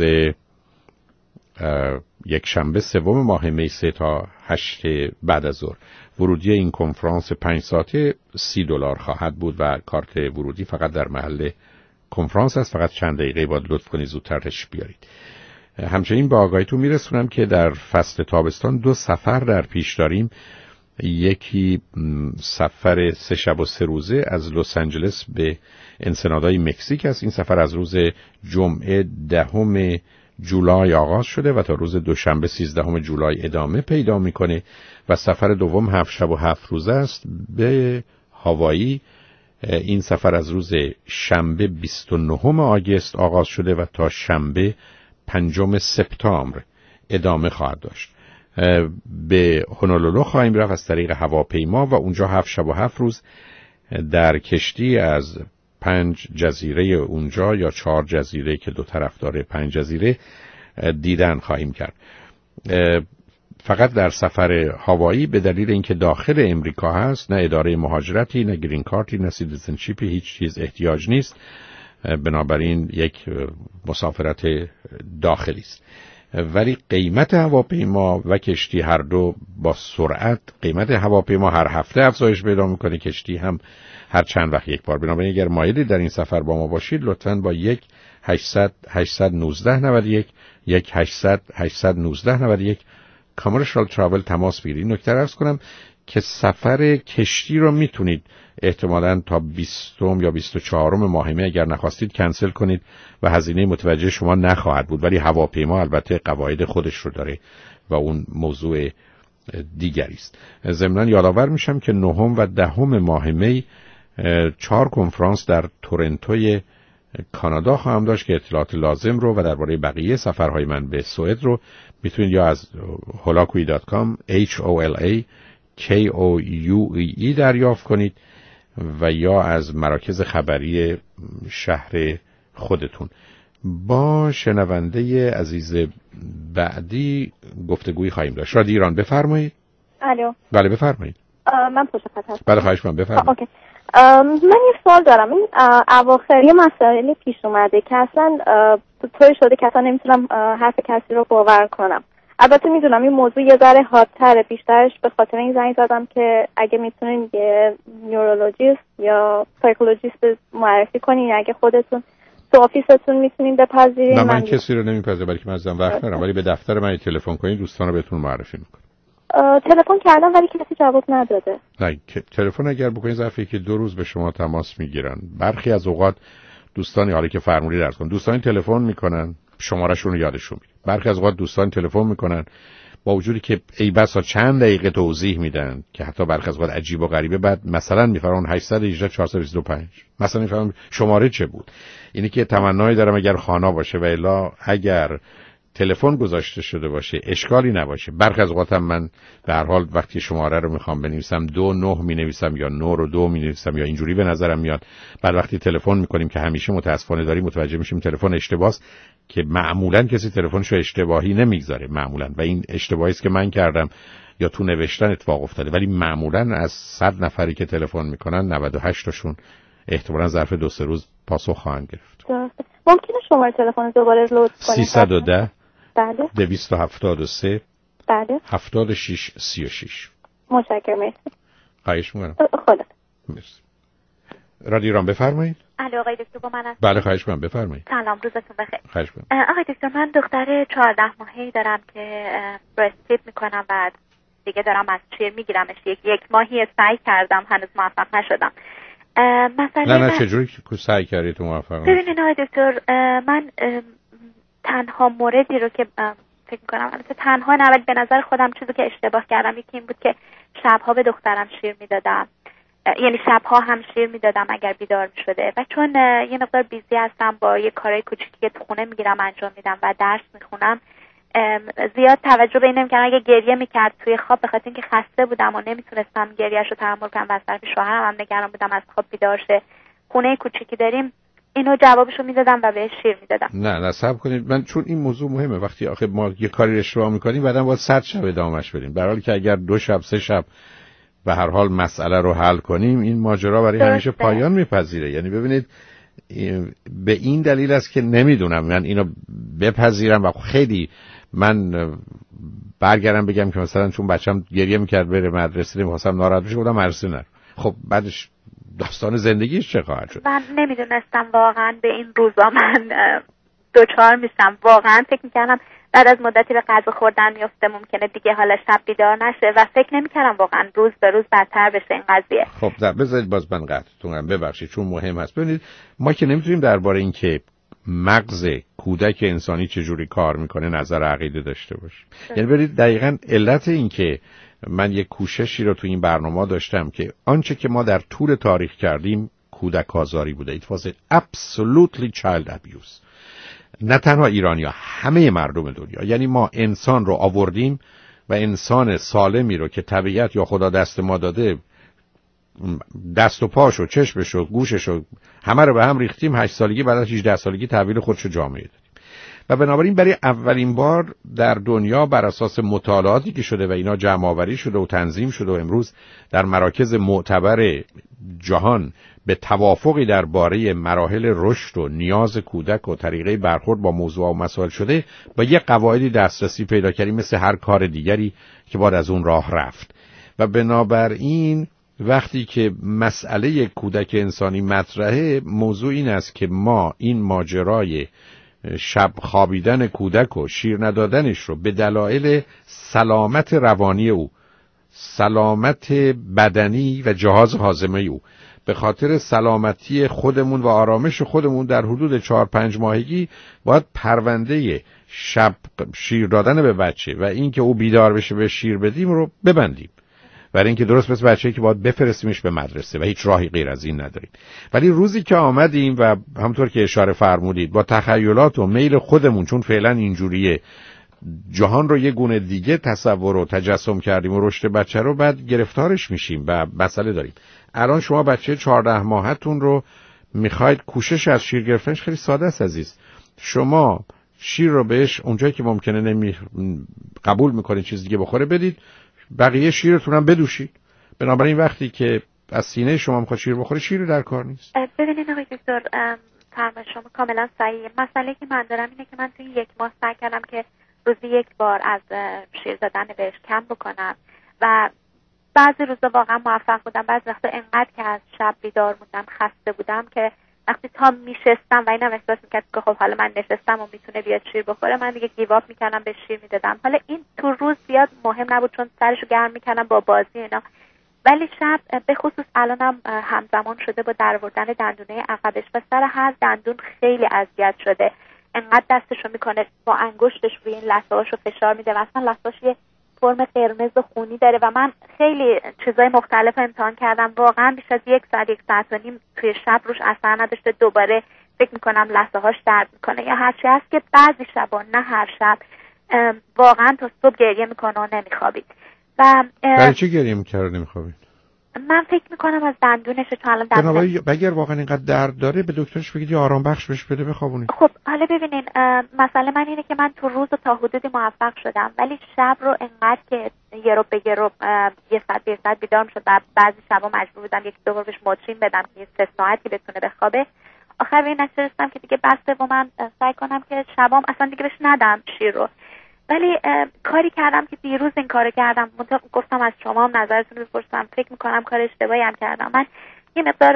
یکشنبه 3 ماه می 3 تا 8 بعد از ظهر. ورودی این کنفرانس 5 ساعته $30 خواهد بود و کارت ورودی فقط در محل کنفرانس است. فقط چند دقیقه باید لطف کنید زودتر تشریف بیارید. همچنین با آگاهیتون میرسونم که در فصل تابستان 2 سفر در پیش داریم. یکی سفر 3 شب و 3 روزه از لس آنجلس به انسنادای مکزیک است. این سفر از روز جمعه 10 جولای آغاز شده و تا روز دوشنبه 13 جولای ادامه پیدا میکنه و سفر دوم 7 شب و 7 روز است به هاوایی. این سفر از روز شنبه 29 آگوست آغاز شده و تا شنبه 5 سپتامبر ادامه خواهد داشت. به هونولولو خواهیم رفت از طریق هواپیما و اونجا 7 شب و 7 روز در کشتی از 5 جزیره اونجا یا 4 جزیره که دو طرف داره 5 جزیره دیدن خواهیم کرد. فقط در سفر هوایی به دلیل اینکه داخل امریکا هست نه اداره مهاجرتی نه گرین کارتی نه سیتیزنشیپی هیچ چیز احتیاج نیست، بنابراین یک مسافرت داخلی است. ولی قیمت هواپیما و کشتی هر دو با سرعت، قیمت هواپیما هر هفته افزایش پیدا میکنه، کشتی هم هر چند وقت یک بار. بنابراین اگر مایلی در این سفر با ما باشید لطفاً با 1-800-819-91 1-800-819-91 کامرشال تراول تماس بگیرید. نکته عرض کنم که سفر کشتی رو میتونید احتمالاً تا 20 یا 24 ماه می اگر نخواستید کنسل کنید و هزینه متوجه شما نخواهد بود، ولی هواپیما البته قواعد خودش رو داره و اون موضوع دیگری است. ضمناً یادآور میشم که 9 و 10 ماه می 4 کنفرانس در تورنتوی کانادا خواهم داشت که اطلاعات لازم رو و درباره بقیه سفرهای من به سوئد رو میتونید یا از holakui.com HOLAKOUEE دریافت کنید و یا از مراکز خبری شهر خودتون. با شنونده عزیز بعدی گفتگویی خواهیم داشت. رادیو ایران بفرمایید. الو. بله بفرمایید. من پشت خط هستم. بله خواهش می‌کنم بفرمایید. اوکی. من یه سوال دارم. این اواخر یه مسائلی پیش اومده که اصلا طوری شده که اصلا نمیتونم حرف کسی رو باور کنم. البته میدونم این موضوع یه ذره حادتره، بیشترش به خاطر این زنگ زدم که اگه میتونین یه نورولوژیست یا سایکولوژیست معرفی کنین، اگه خودتون تو آفیستون میتونین بپذیرین. نه من کسی رو نمیپذیرم، بلکه من ازم وقت ندارم، ولی به دفتر من تلفن کنین دوستان رو بهتون معرفی میکنم. تلفن کردم ولی کسی جواب نداده. نه تلفن اگر بکنین ظرف که 2 روز به شما تماس میگیرن. برخی از اوقات دوستانی حالا که فرمودید درس کن دوستان تلفن میکنن شمارهشون رو یادشون میره. برخی از اوقات دوستان تلفن میکنن با وجودی که ای بسا چند دقیقه توضیح میدن که حتی برخی از اوقات عجیب و غریبه، بعد مثلا میفرمون 818 425 مثلا میفرمون شماره چه بود. اینی که تمنایی دارم اگر خانا باشه و الا اگر تلفن گذاشته شده باشه اشکالی نباشه. برخی از اوقات هم من به هر حال وقتی شماره رو میخوام بنویسم 29 مینویسم یا 9 رو 2 مینویسم یا اینجوری به نظرم میاد. بعد وقتی تلفن میکنیم که همیشه متاسفانه داریم متوجه میشیم تلفن اشتباهه، که معمولا کسی تلفنشو اشتباهی نمیگذاره معمولا، و این اشتباهی است که من کردم یا تو نوشتن اتفاق افتاده. ولی معمولا از 100 نفری که تلفن میکنن 98 تاشون احتمالاً ظرف 2-3 روز پاسخ خواهند گرفت. ممکنه شماره تلفن دوباره لود کنید؟ 310 بله 273 بله 76 36. متشکرم. مرسی. خواهش می‌کنم. خدا. مرسی. رادیو ایران بفرمایید. الو آقای دکتر با من هست. بله خواهش می‌کنم بفرمایید. سلام روزتون بخیر. خواهش می‌کنم. آقای دکتر من دختر 14 ماهه‌ای دارم که برست فید می‌کنم و دیگه دارم از شیر می‌گیرمش. یک ماهی سعی کردم هنوز موفق نشدم. مثلا نه چجوری سعی کردید تو موفق نشدید؟ ببینید آقای دکتر من تنها موردی رو که فکر می‌کنم البته تنها نه ولی به نظر خودم چیزی که اشتباه کردم یکی این بود که شب‌ها به دخترم شیر میدادم، یعنی شب‌ها هم شیر میدادم اگر بیدار می‌شده، و چون یه مقدار بیزی هستم با یه کارهای کوچیکی که تو خونه میگیرم انجام میدم و درس میخونم زیاد توجه به این نمی‌کردم. اگه گریه میکرد توی خواب به خاطر اینکه خسته بودم و نمیتونستم گریه‌اش رو تحمل کنم و از طرف شوهرم هم نگران بودم از خواب بیدار شه، خونه کوچیکی داریم، اینو جوابشو میدادم و بهش شیر میدادم. نه صبر کنید، من چون این موضوع مهمه، وقتی آخه ما یه کاری اشتباه میکنیم بعداً باید 100 شب ادامهش بدیم، در حالی که اگر 2 شب 3 شب به هر حال مسئله رو حل کنیم این ماجرا برای همیشه پایان میپذیره. یعنی ببینید به این دلیل است که نمیدونم من اینو بپذیرم و خیلی من برگردم بگم که مثلا چون بچه‌م گریه میکرد بره مدرسه نمی‌خواستم ناراحت بشه گفتم مدرسه نره. خب بعدش داستان زندگیش چه خواهد شد؟ من نمیدونستم واقعا به این روزا من دوچار میشم. واقعا فکر میکردم بعد از مدتی به غذا خوردن میفته ممکنه دیگه حالا شب بیدار نشه و فکر نمیکردم واقعا روز به روز بدتر بشه این قضیه. خب بذارید باز من قطعتون کنم، ببخشید چون مهم هست. ببینید ما که نمیتونیم درباره این که مغز کودک انسانی چجوری کار میکنه نظر عقیده داشته باشیم. یعنی برید دقیقاً علت این که من یک کوششی رو تو این برنامه داشتم که آنچه که ما در طول تاریخ کردیم کودک آزاری بوده. It was absolutely child abuse. نه تنها ایرانیا، همه مردم دنیا. یعنی ما انسان رو آوردیم و انسان سالمی رو که طبیعت یا خدا دست ما داده، دست و پاشو، چشمشو، گوششو همه رو به هم ریختیم. 8 سالگی بعد از 18 سالگی تحویل خودشو جامعه دادیم. و بنابراین برای اولین بار در دنیا بر اساس مطالعاتی که شده و اینا جمع آوری شده و تنظیم شده و امروز در مراکز معتبر جهان به توافقی درباره مراحل رشد و نیاز کودک و طریقه برخورد با موضوع و مسائل شده، با یه قواعدی دسترسی پیدا کردیم مثل هر کار دیگری که باید از اون راه رفت. و بنابراین وقتی که مسئله کودک انسانی مطرحه، موضوع این است که ما این ماجرای شب خوابیدن کودک و شیر ندادنش رو به دلایل سلامت روانی او، سلامت بدنی و جهاز هاضمه او، به خاطر سلامتی خودمون و آرامش خودمون در حدود 4-5 ماهگی باید پرونده شب شیر دادن به بچه و این که او بیدار بشه به شیر بدیم رو ببندیم. برای اینکه درست مثل بچه‌ای که باید بفرستیمش به مدرسه و هیچ راهی غیر از این نداریم. ولی روزی که آمدیم و همونطور که اشاره فرمودید با تخیلات و میل خودمون، چون فعلا اینجوریه، جهان رو یه گونه دیگه تصور و تجسم کردیم و رشد بچه رو بعد گرفتارش میشیم و مسئله داریم. الان شما بچه 14 ماهتون رو میخواید کوشش از شیر گرفتنش خیلی ساده است عزیز. شما شیر رو بهش اونجایی که ممکنه قبول میکنید چیز دیگه بخوره بدید، بقیه شیرتون هم بدوشید. بنابراین وقتی که از سینه شما میخواد شیر بخوره، شیری در کار نیست. ببینید آقای دکتر، فرمایش شما کاملا صحیحه. مسئله که من دارم اینه که من توی 1 ماه سعی کردم که روزی 1 بار از شیر دادن بهش کم بکنم و بعضی روزا واقعا موفق بودم، بعضی وقتا انقدر که از شب بیدار موندم، خسته بودم که وقتی تا میشستم و اینم احساس میکرد که خب حالا من نشستم و میتونه بیاد شیر بخوره، من دیگه گیواب میکردم به شیر میدادم. حالا این تو روز زیاد مهم نبود چون سرشو گرم میکردم با بازی اینا، ولی شب به خصوص الانم همزمان شده با درآوردن دندونه عقبش و سر هر دندون خیلی اذیت شده. انقدر دستشو میکنه با انگشتش روی این لثه‌هاشو فشار میده، مثلا لثه‌اش یه فرم قرمز و خونی داره و من خیلی چیزای مختلف امتحان کردم، واقعا بیش از 1 ساعت 1 ساعت و نیم توی شب روش اثر نداشته. دوباره فکر میکنم لثه‌هاش درد میکنه یا هرچی هست که بعضی شبا، نه هر شب، واقعا تا صبح گریه میکنه و نمیخوابید. و برای چی گریه میکنه نمیخوابید؟ من فکر میکنم از دندونش، چون الان دندونش اگر واقعا اینقدر درد داره به دکترش بگید آرام بخش بهش بده بخوابونید. خب حالا ببینین، مسئله من اینه که من تو روز تا حدودی موفق شدم، ولی شب رو انقدر که یه رو به یه رو 1 ساعت بیدار میشد و بعضی شبا مجبور بودم 1-2 بار بهش ماترین بدم که 3 ساعتی بتونه بخوابه. آخر به این نتیجه رسیدم که دیگه بسته و من سعی کنم که شبام اصلا دیگه بهش ندم شیر رو. ولی کاری کردم که دیروز این کارو کردم، گفتم از شما هم نظرتون رو بپرسم، فکر میکنم کار اشتباهی هم کردم. من یه مقدار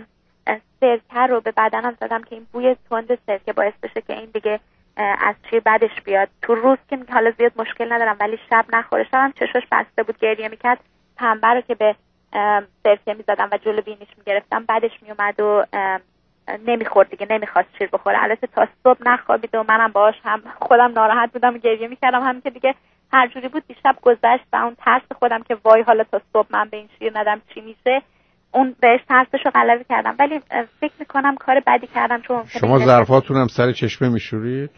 سرکه رو به بدنم زدم که این بوی تند سرکه باعث بشه که این دیگه از شیر بعدش بیاد. تو روز که حالا زیاد مشکل ندارم ولی شب نخوره. شبم چشاش بسته بود گریه میکرد، پنبه رو که به سرکه میزدم و جلو بینیش میگرفتم بعدش میومد و نمیخورد دیگه، نمیخواست شیر بخوره. البته تا صبح نخوابید و منم باهاش هم خودم ناراحت بودم و گریه میکردم، همین که دیگه هر جوری بود دیشب گذشت و اون ترس خودم که وای حالا تا صبح من به این شیر ندم چی میشه، اون بهش ترسشو غلبه کردم. ولی فکر میکنم کار بدی کردم. چون شما ظرفاتون هم سر چشمه میشورید؟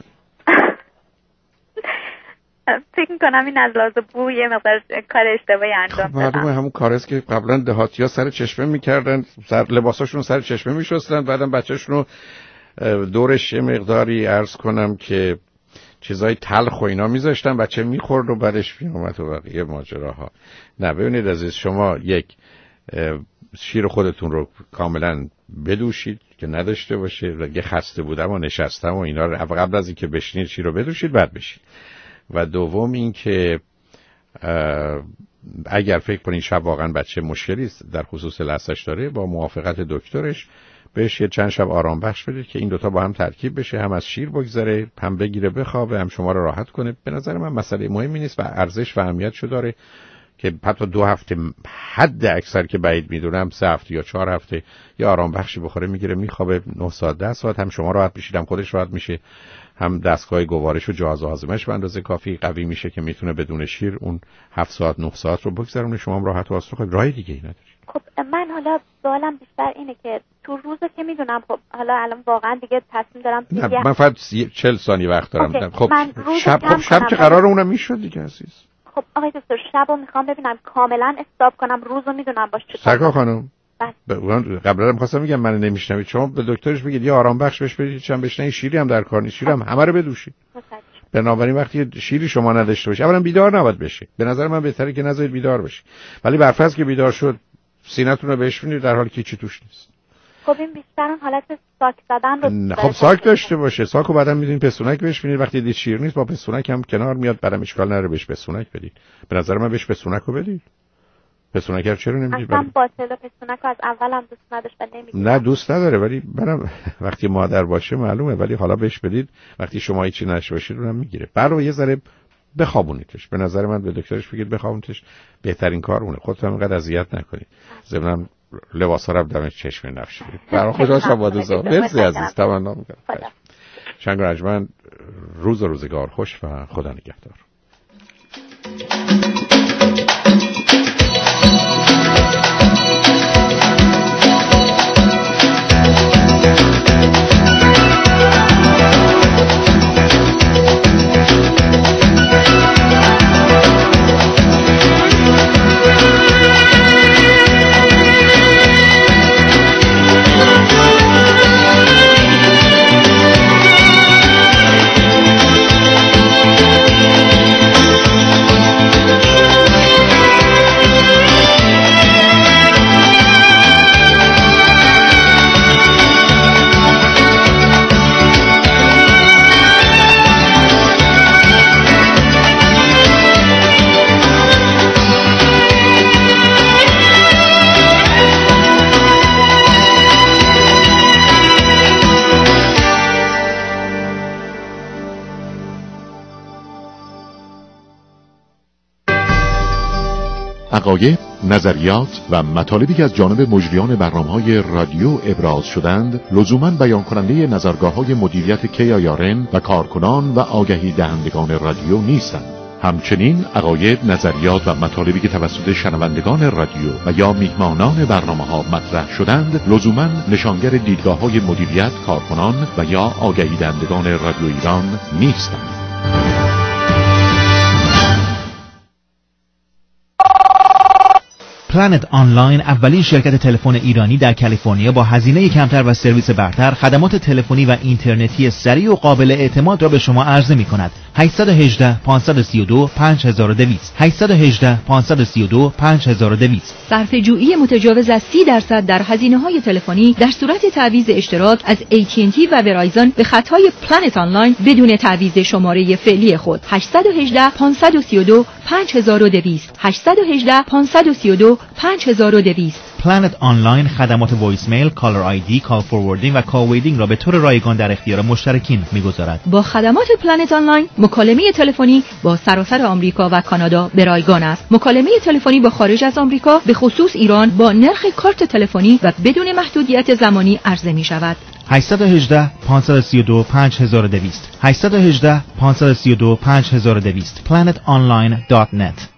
فکر میکنم این از لحاظ بوی یه مقدار کار اشتباهی انجام دادم. معلومه همون کاری است که قبلا دهاتی‌ها سر چشمه میکردن، لباساشون سر چشمه میشستن، بعدم بچه‌شونو دورش یه مقداری عرض کنم که چیزای تلخ و اینا میذاشتن، بچه میخورد و بعدش میومد و بقیه ماجراها. نه ببینید عزیز، شما یک شیر خودتون رو کاملا بدوشید که نداشته باشه. اگه خسته بودم و نشستم و اینا رو قبل از اینکه بشینید شیر رو بدوشید بعد بشید. و دوم این که اگر فکر کنید شب واقعا بچه مشکلی در خصوص لثه‌اش داره، با موافقت دکترش بهش یه چند شب آرام بخش بدید که این دوتا با هم ترکیب بشه، هم از شیر بگذره، هم بگیره بخوابه، هم شما رو راحت کنه. به نظر من مسئله مهمی نیست و ارزش و اهمیتشو داره که حتی 2 هفته حد اکثر که بعید میدونم 3 هفته یا 4 هفته یا آرام بخشی بخوره میگیره میخوابه 9 ساعت 10 ساعت. هم شما راحت میشید هم خودش راحت میشه، هم دستگاه گوارش و جهاز هاضمه‌اش به اندازه کافی قوی میشه که میتونه بدون شیر اون 7 ساعت 9 ساعت رو بگذرونه. شما هم راحت و آسون خود راه دیگه ای نداری. خب من حالا سوالم بیشتر اینه که تو روزو که میدونم خب حالا الان واقعا دیگه تصمیم دارم نه من فقط 40 ثانیه وقت دارم. خب شب که قرار اونم میشد دیگه عزیز. خب آقای دکتر شبو میخوام ببینم کاملا استاپ کنم، روزو میدونم باش چیکار. سرکار خانم قبلا می‌خواستم میگم من نمیشنوید، شما به دکترش بگید یه آرام بخش بهش بدید، چند بشنید شیری هم در کار نیست، شیر هم همه رو بدوشید. بنابراین وقتی شیری شما نداشته باشه اولا بیدار نباید بشه. به نظر من بهتره که نذارید بیدار بشه، ولی برفرض که بیدار شد سینه‌تون رو بشونید در حالی که چی توش نیست. خب این بیشتر اون حالت ساک زدن رو خب ساک داشته باشه، ساکو بعدم میدین پستونک بهش بدید، وقتی دید شیر نیست با پستونک هم کنار میاد، بعدم اشکال نداره بهش پستونک بدید. به نظر من بهش پستونکو بدید. پستونک رو چرا نمیدید؟ اصلا باطل پستونک از اولم دوست نداشت و نمیدید. نه دوست نداره، ولی منم وقتی مادر باشه معلومه، ولی حالا بهش بدید وقتی شما هیچی نشه باشید اونم میگیره. برای یه ذره بخوابونیدش. به نظر من به دکترش بگید بخوابونیدش، بهترین کار اونه. خودتون اینقدر اذیت نکنید. ضمن لباسا رو دم چشم نفش بدید. برای خوشحال شدم با دوستان. مرسی عزیز، تمنا می‌کنم. شنگ رجمن، روز و روزگار خوش و خدا نگهدار. عقاید، نظریات و مطالبی که از جانب مجریان برنامه‌های رادیو ابراز شدند لزوماً بیان کننده نظرگاه‌های مدیریت KIRN و کارکنان و آگهی دهندگان رادیو نیستند. همچنین عقاید، نظریات و مطالبی که توسط شنوندگان رادیو و یا میهمانان برنامه‌ها مطرح شدند لزوماً نشانگر دیدگاه‌های مدیریت، کارکنان و یا آگهی دهندگان رادیو ایران نیستند. پلنت آنلاین اولین شرکت تلفن ایرانی در کالیفرنیا با هزینه کمتر و سرویس برتر خدمات تلفنی و اینترنتی سریع و قابل اعتماد را به شما عرضه می‌کند. 818 532 5200 818 532 5200. صرفه‌جویی متجاوز از 30% در هزینه‌های تلفنی در صورت تعویض اشتراک از AT&T و ورایزن به خطهای پلنت آنلاین بدون تعویض شماره فعلی خود. 818 532 5200 818 532 5200. پلنت آنلاین خدمات وایس میل، کالر آیدی، کال فورواردینگ و کال ویدینگ را به طور رایگان در اختیار مشترکین می‌گذارد. با خدمات پلنت آنلاین مکالمه تلفنی با سراسر آمریکا و کانادا به رایگان است. مکالمه تلفنی با خارج از آمریکا به خصوص ایران با نرخ کارت تلفنی و بدون محدودیت زمانی عرضه می‌شود. 818 532 5200 818 532 5200 planetonline.net.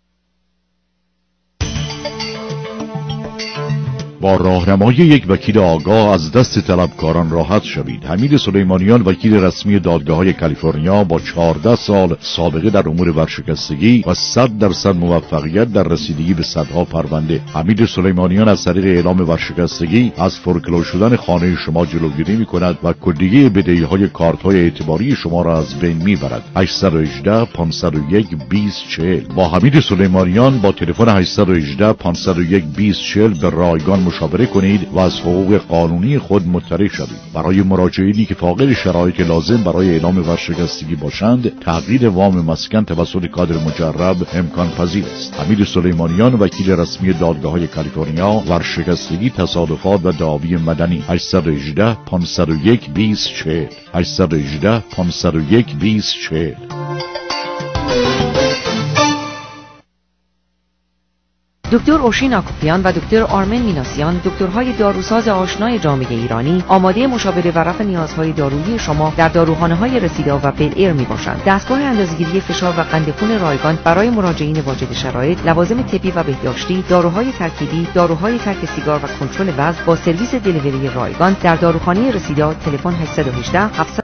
با راهنمایی یک وکیل آگاه از دست طلبکاران راحت شوید. حمید سلیمانیان، وکیل رسمی دادگاه‌های کالیفرنیا با 14 سال سابقه در امور ورشکستگی و 100% موفقیت در رسیدگی به صدها پرونده. حمید سلیمانیان از طریق اعلام ورشکستگی از فورکلوز شدن خانه شما جلوگیری می‌کند و کلیه بدهی‌های کارت‌های اعتباری شما را از بین می‌برد. 818 501 2040. با حمید سلیمانیان با تلفن 818 501 2040 به رایگان مشاوره کنید و از حقوق قانونی خود مطلع شوید. برای مراجعینی که فاقد شرایط لازم برای اعلام ورشکستگی باشند، تغییر وام مسکن توسط کادر مجرب امکان پذیر است. حمید سلیمانیان، وکیل رسمی دادگاه‌های کالیفرنیا، ورشکستگی، تصادفات و دعاوی مدنی. 818 501 2040 818 501 2040. دکتر اوشین آکوپیان و دکتر آرمن میناسیان، دکترهای داروساز آشنای جامعه ایرانی، آماده مشاوره و رفع نیازهای دارویی شما در داروخانه‌های رسیدا و بل ایر میباشند. دستگاه اندازه‌گیری فشار و قند خون رایگان برای مراجعین واجد شرایط، لوازم طبی و بهداشتی، داروهای ترکیبی، داروهای ترک سیگار و کنترل وزن با سرویس دلیوری رایگان در داروخانه رسیدا. تلفن 818